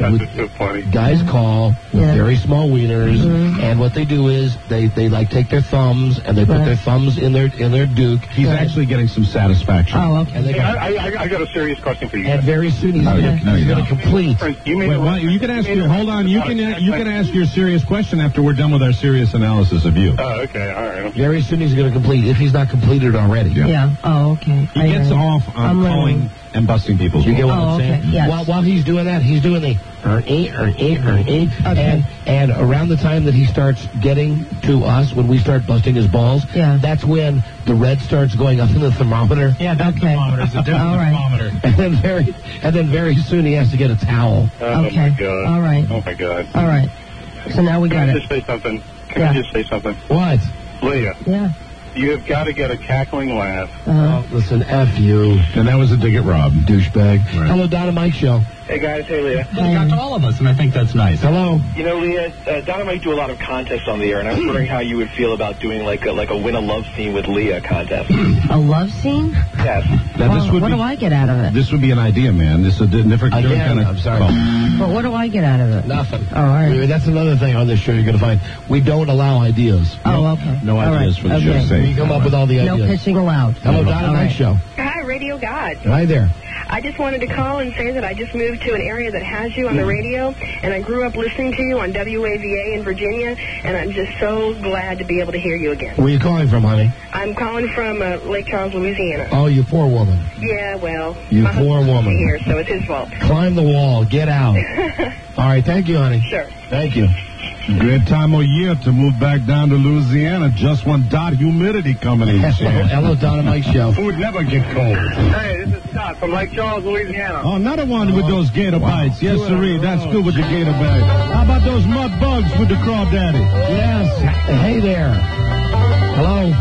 call with very small wieners, and what they do is they like take their thumbs and they put their thumbs in their duke. He's actually getting some satisfaction. Oh, okay. And they got, I got a serious question for you. and very soon he's going to complete. You can ask your. Hold on. You can ask your serious question after we're done with our serious analysis of you. Oh, okay. All right. Very soon he's going to complete, if he's not completed already. Yeah. Oh, okay. He gets off on calling and busting people's You get what balls. I'm saying? Yes. While he's doing that, he's doing the earn eight. And around the time that he starts getting to us, when we start busting his balls, that's when the red starts going up in the thermometer. Yeah, that thermometer is a different thermometer. And then very soon he has to get a towel. Oh, Okay. my God. All right. Oh, my God. All right. So now we got Can I it. just say something? Can I just say something? What? Leah, Yeah. you have got to get a cackling laugh. Oh, listen, F you. And that was a dig at Rob. Douchebag. Hello, Donna Mike Show. Hey, guys. Hey, Leah. Well, you got to all of us, and I think that's nice. Hello. You know, Leah, Don and Mike do a lot of contests on the air, and I was wondering how you would feel about doing like a win a love scene with Leah contest. A love scene? Yes. Now, this would what be, do I get out of it? This would be an idea, man. This is a different kind of. I'm sorry. But what do I get out of it? Nothing. Oh, all right. That's another thing on this show you're going to find. We don't allow ideas. Oh, okay. No All ideas right. for the Okay. show's sake. You come up with all the ideas. No pitching allowed. Hello, Donna All Mike right. Show. Hi, Radio God. Hi there. I just wanted to call and say that I just moved to an area that has you on the radio, and I grew up listening to you on WAVA in Virginia, and I'm just so glad to be able to hear you again. Where are you calling from, honey? I'm calling from Lake Charles, Louisiana. Oh, you poor woman. Yeah, well, You my poor husband's woman. here, so it's his fault. Climb the wall. Get out. All right. Thank you, honey. Sure. Thank you. Great time of year to move back down to Louisiana. Just one dot humidity coming in. Hello, Donna Mike Show. Food never get cold. Hey, this is Scott from Lake Charles, Louisiana. Oh, another one with those gator bites. Yes, sirree. That's good with the gator bite. How about those mud bugs with the crawdaddy? Yes. Hey there. Hello.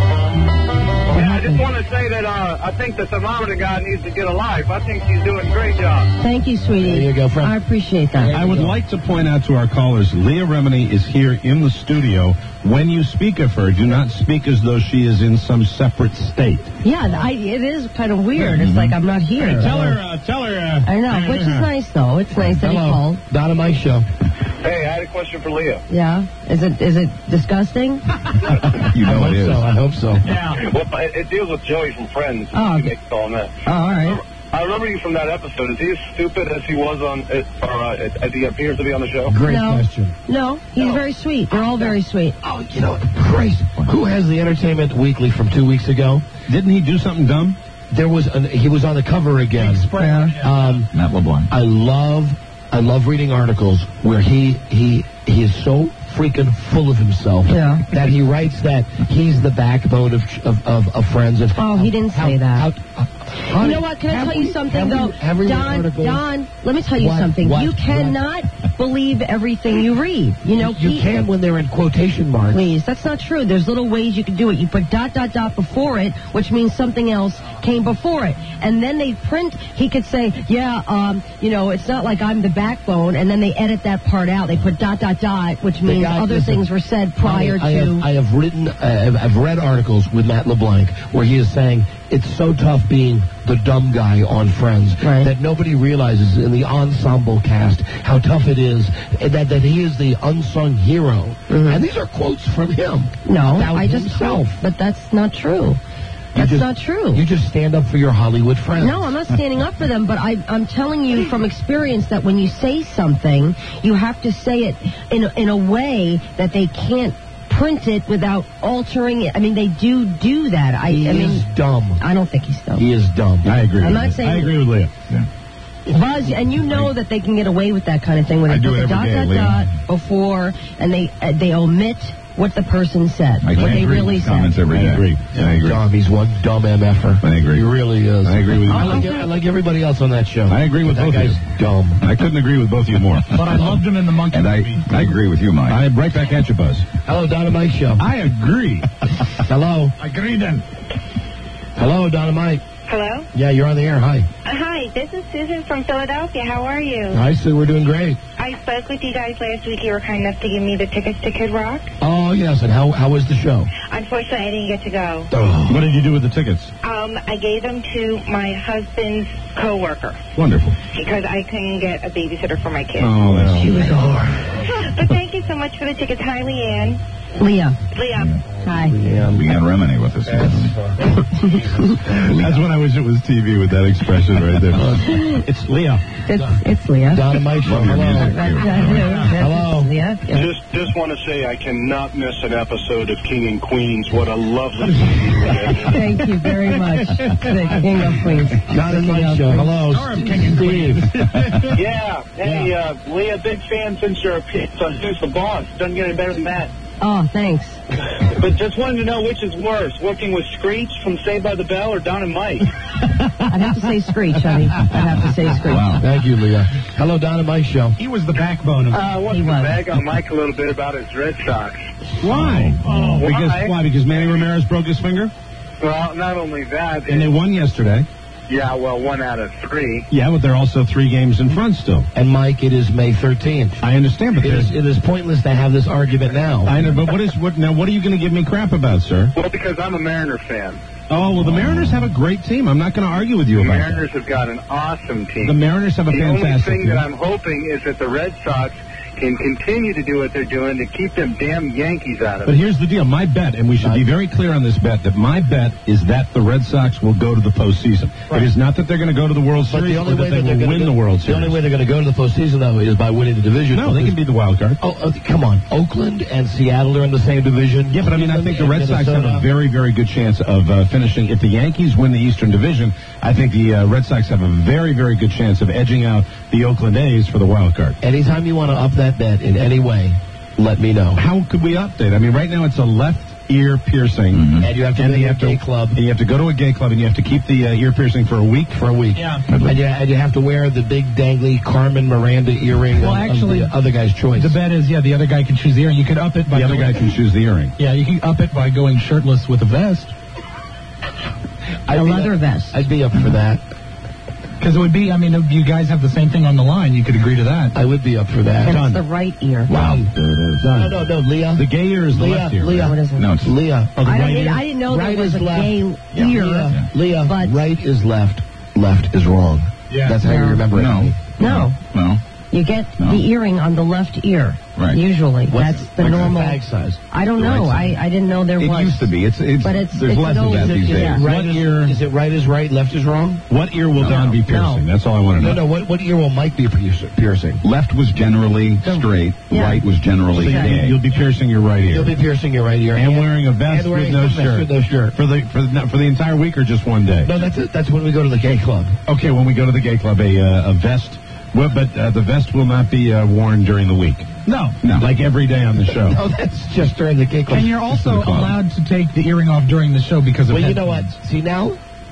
Yeah, I just want to say that I think the thermometer guy needs to get a life. I think she's doing a great job. Thank you, sweetie. There you go, friend. I appreciate that. I would like to point out to our callers, Leah Remini is here in the studio. When you speak of her, do not speak as though she is in some separate state. Yeah, it is kind of weird. It's like I'm not here. Hey, tell her. I know, which is nice, though. It's nice that he Hello. called. Donna Mike Show. Hey, I had a question for Leah. Yeah. Is it disgusting? You know it is. I hope so. Yeah. Well, it deals with Joey from Friends. Oh, You make a call on that. Oh, all right. I remember you from that episode. Is he as stupid as he was on, as he appears to be on the show? Great No. question. No, he's very sweet. They're all very sweet. Oh, you know, Christ. Who has the Entertainment Weekly from 2 weeks ago? Didn't he do something dumb? He was on the cover again. Matt LeBlanc. I love reading articles where he is so freaking full of himself that he writes that he's the backbone of Friends. Oh, he didn't say that. You know what? Can I tell you something, though? Don, let me tell you something. You cannot believe everything you read. You know, you can when they're in quotation marks. Please, that's not true. There's little ways you can do it. You put ... before it, which means something else came before it. And then they print, he could say, it's not like I'm the backbone, and then they edit that part out. They put ... which means other things were said prior to... I've read articles with Matt LeBlanc where he is saying it's so tough being the dumb guy on Friends that nobody realizes in the ensemble cast how tough it is, that he is the unsung hero. And these are quotes from him. No, but that's not true. That's not true. You just stand up for your Hollywood friends. No, I'm not standing up for them, but I'm telling you from experience that when you say something, you have to say it in a way that they can't print it without altering it. I mean, they do that. He is dumb. I don't think he's dumb. He is dumb. I agree. I'm not saying. I agree with Leah. Yeah. Buzz, and you know that they can get away with that kind of thing when they put the ... before, and they omit what the person said, what they really said. Comments every day. I agree. Dumb. He's one dumb MFer. I agree. He really is. I agree with you. I like everybody else on that show. I agree with both of you. That guy's dumb. I couldn't agree with both of you more. But I loved him in the monkey And movie. I agree with you, Mike. I'm right back at you, Buzz. Hello, Donna Mike Show. I agree. Hello. Agree then. Hello, Donna Mike. Hello? Yeah, you're on the air. Hi. Hi, this is Susan from Philadelphia. How are you? Hi, Sue. We're doing great. I spoke with you guys last week. You were kind enough to give me the tickets to Kid Rock. Oh, yes. And how was the show? Unfortunately, I didn't get to go. What did you do with the tickets? I gave them to my husband's coworker. Wonderful. Because I couldn't get a babysitter for my kids. Oh, that's She was a whore. But thank you so much for the tickets. Hi, Leanne. Leah. Hi. Leanne Remini with us. That's when I wish it was TV with that expression right there. It's Leah. It's Leah. Donna Mike Show. Hello. Leah. Yeah. Just want to say I cannot miss an episode of King and Queens. What a lovely TV. Thank you very much. The King of Queens. Donna Mike Show. Hello. Steve. Yeah. Hey, Leah, big fan since you're a piece on Who's the Boss. Doesn't get any better than that. Oh, thanks. But just wanted to know which is worse, working with Screech from Saved by the Bell or Don and Mike? I'd have to say Screech, honey. I'd have to say Screech. Wow. Thank you, Leah. Hello, Donna Mike Show. He was the backbone of I wanted to bag on Mike a little bit about his Red Sox. Why? Why? Because Manny Ramirez broke his finger? Well, not only that. And they won yesterday. Yeah, well, 1 out of 3. Yeah, but they're also 3 games in front still. And, Mike, it is May 13th. I understand, but it is pointless to have this argument now. I know, but what are you going to give me crap about, sir? Well, because I'm a Mariner fan. Oh, well, the Mariners have a great team. I'm not going to argue with you about that. The Mariners have got an awesome team. The Mariners have a fantastic team. The only thing team. that I'm hoping is that the Red Sox can continue to do what they're doing to keep them damn Yankees out of it. But here's the deal. My bet, and we should be very clear on this bet, that my bet is that the Red Sox will go to the postseason. Right. It is not that they're going to go to the World Series, but that they will win the World Series. The only way they're going to go to the postseason, though, is by winning the division. No, they can be the wild card. Oh, come on. Oakland and Seattle are in the same division. Yeah, but I mean, I think the Red Sox have a very, very good chance of finishing. If the Yankees win the Eastern Division, I think the Red Sox have a very, very good chance of edging out the Oakland A's for the wild card. Anytime you want to up that bet in any way, let me know. How could we update? I mean, right now it's a left ear piercing. Mm-hmm. And you have to go to a gay club. And you have to go to a gay club, and you have to keep the ear piercing for a week. Yeah. And you have to wear the big dangly Carmen Miranda earring of the other guy's choice. The bet is, the other guy can choose the earring. You could up it by the other guy can choose the earring. Yeah, you can up it by going shirtless with a vest. A leather vest. I'd be up for that. Because it would be, if you guys have the same thing on the line, you could agree to that. I would be up for that. And it's the right ear. Wow. No, Leah. The gay ear is the left ear. Leah. What is it? No, it's Leah. Oh, I didn't know there was a gay ear. Leah, but right is left, left is wrong. Yeah. That's how you remember it. No. You get the earring on the left ear. Right. Usually. That's the normal. Bag size? I don't know. I didn't know there was. It used to be. There's less of that these days. Right is it right is right, left is wrong? What ear will Don be piercing? That's all I want to know. No, what ear will Mike be piercing? Left was generally straight. Yeah. Right was generally gay. You'll be piercing your right ear. You'll be piercing your right ear. And wearing a vest with no shirt. For the entire week or just one day? No, that's when we go to the gay club. Okay, when we go to the gay club, a vest. Well, but the vest will not be worn during the week. No. Like every day on the show. No, that's just during the gay club. And you're also allowed to take the earring off during the show because of you know what? See, now,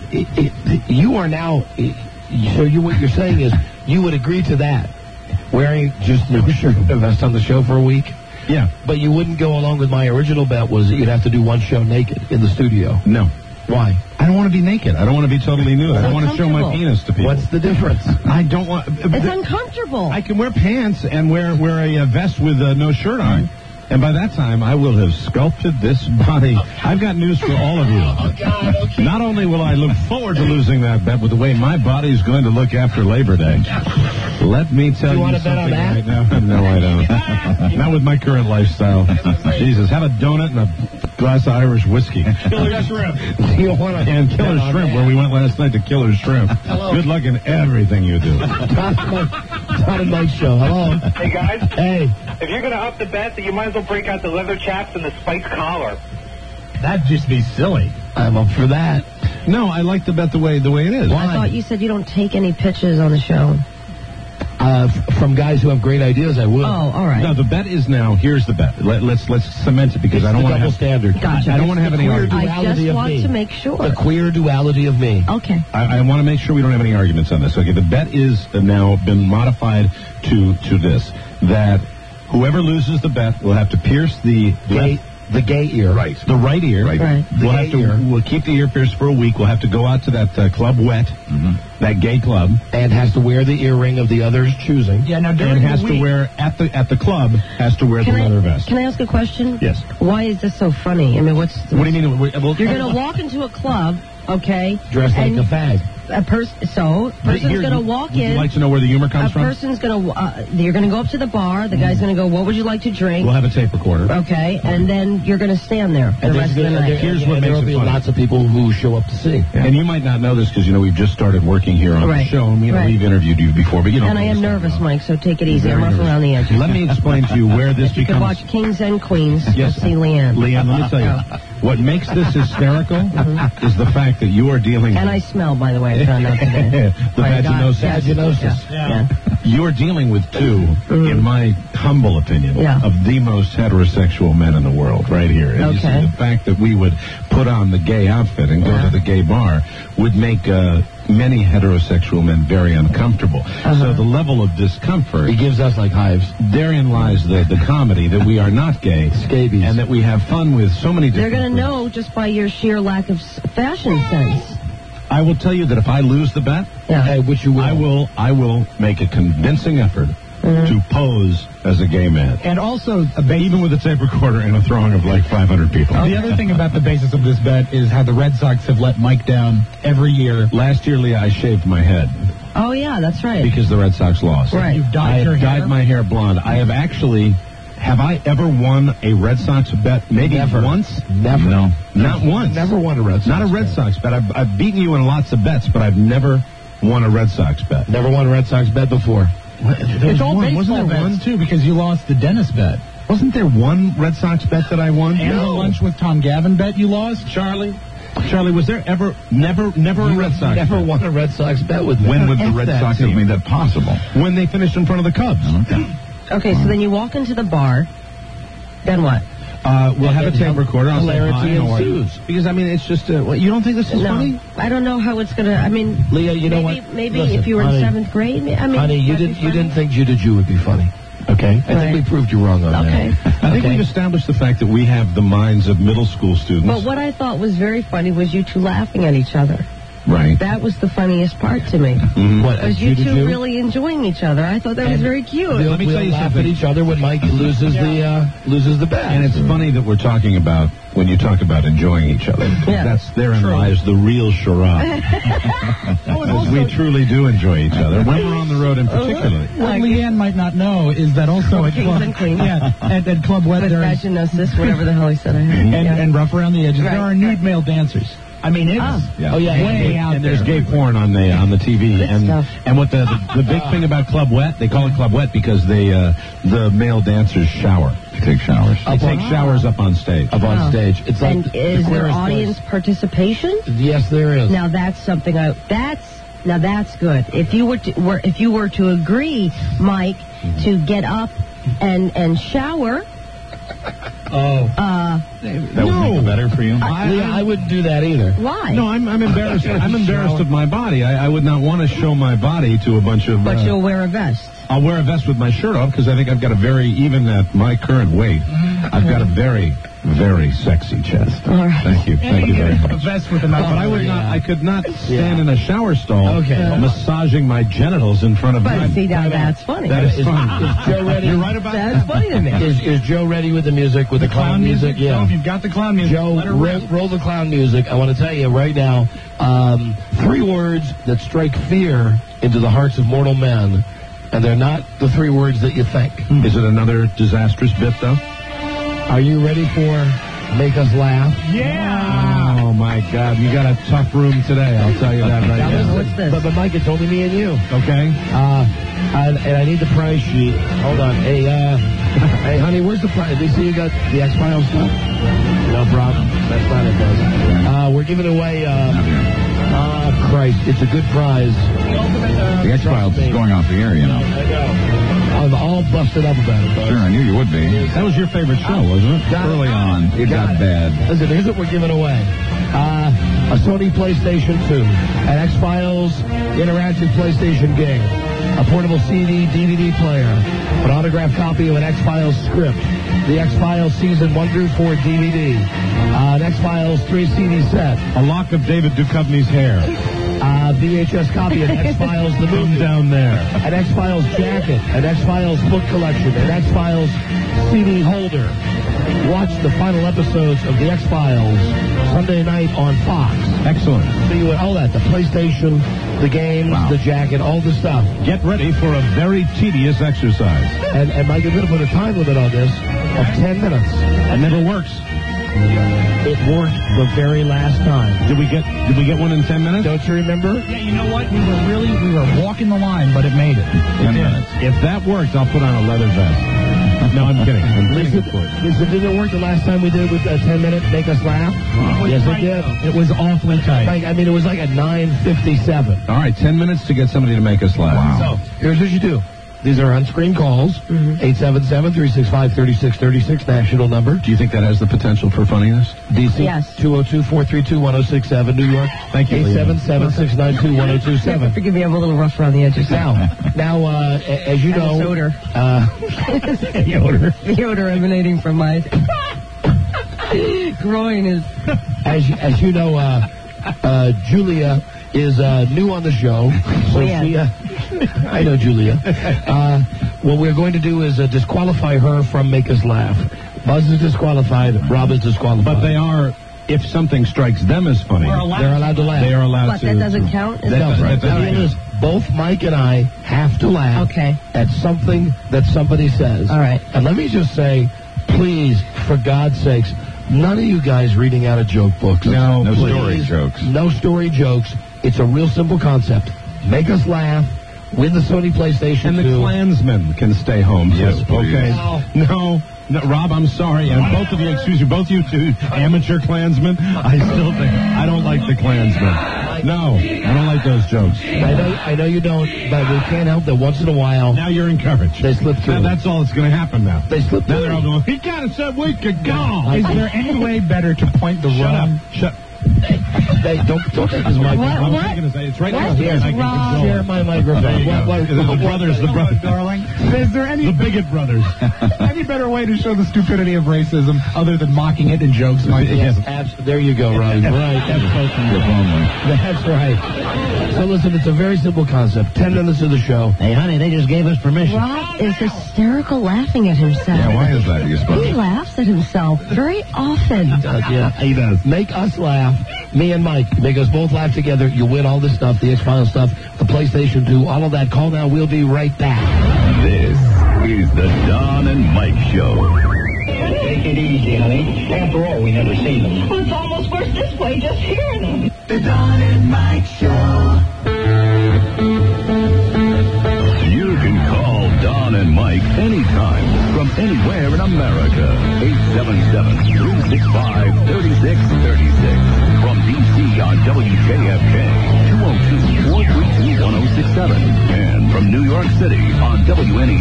you are now. What you're saying is you would agree to that, wearing just no shirt and a vest on the show for a week. Yeah. But you wouldn't go along with my original bet was that you'd have to do one show naked in the studio. No. Why? I don't want to be naked. I don't want to be totally nude. I don't want to show my penis to people. What's the difference? I don't want... It's uncomfortable. I can wear pants and wear a vest with no shirt on. And by that time, I will have sculpted this body. I've got news for all of you. Oh, God, okay. Not only will I look forward to losing that bet with the way my body's going to look after Labor Day, let me tell you want to bet on something that? right now. No, I don't. Not with my current lifestyle. Jesus, have a donut and a glass of Irish whiskey. Killer shrimp. You want to And Killer Shrimp, where we went last night to Killer Shrimp. Hello. Good luck in everything you do. Todd and Mike show. Hello. Hey, guys. Hey. If you're going to up the bet, then you might as well break out the leather chaps and the spiked collar. That'd just be silly. I'm up for that. No, I like the bet the way it is. I thought you said you don't take any pitches on the show. From guys who have great ideas, I will. Oh, all right. No, the bet is now. Here's the bet. Let's cement it because I don't want to double have standard. Gotcha. I don't want to have any arguments. I just want to make sure. The queer duality of me. Okay. I want to make sure we don't have any arguments on this. Okay, the bet is now been modified to this, that whoever loses the bet will have to pierce the gay ear. Right. The right ear. Right. We'll keep the ear pierced for a week. We'll have to go out to that Club Wet, that gay club. And has to wear the earring of the other's choosing. Yeah, now And during has the to week, wear, at the club, has to wear the leather vest. Can I ask a question? Yes. Why is this so funny? I mean, What do you mean? You're going to walk into a club, okay? Dressed like a fag. Person's going to walk in. Would you like to know where the humor comes from? Person's going to, you're going to go up to the bar. The guy's going to go, what would you like to drink? We'll have a tape recorder. Okay, and then you're going to stand there the rest of the night. Here's what there makes will it be funny. lots of people who show up to see. Yeah. And you might not know this because, we've just started working here on the show, and we've interviewed you before, but you don't And I am nervous, Mike, so take it easy. I'm rough around the edges. Let me explain to you where this You could becomes... watch Kings and Queens. Yes. You'll see Leanne. Leanne, let me tell you, what makes this hysterical is the fact that you are dealing... And I smell, by the way, I found out today. the vaginosis. Yeah. You're dealing with two, in my humble opinion, Yeah. of the most heterosexual men in the world right here. And you see, Okay. the fact that we would put on the gay outfit and go to the gay bar would make many heterosexual men very uncomfortable. So the level of discomfort... He gives us like hives. Therein lies the comedy that we are not gay. Scabies. And that we have fun with so many They're different going to know just by your sheer lack of fashion sense. I will tell you that if I lose the bet, which you will. I will make a convincing effort to pose as a gay man. and also Even with a tape recorder in a throng of like 500 people. the other thing about the basis of this bet is how the Red Sox have let Mike down every year. Last year, Leah, I shaved my head Oh, yeah, that's right. because the Red Sox lost. Right. You've I dyed your have hair. dyed my hair blonde. I have actually... Have I ever won a Red Sox bet? Maybe Never. once? Never. No. Not once. Never won a Red Sox Not a Red bet. Sox bet. I've beaten you in lots of bets, but I've never won a Red Sox bet. Never won a Red Sox bet before. It's all one. baseball Wasn't there bets, one? too, because you lost the Dennis bet. Wasn't there one Red Sox bet that I won? And the lunch with Tom Gavin bet you lost? Charlie, was there ever never a Red Sox Never bet? won a Red Sox bet with me. When would the F Red that Sox team. have made that possible? When they finished in front of the Cubs. Okay, so then you walk into the bar. Then what? We'll have a tape recorder. I'll say Hilarity hi, how are you? ensues. Because, I mean, it's just... you don't think this is No, funny? I don't know how it's going to... I mean... Leah, you know maybe, what? Maybe Listen, if you were honey, in 7th grade... I mean, honey, you that'd be didn't funny. think Judah Jew would be funny. Okay? I think we proved you wrong on Okay. that. I think we've established the fact that we have the minds of middle school students. But what I thought was very funny was you two laughing at each other. Right. That was the funniest part to me. What, Because you two really enjoying each other. I thought that was very cute. Let me tell you laugh at each other when Mike loses the bet. And it's funny that we're talking about when you talk about enjoying each other. Yeah. Therein lies the real charade. Because we truly do enjoy each other when we're on the road in particular. What Leanne might not know is that also at Kings Club, and Queens. at Club Wet With there is, vaginosis, whatever the hell he said I had. and Rough Around the Edges, Right. there are nude male dancers. I mean, it's way out and there. there's gay porn on the TV, Good stuff. and what the big thing about Club Wet, they call it Club Wet because the male dancers shower. They take showers. They take showers up on stage. Up on stage. It's like And is the there queerest audience participation? place. Yes, there is. Now that's something now that's good. If you were to agree, Mike, to get up and shower, That would make it better for you? I wouldn't do that either. Why? No, I'm embarrassed. I'm embarrassed of my body. I would not want to show my body to a bunch of... But you'll wear a vest. I'll wear a vest with my shirt off because I think I've got a very, even at my current weight, I've got a very, very sexy chest. All right. Thank you. Thank you very much. A vest with a But I would not. I could not stand in a shower stall massaging my genitals in front of But my... see, now that's funny. That is funny. Is Joe ready? You're right about that. That's funny to me. Is Joe ready with the music, with the clown music? Yeah. So if you've got the clown music, Joe, let her rip. roll the clown music. I want to tell you right now, 3 words that strike fear into the hearts of mortal men, and they're not the 3 words that you think. Is it another disastrous bit, though? Are you ready for Make Us Laugh? Yeah! Oh, my God. You got a tough room today. I'll tell you that right now. What's this? But Mike, it's only me and you. Okay. And I need the price sheet. Hold on. Hey, hey, honey, where's the price? Did you see you got the X-Files stuff? No problem. That's not it, bud. We're giving away, Christ, it's a good prize. The X-Files is going off the air, you know. I know. I'm all busted up about it, bud. Sure, I knew you would be. That was your favorite show, wasn't it? Early on, it got bad. Listen, here's what we're giving away. A Sony PlayStation 2, an X-Files interactive PlayStation game, a portable CD, DVD player, an autographed copy of an X-Files script, the X-Files Season 1 through 4 DVD, an X-Files 3 CD set, A lock of David Duchovny's hair. VHS copy of X-Files the movie, down there. an X-Files jacket, an X-Files book collection, an X-Files CD holder. Watch the final episodes of the X-Files Sunday night on Fox. Excellent. So you would all that, the PlayStation, the games, the jacket, all the stuff. Get ready for a very tedious exercise. And Mike, you're going to put a time limit on this of 10 minutes. It never works. It worked the very last time. Did we get one in 10 minutes? Don't you remember? Yeah, you know what? We were walking the line, but it made it. 10 minutes. If that works, I'll put on a leather vest. No, I'm kidding. Listen, did it work the last time we did it with a 10-minute Make Us Laugh? Yes, it did. It was awfully tight. Like, I mean, it was like at 9:57. All right, 10 minutes to get somebody to make us laugh. Wow. So, here's what you do. These are on-screen calls, 877-365-3636, national number. Do you think that has the potential for funniness? DC, Yes. 202-432-1067, New York. Thank you. 877-692-1027. Forgive me, I'm a little rough around the edges. Now, as you know... This odor. The odor emanating from my groin is... As you know, Julia is new on the show. So I know Julia. What we're going to do is disqualify her from Make Us Laugh. Buzz is disqualified. Rob is disqualified. But they are, if something strikes them as funny, they're allowed to laugh. They are allowed But to. that doesn't count? Is No, that right. Both Mike and I have to laugh at something that somebody says. All right. And let me just say, please, for God's sakes, none of you guys reading out of joke books. No please. story jokes. No story jokes. It's a real simple concept. Make us laugh. Win the Sony PlayStation And the 2. Klansmen can stay home, too. Yes, please. Okay? No, Rob, I'm sorry. And both of you, excuse me, both you two amateur Klansmen, I still think, I don't like the Klansmen. No, I don't like those jokes. I know you don't, but we can't help that once in a while. Now you're encouraged. They slip through. Now that's all that's going to happen now. They slip through. Now they're all going, he got us a week ago. Is there any way better to point the wrong... Shut up. Hey, don't take his microphone. I was going to say, it's right What next to me. is I can wrong? control Share it. my microphone. The brothers, darling. Is there any the bigot brothers. any better way to show the stupidity of racism other than mocking it in jokes, Mike? Yes, there you go, Ron. Right. That's right. So listen, it's a very simple concept. 10 minutes of the show. Hey, honey, they just gave us permission. Rob is hysterical laughing at himself. Yeah, why is that, do you suppose? He laughs at himself very often. Yeah, he does. Make us laugh. Me and Mike. Make us both laugh together. You win all this stuff, the X-Files stuff, the PlayStation 2, all of that. Call now. We'll be right back. This is the Don and Mike Show. Take it easy, honey. After all, we never see them. Well, it's almost worse this way, just hearing them. The Don and Mike Show. You can call Don and Mike anytime from anywhere in America. 877-365-3636. From D.C. on WJFK, 202-432-1067. And from New York City on WNEW,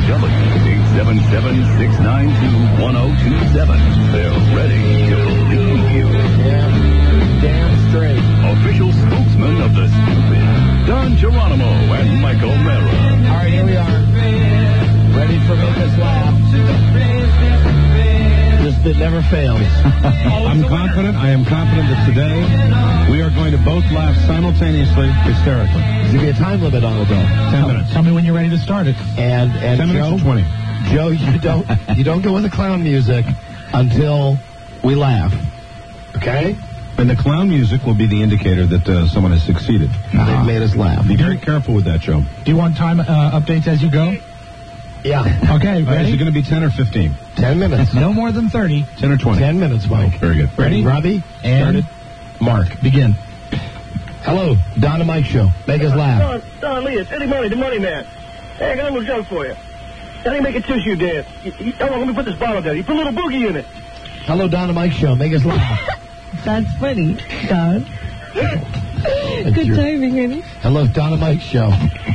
877-692-1027. They're ready to believe you. Yeah, damn straight. Official spokesman of the stupid, Don Geronimo and Michael Mara. All right, here we are. Ready for Make Us Laugh. This bit never fails. I'm confident. I am confident that today we are going to both laugh simultaneously, hysterically. There's going to be a time limit on it, though. 10 minutes. Tell me when you're ready to start it. And 10 minutes Joe, or 20. Joe, you don't go with the clown music until we laugh. Okay? And the clown music will be the indicator that someone has succeeded. They've made us laugh. Be very careful with that, Joe. Do you want time updates as you go? Yeah. Okay, Is ready? it going to be 10 or 15? 10 minutes. No more than 30. 10 or 20? 10 minutes, Mike. Very good. Ready? Robbie? And started. Mark. Begin. Hello, Don and Mike Show. Make us laugh. Don Lee, it's Eddie Money, the Money Man. Hey, I got a little joke for you. How do you make a tissue dance? Hold on, let me put this bottle down. You put a little boogie in it. Hello, Don and Mike Show. Make us laugh. That's funny, Don. Good timing, Eddie. Hello, Don and Mike Show.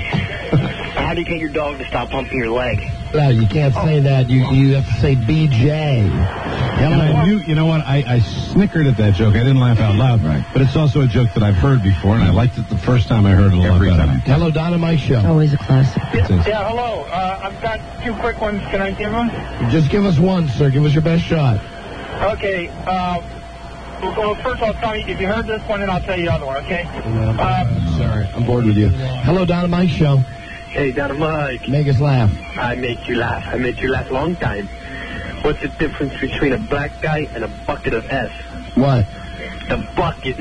How do you get your dog to stop pumping your leg? Well, you can't say that. You have to say BJ. And I knew, you know what? I snickered at that joke. I didn't laugh out loud. Right. But it's also a joke that I've heard before, and I liked it the first time I heard it a lot better. Hello, Don and Mike Show. Always a classic. Yeah, hello. I've got two quick ones. Can I give them? Just give us one, sir. Give us your best shot. Okay. Well, first I'll tell you, if you heard this one, then I'll tell you the other one, okay? Sorry, I'm bored with you. Hello, Don and Mike Show. Hey, Don and Mike. Make us laugh. I make you laugh. I make you laugh a long time. What's the difference between a black guy and a bucket of S? What? The bucket.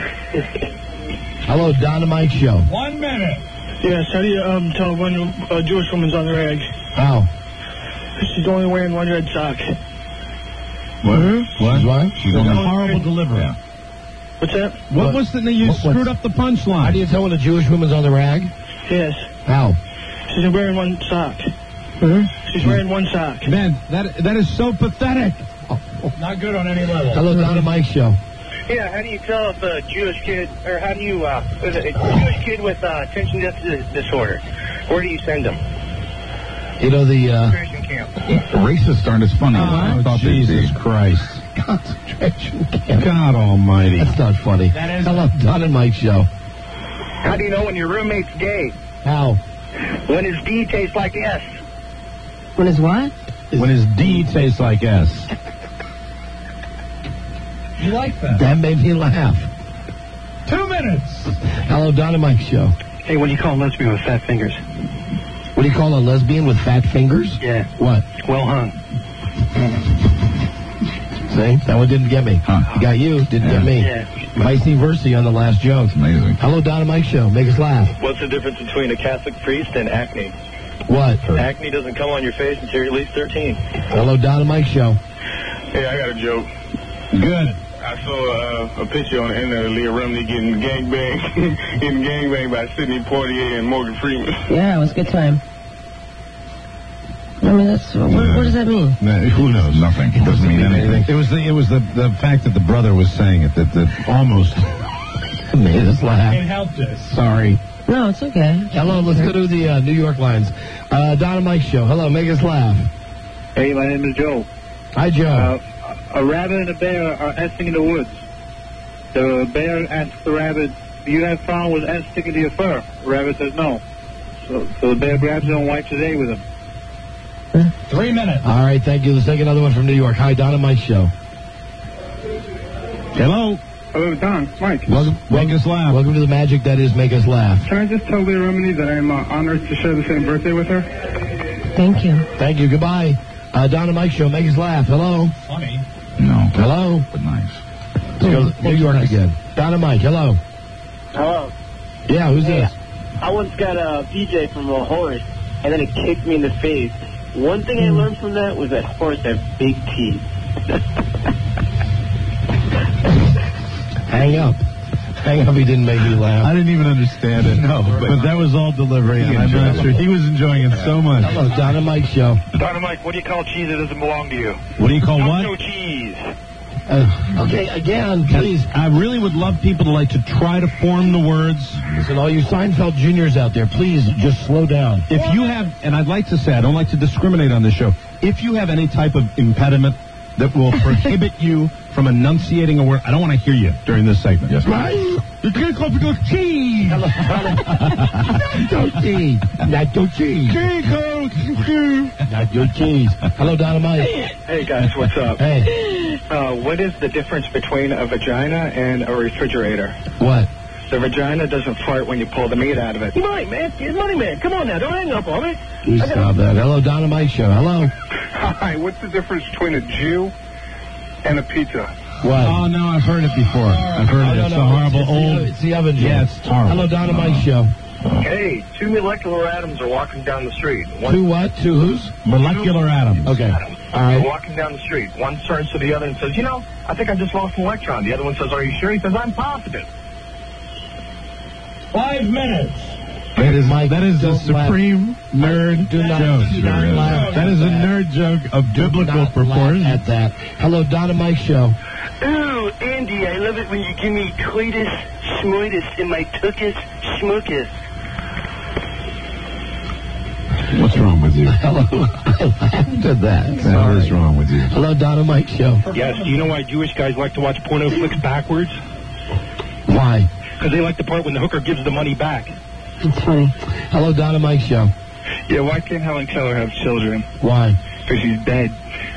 Hello, Don and Mike Show. 1 minute. Yes, how do you tell when a Jewish woman's on the rag? How? She's only wearing one red sock. What? What? What? She's That's a only... horrible delivery. What's that? What was the... You screwed up the punchline. How do you tell when a Jewish woman's on the rag? Yes. How? She's wearing one sock. She's wearing one sock. Man, that is so pathetic. Not good on any level. Hello, Don and Mike Show. Yeah, how do you tell if a Jewish kid, or how do you, a Jewish kid with attention deficit disorder, where do you send them? You know, the... Concentration camp. Racists aren't as funny. Oh, Jesus Christ. concentration camp. God almighty. That's not funny. That is... Hello, Don and Mike Show. How do you know when your roommate's gay? How? When his D tastes like S. When is what? When his D tastes like S. You like that? That made me laugh. 2 minutes. Hello, Don and Mike Show. Hey, what do you call a lesbian with fat fingers? What do you call a lesbian with fat fingers? Yeah. What? Well hung. See? That one didn't get me. Huh. Got you, didn't get me. Yeah. Vice versa on the last joke. Amazing. Hello, Don and Mike Show. Make us laugh. What's the difference between a Catholic priest and acne? What? Acne doesn't come on your face until you're at least 13. Hello, Don and Mike Show. Hey, I got a joke. Good. I saw a picture on the internet of Leah Remini getting gangbanged by Sidney Poitier and Morgan Freeman. Yeah, it was a good time. I mean, that's what does that mean? Who knows? Nothing. It doesn't mean anything. It was the fact that the brother was saying it that almost made us laugh. It helped us. Sorry. No, it's okay. Hello, let's go to the New York lines. Don and Mike Show. Hello, make us laugh. Hey, my name is Joe. Hi, Joe. A rabbit and a bear are nesting in the woods. The bear asks the rabbit, "Do you have fun with ants sticking to your fur?" The rabbit says no. So the bear grabs it and wipes his day with him. 3 minutes. All right, thank you. Let's take another one from New York. Hi, Don and Mike Show. Hello. Hello, Don. Mike. Welcome us laugh. Welcome to the magic that is Make Us Laugh. Can I just tell Leah Remini that I'm honored to share the same birthday with her? Thank you. Thank you. Goodbye. Don and Mike Show. Make us laugh. Hello. Funny. No. Hello. But nice. Let's go to New York again. Don and Mike. Hello. Hello. Yeah, who's this? I once got a PJ from a horse, and then it kicked me in the face. One thing I learned from that was that horse have big teeth. Hang up. Hang up. He didn't make me laugh. I didn't even understand it. No, but that was all delivery, and I'm not sure he was enjoying it so much. Hello, Don and Mike Show. Don and Mike, what do you call cheese that doesn't belong to you? What do you call what? Nacho cheese. Okay, again, please. I really would love people to like to try to form the words. Listen, all you Seinfeld juniors out there, please just slow down. If you have, and I'd like to say, I don't like to discriminate on this show, if you have any type of impediment that will prohibit you from enunciating a word, I don't want to hear you during this segment. Yes, Right? You can't go for cheese. Nacho cheese. Nacho cheese. Nacho cheese. Hello, Dynamite. Hey, guys, what's up? Hey. What is the difference between a vagina and a refrigerator? What? The vagina doesn't fart when you pull the meat out of it. Money, man. It's Money, man. Come on now. Don't hang up on me. Please stop that. Hello, Dynamite Show. Hello. Hi, what's the difference between a Jew and a pizza? What? Oh, no, I've heard it before. I've heard it. It's a horrible old... It's the oven. Yeah, it's horrible. Hello, Dynamite Show. Hey, two molecular atoms are walking down the street. Two what? Two who's? Molecular atoms. Okay. All right. They're walking down the street. One turns to the other and says, you know, I think I just lost an electron. The other one says, are you sure? He says, I'm positive. 5 minutes. That is the supreme nerd joke. That is a nerd joke of biblical proportions. At that. Hello, Dynamite Show. Ooh, Andy, I love it when you give me coitus, schmoitus in my tuchus, schmuckus. What's wrong with you? Hello. After that. What is wrong with you? Hello, Dynamite Show. Yes, do you know why Jewish guys like to watch porno flicks backwards? Why? Because they like the part when the hooker gives the money back. It's funny. Hello, Dynamite Show. Yeah, why can't Helen Keller have children? Why? Because she's dead.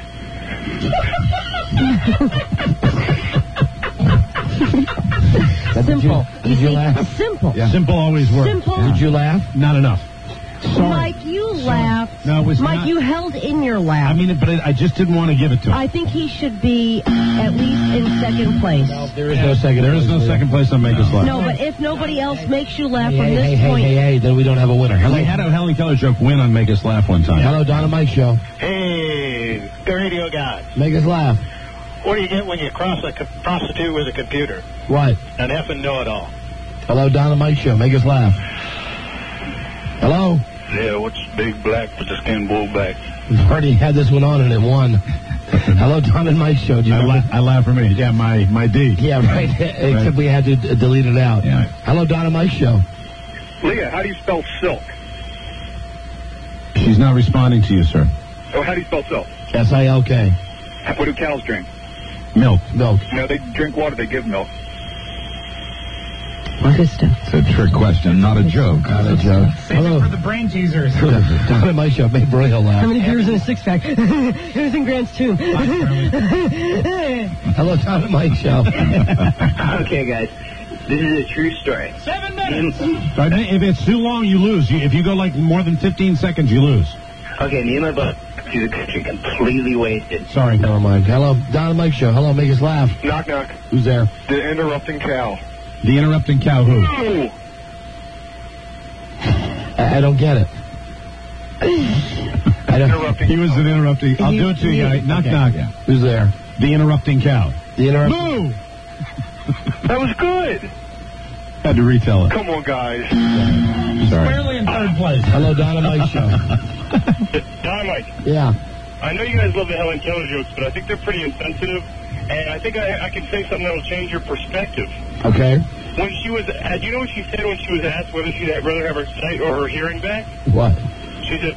Simple. Did you laugh? Simple. Yeah. Simple always works. Simple. Did you laugh? Not enough. Sorry. Mike, you laughed. No, it was Mike, not. you held in your laugh. I mean, but I just didn't want to give it to him. I think he should be at least in second place. There is no second. There is no second place on Make Us Laugh. No, but if nobody else makes you laugh from Hey, this hey, point... hey, then we don't have a winner. Hello. We had a Helen Keller joke win on Make Us Laugh one time. Hello, Dynamite Show. Hey, the radio guy. Make us laugh. What do you get when you cross a prostitute with a computer? What? An effing know-it-all. Hello, Dynamite Show. Make us laugh. Hello. Yeah, what's big black but just can't bull back? We've already had this one on and it won. Hello, Dynamite Show. Do you remember? I laugh for me. Yeah, my D. Yeah, right. Except we had to delete it out. Yeah. Hello, Dynamite Show. Leah, how do you spell silk? She's not responding to you, sir. Oh, how do you spell silk? S-I-L-K. What do cows drink? Milk. Milk. No, they drink water. They give milk. It's a trick question, not a joke. Not a joke. Hello. For the brain teasers. Dynamite Show. Make Braille laugh. How many beers in a six-pack? Who's in Grant's tomb? Hello, Dynamite Show. Okay, guys. This is a true story. 7 minutes. If it's too long, you lose. If you go like more than 15 seconds, you lose. Okay, me and my butt to the country completely wasted. Sorry, never mind. Hello, Dynamite Show. Hello, make us laugh. Knock, knock. Who's there? The interrupting cow. The interrupting cow who? Ooh. I don't get it. I don't. He was an interrupting. I'll do it to you, guy. Knock, knock. Yeah. Who's there? The interrupting cow. The interrupting. Boo! That was good. Had to retell it. Come on, guys. Sorry. Squarely in third place. Hello, Dynamite Show. Dynamite. Yeah. I know you guys love the Helen Keller jokes, but I think they're pretty insensitive. And I think I can say something that will change your perspective. Okay. When she was, do you know what she said when she was asked whether she'd rather have her sight or her hearing back? What? She said,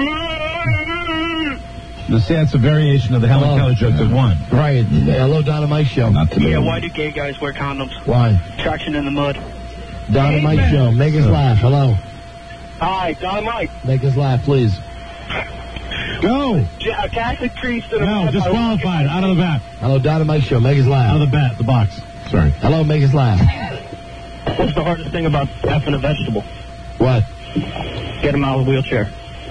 That's a variation of the Helen Keller joke that won. Right. Hello, Dynamite Show. Not today. Yeah, why do gay guys wear condoms? Why? Traction in the mud. Dynamite Show. Make us laugh. Hello. Hi, Dynamite. Make us laugh, please. Go. A Catholic priest and a No, disqualified. Out of the bat. Hello, Dynamite Show. Make us laugh. Out of the bat. The box. Sorry. Hello, make us laugh. What's the hardest thing about effing a vegetable? What? Get him out of the wheelchair.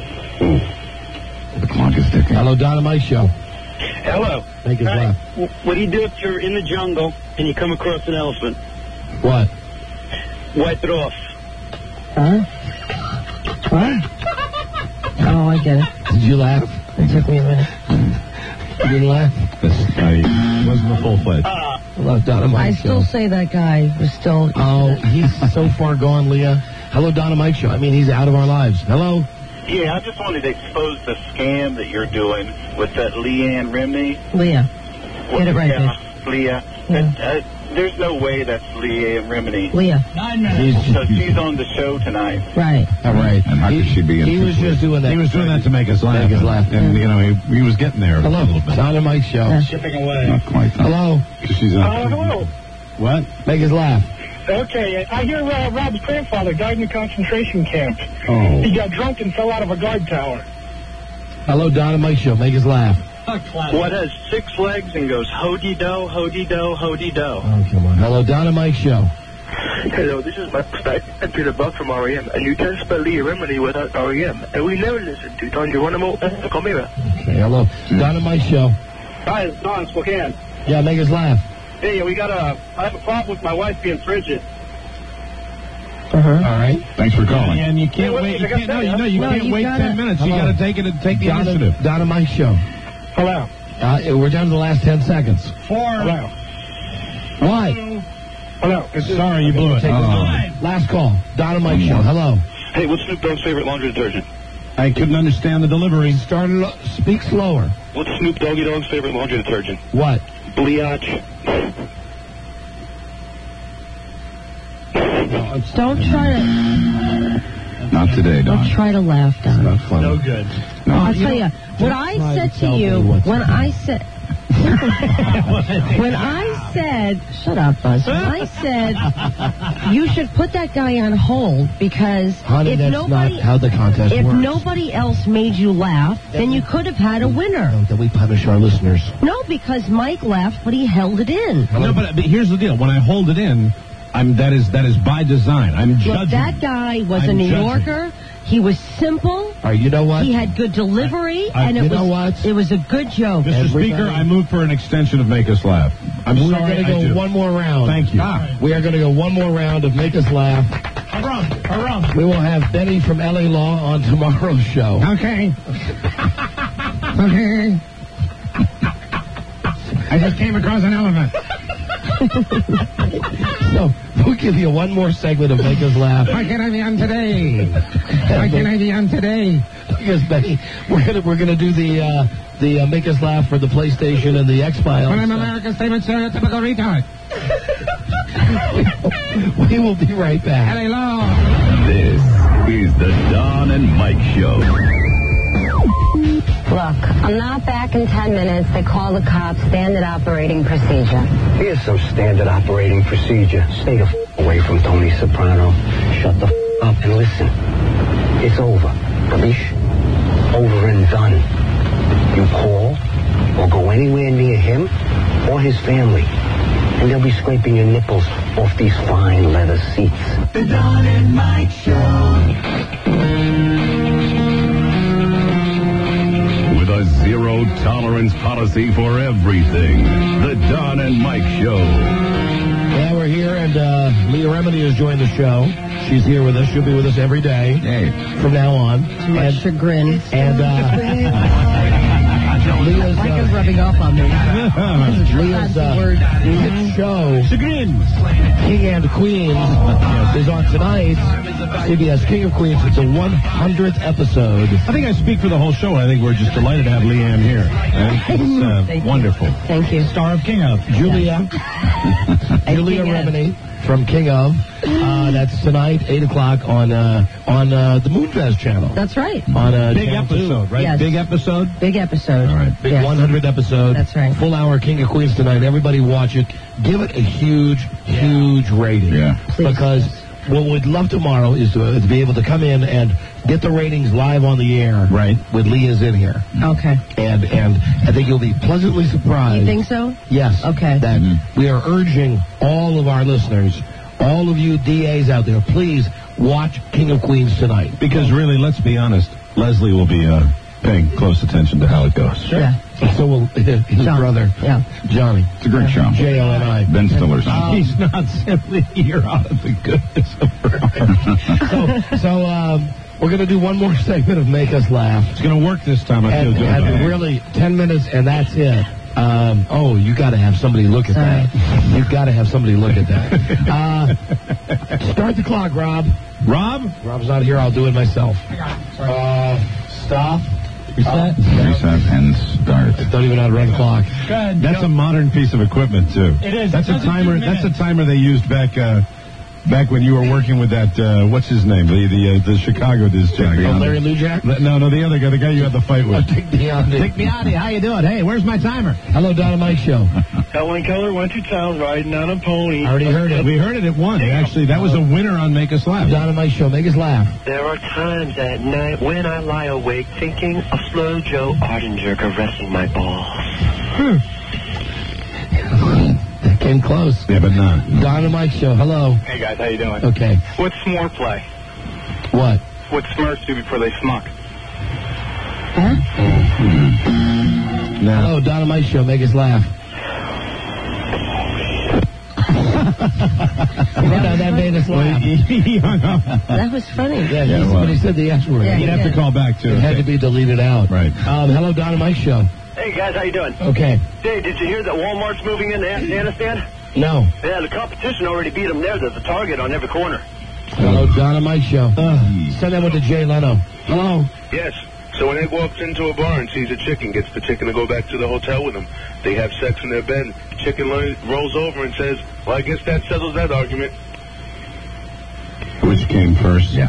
The clock is ticking. Hello, Dynamite Show. Hello. Make us laugh. What do you do if you're in the jungle and you come across an elephant? What? Wipe it off. Huh? What? Oh, I get it. Did you laugh? It took me a minute. You didn't laugh? I wasn't a full-fledged. Hello, Dynamite I Show. still say that guy was still... Oh, he's so far gone, Leah. Hello, Dynamite Show. I mean, he's out of our lives. Hello? Yeah, I just wanted to expose the scam that you're doing with that Leanne Rimney. Leah. Get it right, yeah, Leah. There's no way that's Leah Remini. Leah. 9 minutes. So she's on the show tonight. Right. All right. And how could she be in He was just doing that. He was doing that to make us laugh. Make us laugh. And, you know, he was getting there a Hello. little bit. Don and Mike show. Chipping away. Not quite. Hello. She's on. Hello. What? Make us laugh. Okay, I hear Rob's grandfather died in a concentration camp. Oh. He got drunk and fell out of a guard tower. Hello, Don and Mike show. Make us laugh. What has 6 legs and goes ho-dee-do, ho-dee-do, ho-dee-do? Oh, come on. Hello, Don and Mike show. Hello, this is Mike Stack and Peter Buck from R.E.M. And you can't spell Leah Remini without R.E.M. And we never listen to Don Geronimo and Comera. Okay, hello. Don and Mike show. Hi, it's Don Spokane. Yeah, make us laugh. Hey, I have a problem with my wife being frigid. All right. Thanks for calling. And you can't wait. You can't wait 10 minutes. You got to take the initiative. Don and Mike show. Hello. We're down to the last 10 seconds. 4. Hello. Why? Hello. Sorry, you blew it. Last call. Don and Mike show. Hello. Hey, what's Snoop Dogg's favorite laundry detergent? I couldn't understand the delivery. Speak slower. What's Snoop Dogg's favorite laundry detergent? What? Bleach. Don't try to. Not today, Don. Don't try to laugh, Don. Not funny. No good. No. I'll tell you, what I said to you, when I said, shut up, Buzz. When I said, you should put that guy on hold because Honey, if that's nobody, not how the contest if works. nobody else made you laugh, then you could have had a winner. No, then we punish our listeners. No, because Mike laughed, but he held it in. No, but here's the deal. When I hold it in, that is by design. I'm judging. Look, that guy was a New Yorker. He was simple. All right, you know what? He had good delivery, and it was a good joke. Mr. Speaker, I move for an extension of Make Us Laugh. I'm We're sorry, going to go one more round. Thank you. We are going to go one more round of Make Us Laugh. We will have Benny from LA Law on tomorrow's show. Okay. Okay. I just came across an elephant. So, we'll give you one more segment of Make Us Laugh. Why can't I be on today? Why can't I be on today? Because, Benny, we're gonna do the Make Us Laugh for the PlayStation and the X-Files. When I'm America's favorite stereotypical retard. We will be right back. Hello. This is the Don and Mike Show. Look, I'm not back in 10 minutes. They call the cops. Standard operating procedure. Here's some standard operating procedure. Stay the away from Tony Soprano. Shut the up and listen. It's over. Kalish, over and done. You call or go anywhere near him or his family, and they'll be scraping your nipples off these fine leather seats. The Don and Mike Show. With a zero-tolerance policy for everything. The Don and Mike Show. Yeah, we're here, and Leah Remini has joined the show. She's here with us. She'll be with us every day from now on. Too much chagrin. And Leah's Mike is rubbing off on me. Leah's hit show, King and Queens, is on tonight. CBS King of Queens. It's a 100th episode. I think I speak for the whole show. I think we're just delighted to have Leanne here. It's wonderful. Thank you. Star of King of. Julia Remini from King of. That's tonight, 8 o'clock on the Moonfest channel. That's right. On big Channel episode, 2. right? Yes. Big episode? Big episode. All right. Big 100 episode. That's right. Full hour King of Queens tonight. Everybody watch it. Give it a huge rating. Yeah. Please. Because what we'd love tomorrow is to be able to come in and get the ratings live on the air. Right. With Leah's in here. Okay. And I think you'll be pleasantly surprised. You think so? Yes. Okay. That we are urging all of our listeners, all of you DAs out there, please watch King of Queens tonight. Because really, let's be honest, Leslie will be paying close attention to how it goes. Sure. Yeah. So will his brother, Johnny. It's a great show. J-O-N-I. Ben Stiller's. He's not simply here out of the goodness of her heart. So we're going to do one more segment of Make Us Laugh. It's going to work this time. I feel good about it. Really, 10 minutes, and that's it. You got to have somebody look at that. You've got to have somebody look at that. Start the clock, Rob. Rob? Rob's not here. I'll do it myself. Stop. Reset. Reset and start. Don't even know how to run the clock. That's a modern piece of equipment, too. It is. That's It a doesn't timer. do That's a minutes. timer they used back when you were working with that. What's his name? The Chicago disc jockey. Larry Lujak? No, the other guy. The guy you had the fight with. Dick Biondi. Dick Biondi. How you doing? Hey, where's my timer? Hello, Don and Mike Show. Helen Keller went to town riding on a pony. I already heard it. We heard it at one. Actually, that was a winner on Make Us Laugh. Don and Mike Show. Make us laugh. There are times at night when I lie awake thinking of Slow Joe Ardinger caressing my balls. That came close. Yeah, but not. Don and Mike Show. Hello. Hey, guys, how you doing? Okay. What's s'more play? What? What Smurfs do before they smuck? Hello, Don and Mike Show. Make us laugh. That made us laugh. He hung up. That was funny. Yeah, but he said the S word. Yeah, You'd have to call back, too. It had to be deleted out. Right. Hello, Don and Mike Show. Hey, guys, how you doing? Okay. Hey, did you hear that Walmart's moving into Afghanistan? No. Yeah, the competition already beat them there. There's a Target on every corner. Hello, Don and Mike Show. Send that one to Jay Leno. Hello. Yes. So when Ed walks into a bar and sees a chicken, gets the chicken to go back to the hotel with him. They have sex in their bed. Chicken rolls over and says, well, I guess that settles that argument. Which came first? Yeah.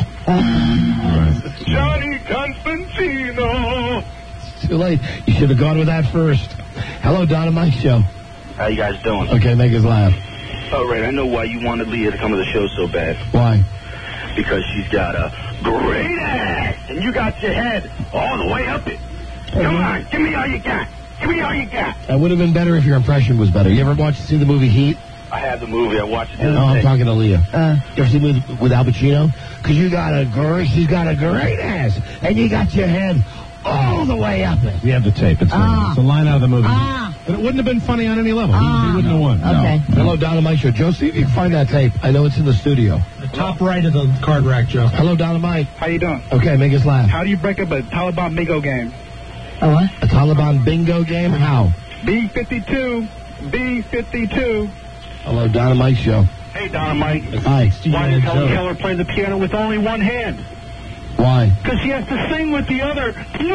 Johnny Constantino. It's too late. You should have gone with that first. Hello, Don and Mike Show. How you guys doing? Okay, make us laugh. All right, I know why you wanted Leah to come to the show so bad. Why? Because she's got a great ass, and you got your head all the way up it. Come on, give me all you got. Give me all you got. That would have been better if your impression was better. You ever see the movie Heat? I have the movie. I watched it the No, other I'm day. talking to Leah. You ever see the movie with Al Pacino? Because she's got a great ass, and you got your head all the way up it. We have the tape. It's a line out of the movie. But it wouldn't have been funny on any level. He wouldn't have won. Okay. No. Hello, Don and Mike Show. Joe, see if you can find that tape. I know it's in the studio. The top right of the card rack, Joe. Hello, Don and Mike. How you doing? Okay, make us laugh. How do you break up a Taliban bingo game? A what? A Taliban bingo game? How? B-52. B-52. Hello, Don and Mike Show. Hey, Don and Mike. Hi. Why does Helen Keller play the piano with only one hand? Why? Because she has to sing with the other.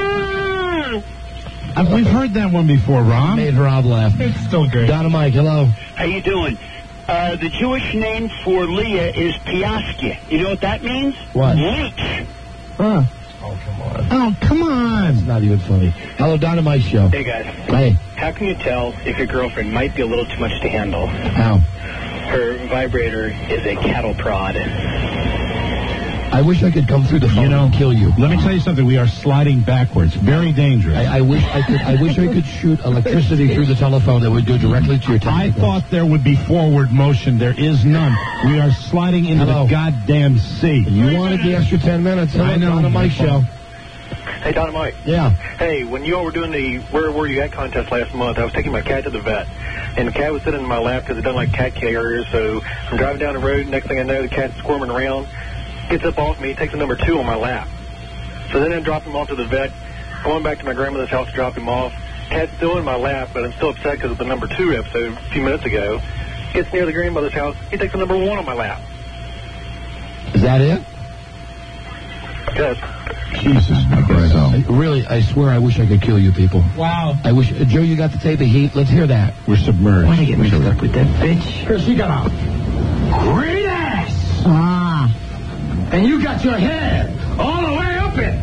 We've heard that one before, Ron. Made Rob laugh. It's still good. Don and Mike, hello. How you doing? The Jewish name for Leah is Piaskia. You know what that means? What? Leech. Oh. Oh, come on. It's not even funny. Hello, Don and Mike Show. Hey, guys. Hey. How can you tell if your girlfriend might be a little too much to handle? How? Her vibrator is a cattle prod. I wish I could come through the phone and kill you. Let me tell you something. We are sliding backwards. Very dangerous. I wish I could shoot electricity through the telephone that would go directly to your I testicles. thought there would be forward motion. There is none. We are sliding into the goddamn sea. You wanted the extra 10 minutes. Hello, I know. Don and Mike Show. Hey, Don and Mike. Yeah. Hey, when you all were doing the Where Were You At contest last month, I was taking my cat to the vet. And the cat was sitting in my lap because it doesn't like cat carriers. So I'm driving down the road. Next thing I know, the cat's squirming around. Gets up off me, takes a number 2 on my lap. So then I drop him off to the vet. Going back to my grandmother's house to drop him off. Cat's still in my lap, but I'm still upset because of the number 2 episode a few minutes ago. Gets near the grandmother's house. He takes a number 1 on my lap. Is that it? Yes. Jesus, really, I swear I wish I could kill you people. Wow. I wish, Joe, you got the tape of Heat? Let's hear that. We're submerged. Why do you get mixed up with that bitch? Because she got a great ass. And you got your head all the way up it.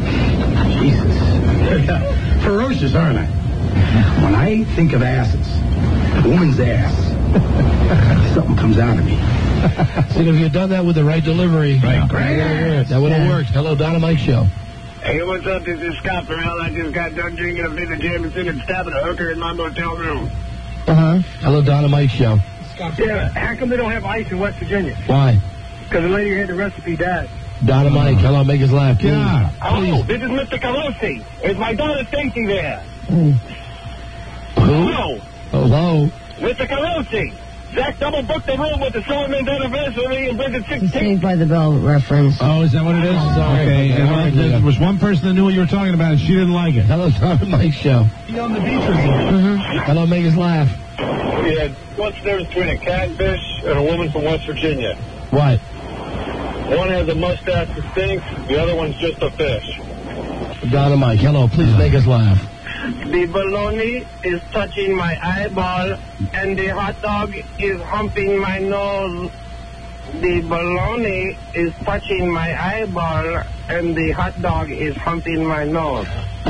Jesus. Ferocious, aren't I? When I think of asses, a woman's ass, something comes out of me. See, if you had done that with the right delivery, that would have worked. Hello, Don and Mike Show. Hey, what's up? This is Scott Farrell. I just got done drinking a bit of Jameson and stabbing a hooker in my motel room. Hello, Don and Mike Show. Yeah, how come they don't have ice in West Virginia? Why? Because the lady who had the recipe died. Don and Mike, hello, make us laugh, please. Yeah. Hello, this is Mr. Calusi. Is my daughter Stacy there? Who? Hello, Hello. Mr. Calusi. Zach double booked the room with the Silverman's anniversary and Bridget 16. Saved by the Bell reference. Oh, is that what it is? Okay. And there was one person that knew what you were talking about, and she didn't like it. Hello, Don and Mike Show. Be on the beach with you. Hello, make us laugh. Yeah, what's the difference between a catfish and a woman from West Virginia? What? One has a mustache that stinks, the other one's just a fish. Don and Mike, hello. Please make us laugh. The bologna is touching my eyeball, and the hot dog is humping my nose. The bologna is touching my eyeball, and the hot dog is humping my nose.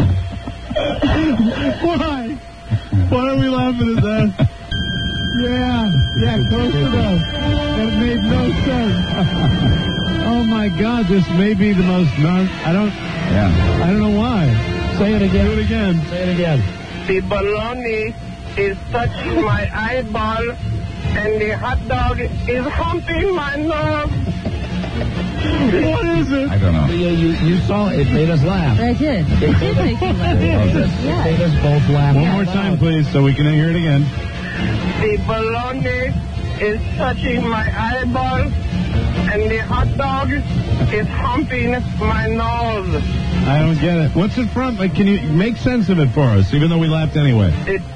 Why? Why are we laughing at that? Yeah, close enough. That made no sense. Oh my God, this may be the most I don't know why. Say it again. Do it again. Say it again. The bologna is touching my eyeball, and the hot dog is humping my nose. What is it? I don't know. You saw it. It made us laugh. I did. It did make you laugh. It made us both laugh. One more time, please, so we can hear it again. The bologna is touching my eyeball, and the hot dog is humping my nose. I don't get it. What's it from? Like, can you make sense of it for us, even though we laughed anyway?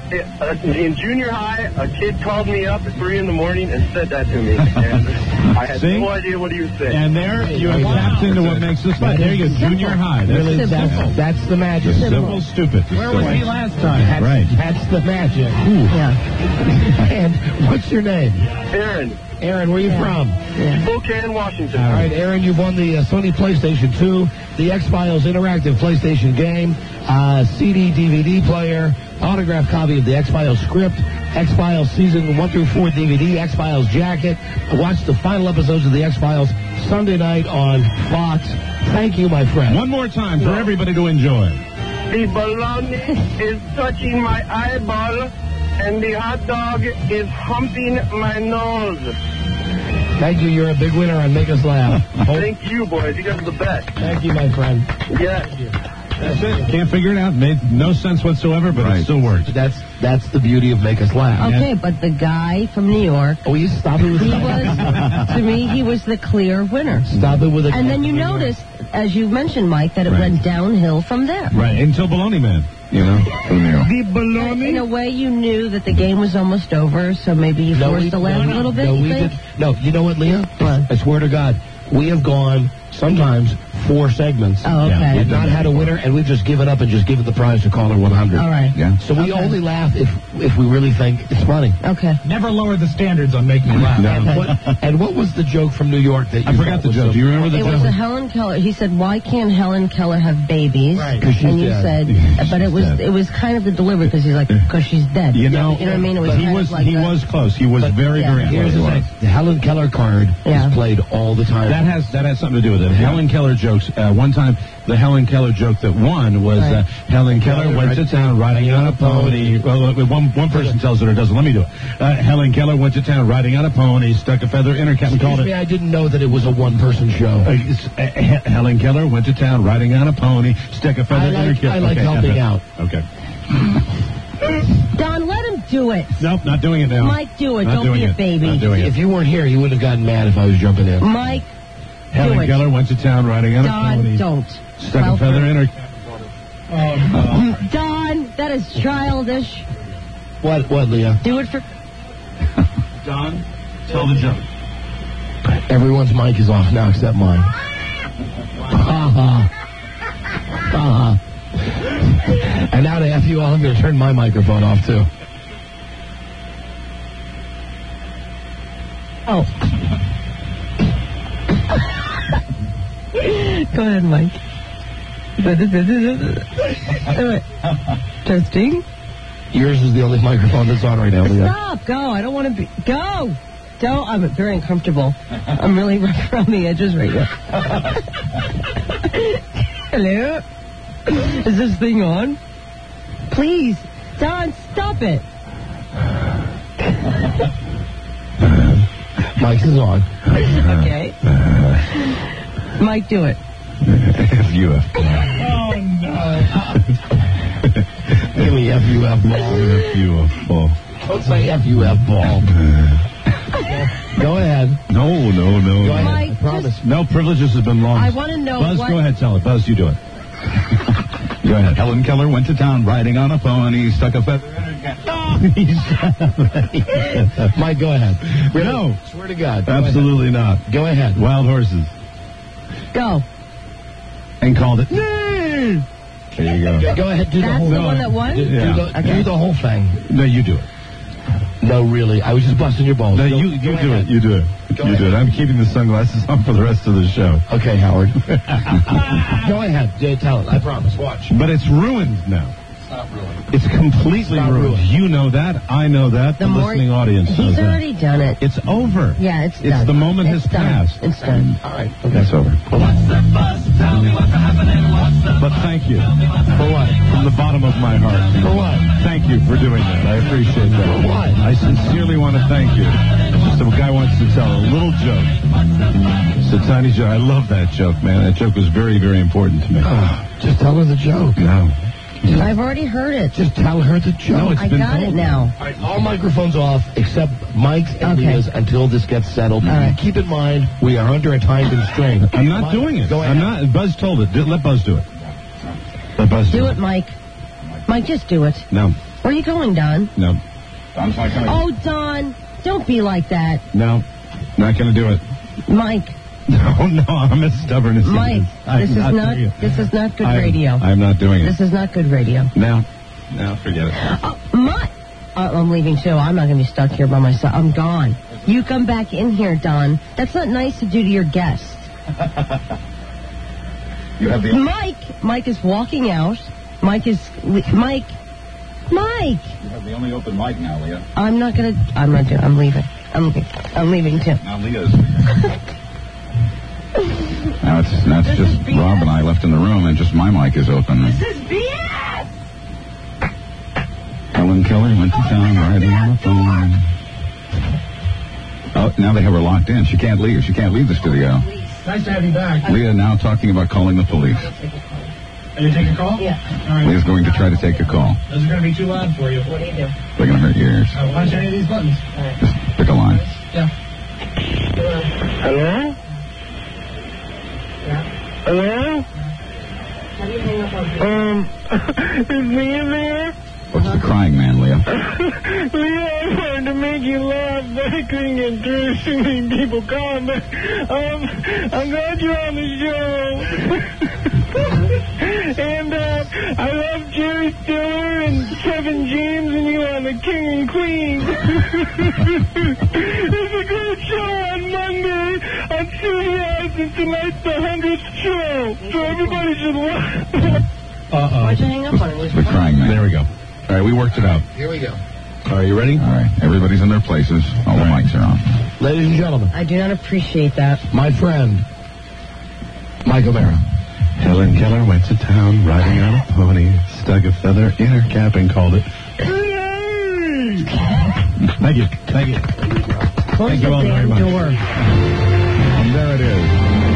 In junior high, a kid called me up at 3 in the morning and said that to me. And I had no idea what he was saying. And there you have tapped into what makes us laugh. There you go, junior high. Really, that's the magic. Simple, stupid. Where was he last time? That's the magic. Yeah. And what's your name? Aaron. Aaron, where are you from? Spokane, Washington. All right, Aaron, you've won the Sony PlayStation 2, the X-Files interactive PlayStation game, CD, DVD player, autographed copy of the X-Files script, X-Files season 1 through 4 DVD, X-Files jacket. Watch the final episodes of the X-Files Sunday night on Fox. Thank you, my friend. One more time for everybody to enjoy. The bologna is touching my eyeball, and the hot dog is humping my nose. Thank you. You're a big winner on Make Us Laugh. Thank you, boys. You guys are the best. Thank you, my friend. Yes. That's it. Can't figure it out. Made no sense whatsoever, but it still works. That's the beauty of Make Us Laugh. Okay, but the guy from New York. Oh, you stop it with to me, he was the clear winner. Stop it with a. And then you noticed, as you mentioned, Mike, that it went downhill from there. Right, until Baloney Man. You know? The bologna? In a way, you knew that the game was almost over, so maybe you forced to laugh a little bit, you think? No, you know what, Leah? I swear to God, we have gone sometimes 4 segments. Oh, okay. We've not had a winner, and we've just given up and just given the prize to caller 100. All right. Yeah. So we only laugh if we really think it's funny. Okay. Never lower the standards on making me laugh. And what was the joke from New York that you I forgot the joke. Do you remember the joke? It was a Helen Keller. He said, "Why can't Helen Keller have babies?" Right. Because she's and you dead. said, but it was kind of the delivery because he's like, because she's dead. You know what I mean? It was he kind was of like he was close. He was very very Here's close. the thing: the Helen Keller card is played all the time. That has something to do with it. Helen Keller jokes. One time, the Helen Keller joke that won was Helen Keller went to town riding on a pony. Well, one person tells it or doesn't. Let me do it. Helen Keller went to town riding on a pony, stuck a feather in her cap and called it. I didn't know that it was a one-person show. Helen Keller went to town riding on a pony, stuck a feather in her cap. I like helping out. Okay. Don, let him do it. Nope, not doing it now. Mike, do it. Not Don't doing be a it. baby. Not doing it. If you weren't here, you wouldn't have gotten mad if I was jumping in. Mike, Helen do it. Keller went to town riding on a pony. Don, don't. Stuck a feather in her cap. Don, that is childish. What, Leah? Do it for... Don, tell the joke. Everyone's mic is off now except mine. Ha And now to F you all, I'm going to turn my microphone off, too. Oh. Go ahead, Mike. Testing. Yours is the only microphone that's on right now, Leah. Stop. Go. I don't want to be... Go. Don't. I'm very uncomfortable. I'm really rough around the edges right now. Hello? Is this thing on? Please. Don, stop it. Mike's is on. Okay. Mike, do it. F-U-F. Oh, no. Give me F-U-F ball. F-U-F ball. Don't say F-U-F ball. Go ahead. No. Go ahead. Mike, I promise. No, privileges has been long. I want to know Buzz, what... go ahead, tell it. Buzz, you do it. Go ahead. Helen Keller went to town riding on a pony, stuck a feather in her cap. Mike, go ahead. Really? No. Swear to God. Absolutely not. Go ahead. Wild horses. Go. And called it. There you go. Go ahead, do the That's whole the one that won? Do the whole thing. No, you do it. No, really. I was just busting your balls. No, you do it. You do it. You do it. I'm keeping the sunglasses on for the rest of the show. Okay, Howard. Go ahead. Tell it. I promise. Watch. But it's ruined now. It's not ruined. It's completely ruined. You know that. I know that. The listening audience knows He's that. already done it. It's over. Yeah, it's done. The moment It's has done. passed. It's done. All right. Okay, it's over. But thank you. For what? From the bottom of my heart. For what? Thank you for doing that. I appreciate that. For what? I sincerely want to thank you. Just a guy wants to tell a little joke. It's a tiny joke. I love that joke, man. That joke was very, very important to me. Just tell her the joke. No. I've already heard it. Just tell her the joke. No, it's I been got told. it now. All right, all microphones off except Mike's and Leah's until this gets settled. Keep in mind, we are under a time constraint. I'm not doing it. Go ahead. I'm not. Buzz told it. Let Buzz do it. Let Buzz Do it, Mike. Mike, just do it. No. Where are you going, Don? No. Oh, Don, don't be like that. No. Not going to do it. Mike. No, I'm as stubborn as Mike, this is not doing it. this is not good radio. I'm not doing it. This is not good radio. No, forget it. I'm leaving too. I'm not going to be stuck here by myself. I'm gone. You come back in here, Don. That's not nice to do to your guests. You have the Mike is walking out. Mike. You have the only open mic now, Leah. I'm leaving. I'm leaving too. Now Leah's. Now it's just Rob and I left in the room, and just my mic is open. This is BS! Helen Keller went to town riding on the phone. Oh, now they have her locked in. She can't leave. She can't leave the studio. Nice to have you back. Leah now talking about calling the police. Are you taking a call? Yeah. All right. Leah's going to try to take a call. Those are going to be too loud for you. What do you do? They're going to hurt your ears. Punch any of these buttons. Just pick a line. Yeah. Hello? Hello? How do you hang up on Is Leah there? What's the crying man, Leah? Leah, I wanted to make you laugh, but I couldn't get through. Too many people calling, but I'm glad you're on the show. And I love Jerry Stiller and Kevin James and you on the King and Queen. It's a great show on Monday on CBS, and tonight's the 100th show, so everybody should watch. Why'd you hang up on it? The crying man. There we go. All right, we worked it out. Here we go. All right, you ready? All right, everybody's in their places. All the mics are on. Ladies and gentlemen, I do not appreciate that. my friend, Mike O'Mara. Helen Keller went to town riding on a pony, stuck a feather in her cap and called it. Thank you. Thank you. Close Thank the you all very damn much. door. And there it is.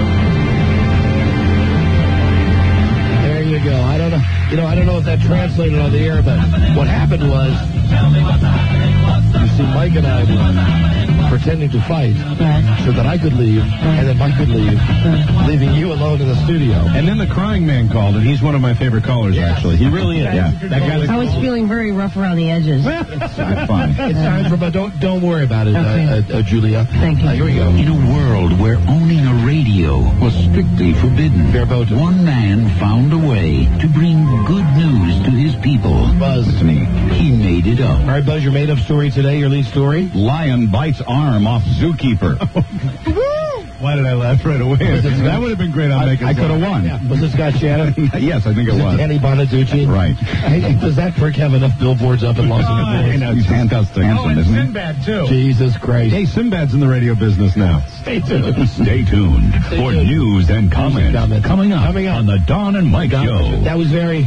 There you go. I don't know. I don't know if that translated on the air, but what happened was, you see, Mike and I were pretending to fight so that I could leave, and then Mike could leave, leaving you alone in the studio. And then the crying man called, and he's one of my favorite callers, actually. He really is. Yeah. That guy I was feeling very rough around the edges. It's fine. It's time for, but don't worry about it, Julia. Thank you. Here we go. In a world where owning a radio was strictly forbidden, one man found a way to bring good news to his people. Buzz. It's me. He made it up. All right, Buzz, your made-up story today, your lead story? Lion bites arm off zookeeper. Why did I laugh right away? That would have been great. I could have won. Yeah. Was this Scott Shannon? Yes, I think it was. Danny Bonaducci? Right. Does that prick have enough billboards up in Los Angeles? He's fantastic, and isn't he? Sinbad, too. Jesus Christ. Hey, Sinbad's in the radio business now. Stay tuned. Stay tuned for news and comments coming up on the Don and Mike Show. That was very...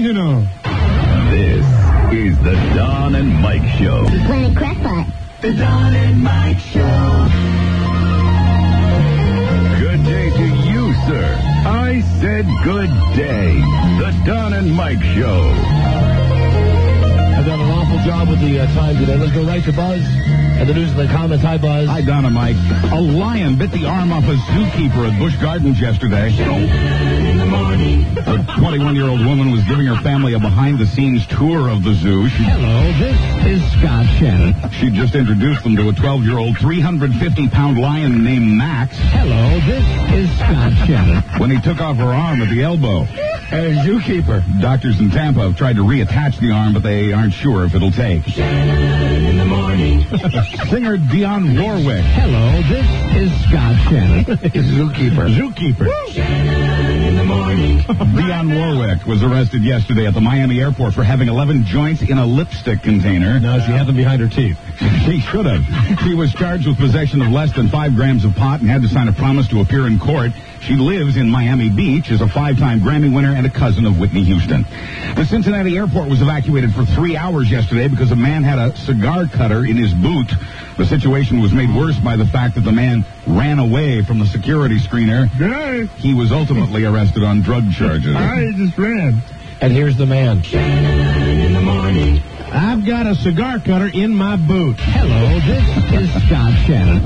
This is the Don and Mike Show. Planet Crackpot. The Don and Mike Show. Good day to you, sir. I said good day. The Don and Mike Show. I've done an awful job with the time today. Let's go right to Buzz and the news and the comments. Hi, Buzz. Hi, Don and Mike. A lion bit the arm off a zookeeper at Busch Gardens yesterday. A 21-year-old woman was giving her family a behind-the-scenes tour of the zoo. Hello, this is Scott Shannon. She just introduced them to a 12-year-old, 350-pound lion named Max. Hello, this is Scott Shannon. When he took off her arm at the elbow. Zookeeper. Doctors in Tampa have tried to reattach the arm, but they aren't sure if it'll take. Shannon in the morning. Singer Dionne Warwick. Hello, this is Scott Shannon. Zookeeper. Shannon in the morning. Dionne Warwick was arrested yesterday at the Miami airport for having 11 joints in a lipstick container. No, she had them behind her teeth. She should have. She was charged with possession of less than 5 grams of pot and had to sign a promise to appear in court. She lives in Miami Beach, is a 5-time Grammy winner, and a cousin of Whitney Houston. The Cincinnati airport was evacuated for 3 hours yesterday because a man had a cigar cutter in his boot. The situation was made worse by the fact that the man ran away from the security screener. He was ultimately arrested on drug charges. I just ran. And here's the man. Shannon in the morning. I've got a cigar cutter in my boot. Hello, this is Scott Shannon.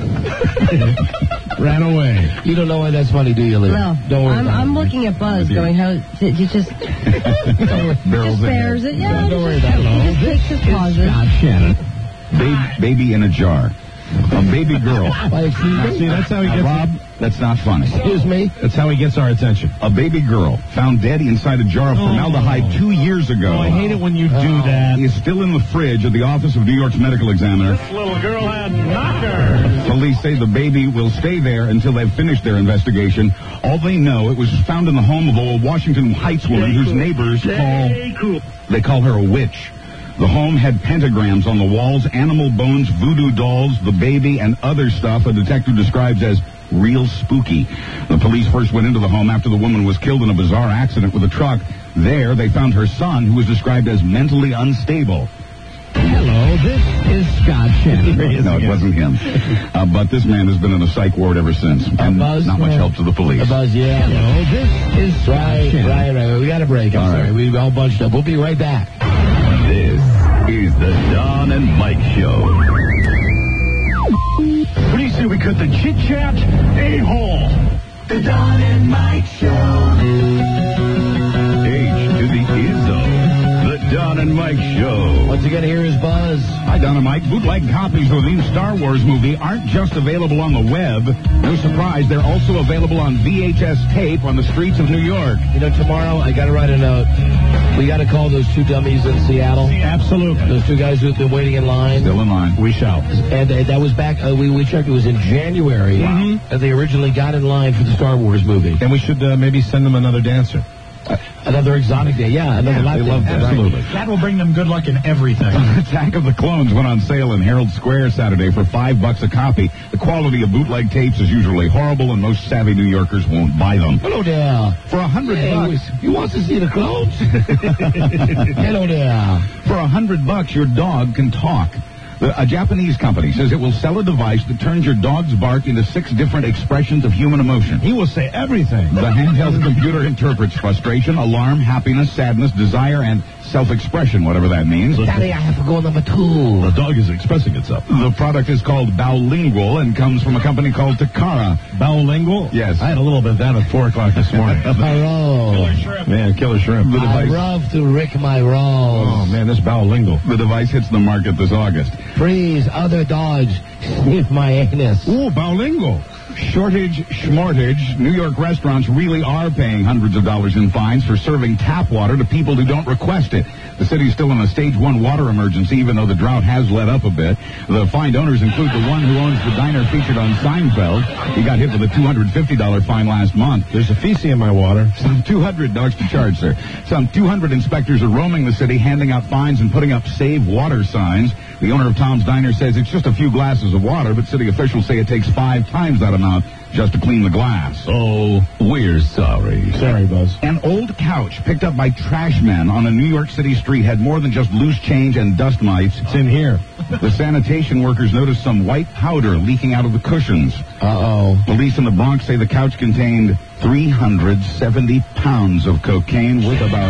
Ran away. You don't know why that's funny, do you, Lee? No. Don't worry. I'm looking at Buzz going, how did you just bears it? Yeah. Don't worry about it. He just takes his pauses. Scott Shannon. Baby in a jar. A baby girl. See, that's how he gets Rob, that's not funny. Excuse me? That's how he gets our attention. A baby girl found dead inside a jar of formaldehyde 2 years ago. Oh, I hate it when you do that. Is still in the fridge at the office of New York's medical examiner. This little girl had knocker. Police say the baby will stay there until they've finished their investigation. All they know, it was found in the home of a Washington Heights woman whose neighbors call her a witch. The home had pentagrams on the walls, animal bones, voodoo dolls, the baby, and other stuff a detective describes as real spooky. The police first went into the home after the woman was killed in a bizarre accident with a truck. There, they found her son, who was described as mentally unstable. Hello, this is Scott Shannon. No, it wasn't him. But this man has been in a psych ward ever since. And Buzz, not much help to the police. Buzz, yeah. Hello, this is Scott Shannon. Right. We got a break. I'm sorry. We've all bunched up. We'll be right back. This is the Don and Mike Show. What do you say we cut the chit-chat a-hole? The Don and Mike Show. H to the Izzo. The Don and Mike Show. Once again, here is Buzz. Hi, Don and Mike. Bootleg copies of the new Star Wars movie aren't just available on the web. No surprise, they're also available on VHS tape on the streets of New York. You know, tomorrow I got to write a note. We got to call those 2 dummies in Seattle. Absolutely. Those 2 guys who've been waiting in line. Still in line. We shall. And that was back, we checked, it was in January. Wow. And they originally got in line for the Star Wars movie. And we should maybe send them another dancer. Another exotic day, another lap they love dance. that. Absolutely. That will bring them good luck in everything. Attack of the Clones went on sale in Herald Square Saturday for $5 a copy. The quality of bootleg tapes is usually horrible, and most savvy New Yorkers won't buy them. Hello there. For $100, you want to see the clones? Hello there. For $100, your dog can talk. A Japanese company says it will sell a device that turns your dog's bark into 6 different expressions of human emotion. He will say everything. The handheld computer interprets frustration, alarm, happiness, sadness, desire, and self-expression, whatever that means. Daddy, I have to go number 2. The dog is expressing itself. The product is called Bowlingual and comes from a company called Takara. Bowlingual? Yes. I had a little bit of that at 4 o'clock this morning. Hello. Man, killer shrimp. The I device. love to rick my rolls. Oh, man, this Bowlingual. The device hits the market this August. Please, other dogs, sniff my anus. Ooh, Bowlingual. Shortage, schmortage. New York restaurants really are paying hundreds of dollars in fines for serving tap water to people who don't request it. The city's still in a stage 1 water emergency, even though the drought has let up a bit. The fined owners include the one who owns the diner featured on Seinfeld. He got hit with a $250 fine last month. There's a feces in my water. Some $200 to charge, sir. Some 200 inspectors are roaming the city, handing out fines and putting up save water signs. The owner of Tom's Diner says it's just a few glasses of water, but city officials say it takes 5 times that amount just to clean the glass. Oh, we're sorry. Sorry, Buzz. An old couch picked up by trash men on a New York City street had more than just loose change and dust mites. It's in here. The sanitation workers noticed some white powder leaking out of the cushions. Uh-oh. Police in the Bronx say the couch contained 370 pounds of cocaine worth about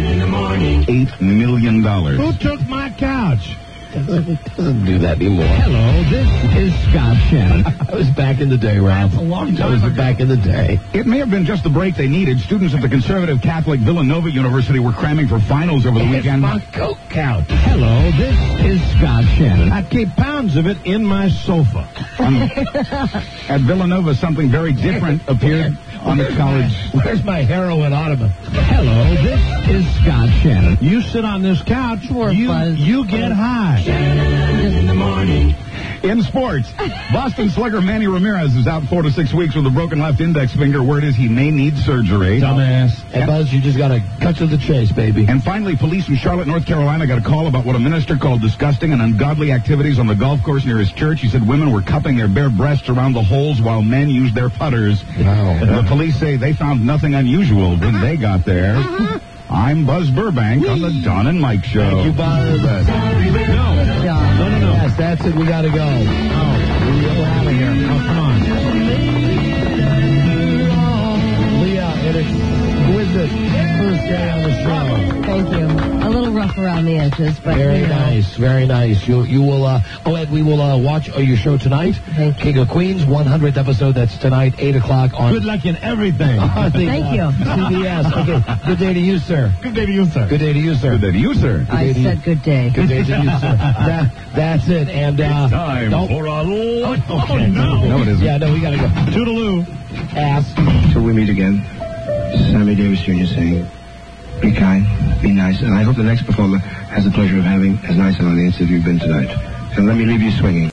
$8 million. Who took my couch? Doesn't do that anymore. Hello, this is Scott Shannon. I was back in the day, Rob. That's a long time I was ago. back in the day. It may have been just the break they needed. Students at the conservative Catholic Villanova University were cramming for finals over the weekend. My coke couch. Hello, this is Scott Shannon. I keep pounds of it in my sofa. At Villanova, something very different appeared on the college. Where's my heroin ottoman? Hello, this is Scott Shannon. You sit on this couch, you get high. In the morning. In sports, Boston slugger Manny Ramirez is out 4 to 6 weeks with a broken left index finger. Word is he may need surgery. Dumbass. And Buzz, you just got to cut to the chase, baby. And finally, police in Charlotte, North Carolina got a call about what a minister called disgusting and ungodly activities on the golf course near his church. He said women were cupping their bare breasts around the holes while men used their putters. Wow. The police say they found nothing unusual when they got there. I'm Buzz Burbank on the Don and Mike Show. Thank you, Buzz. No. Yes, that's it. We got to go. We're out of here. Oh, come on. Leah, an exquisite first day on the show. Thank you. A little rough around the edges, but very nice, very nice. You will. And we will watch your show tonight. King of Queens, 100th episode. That's tonight, 8 o'clock on. Good luck in everything. Thank you. CBS. Okay. Good day to you, sir. Good day to you, sir. Good day to you, sir. Good day to you, sir. I said good day. Good day to you, sir. That's it. And it's time for a no. No, it isn't. Yeah, no, we got to go. Toodaloo. Ass. Till we meet again, Sammy Davis Jr. saying, be kind, be nice, and I hope the next performer has the pleasure of having as nice an audience as you've been tonight. And let me leave you swinging.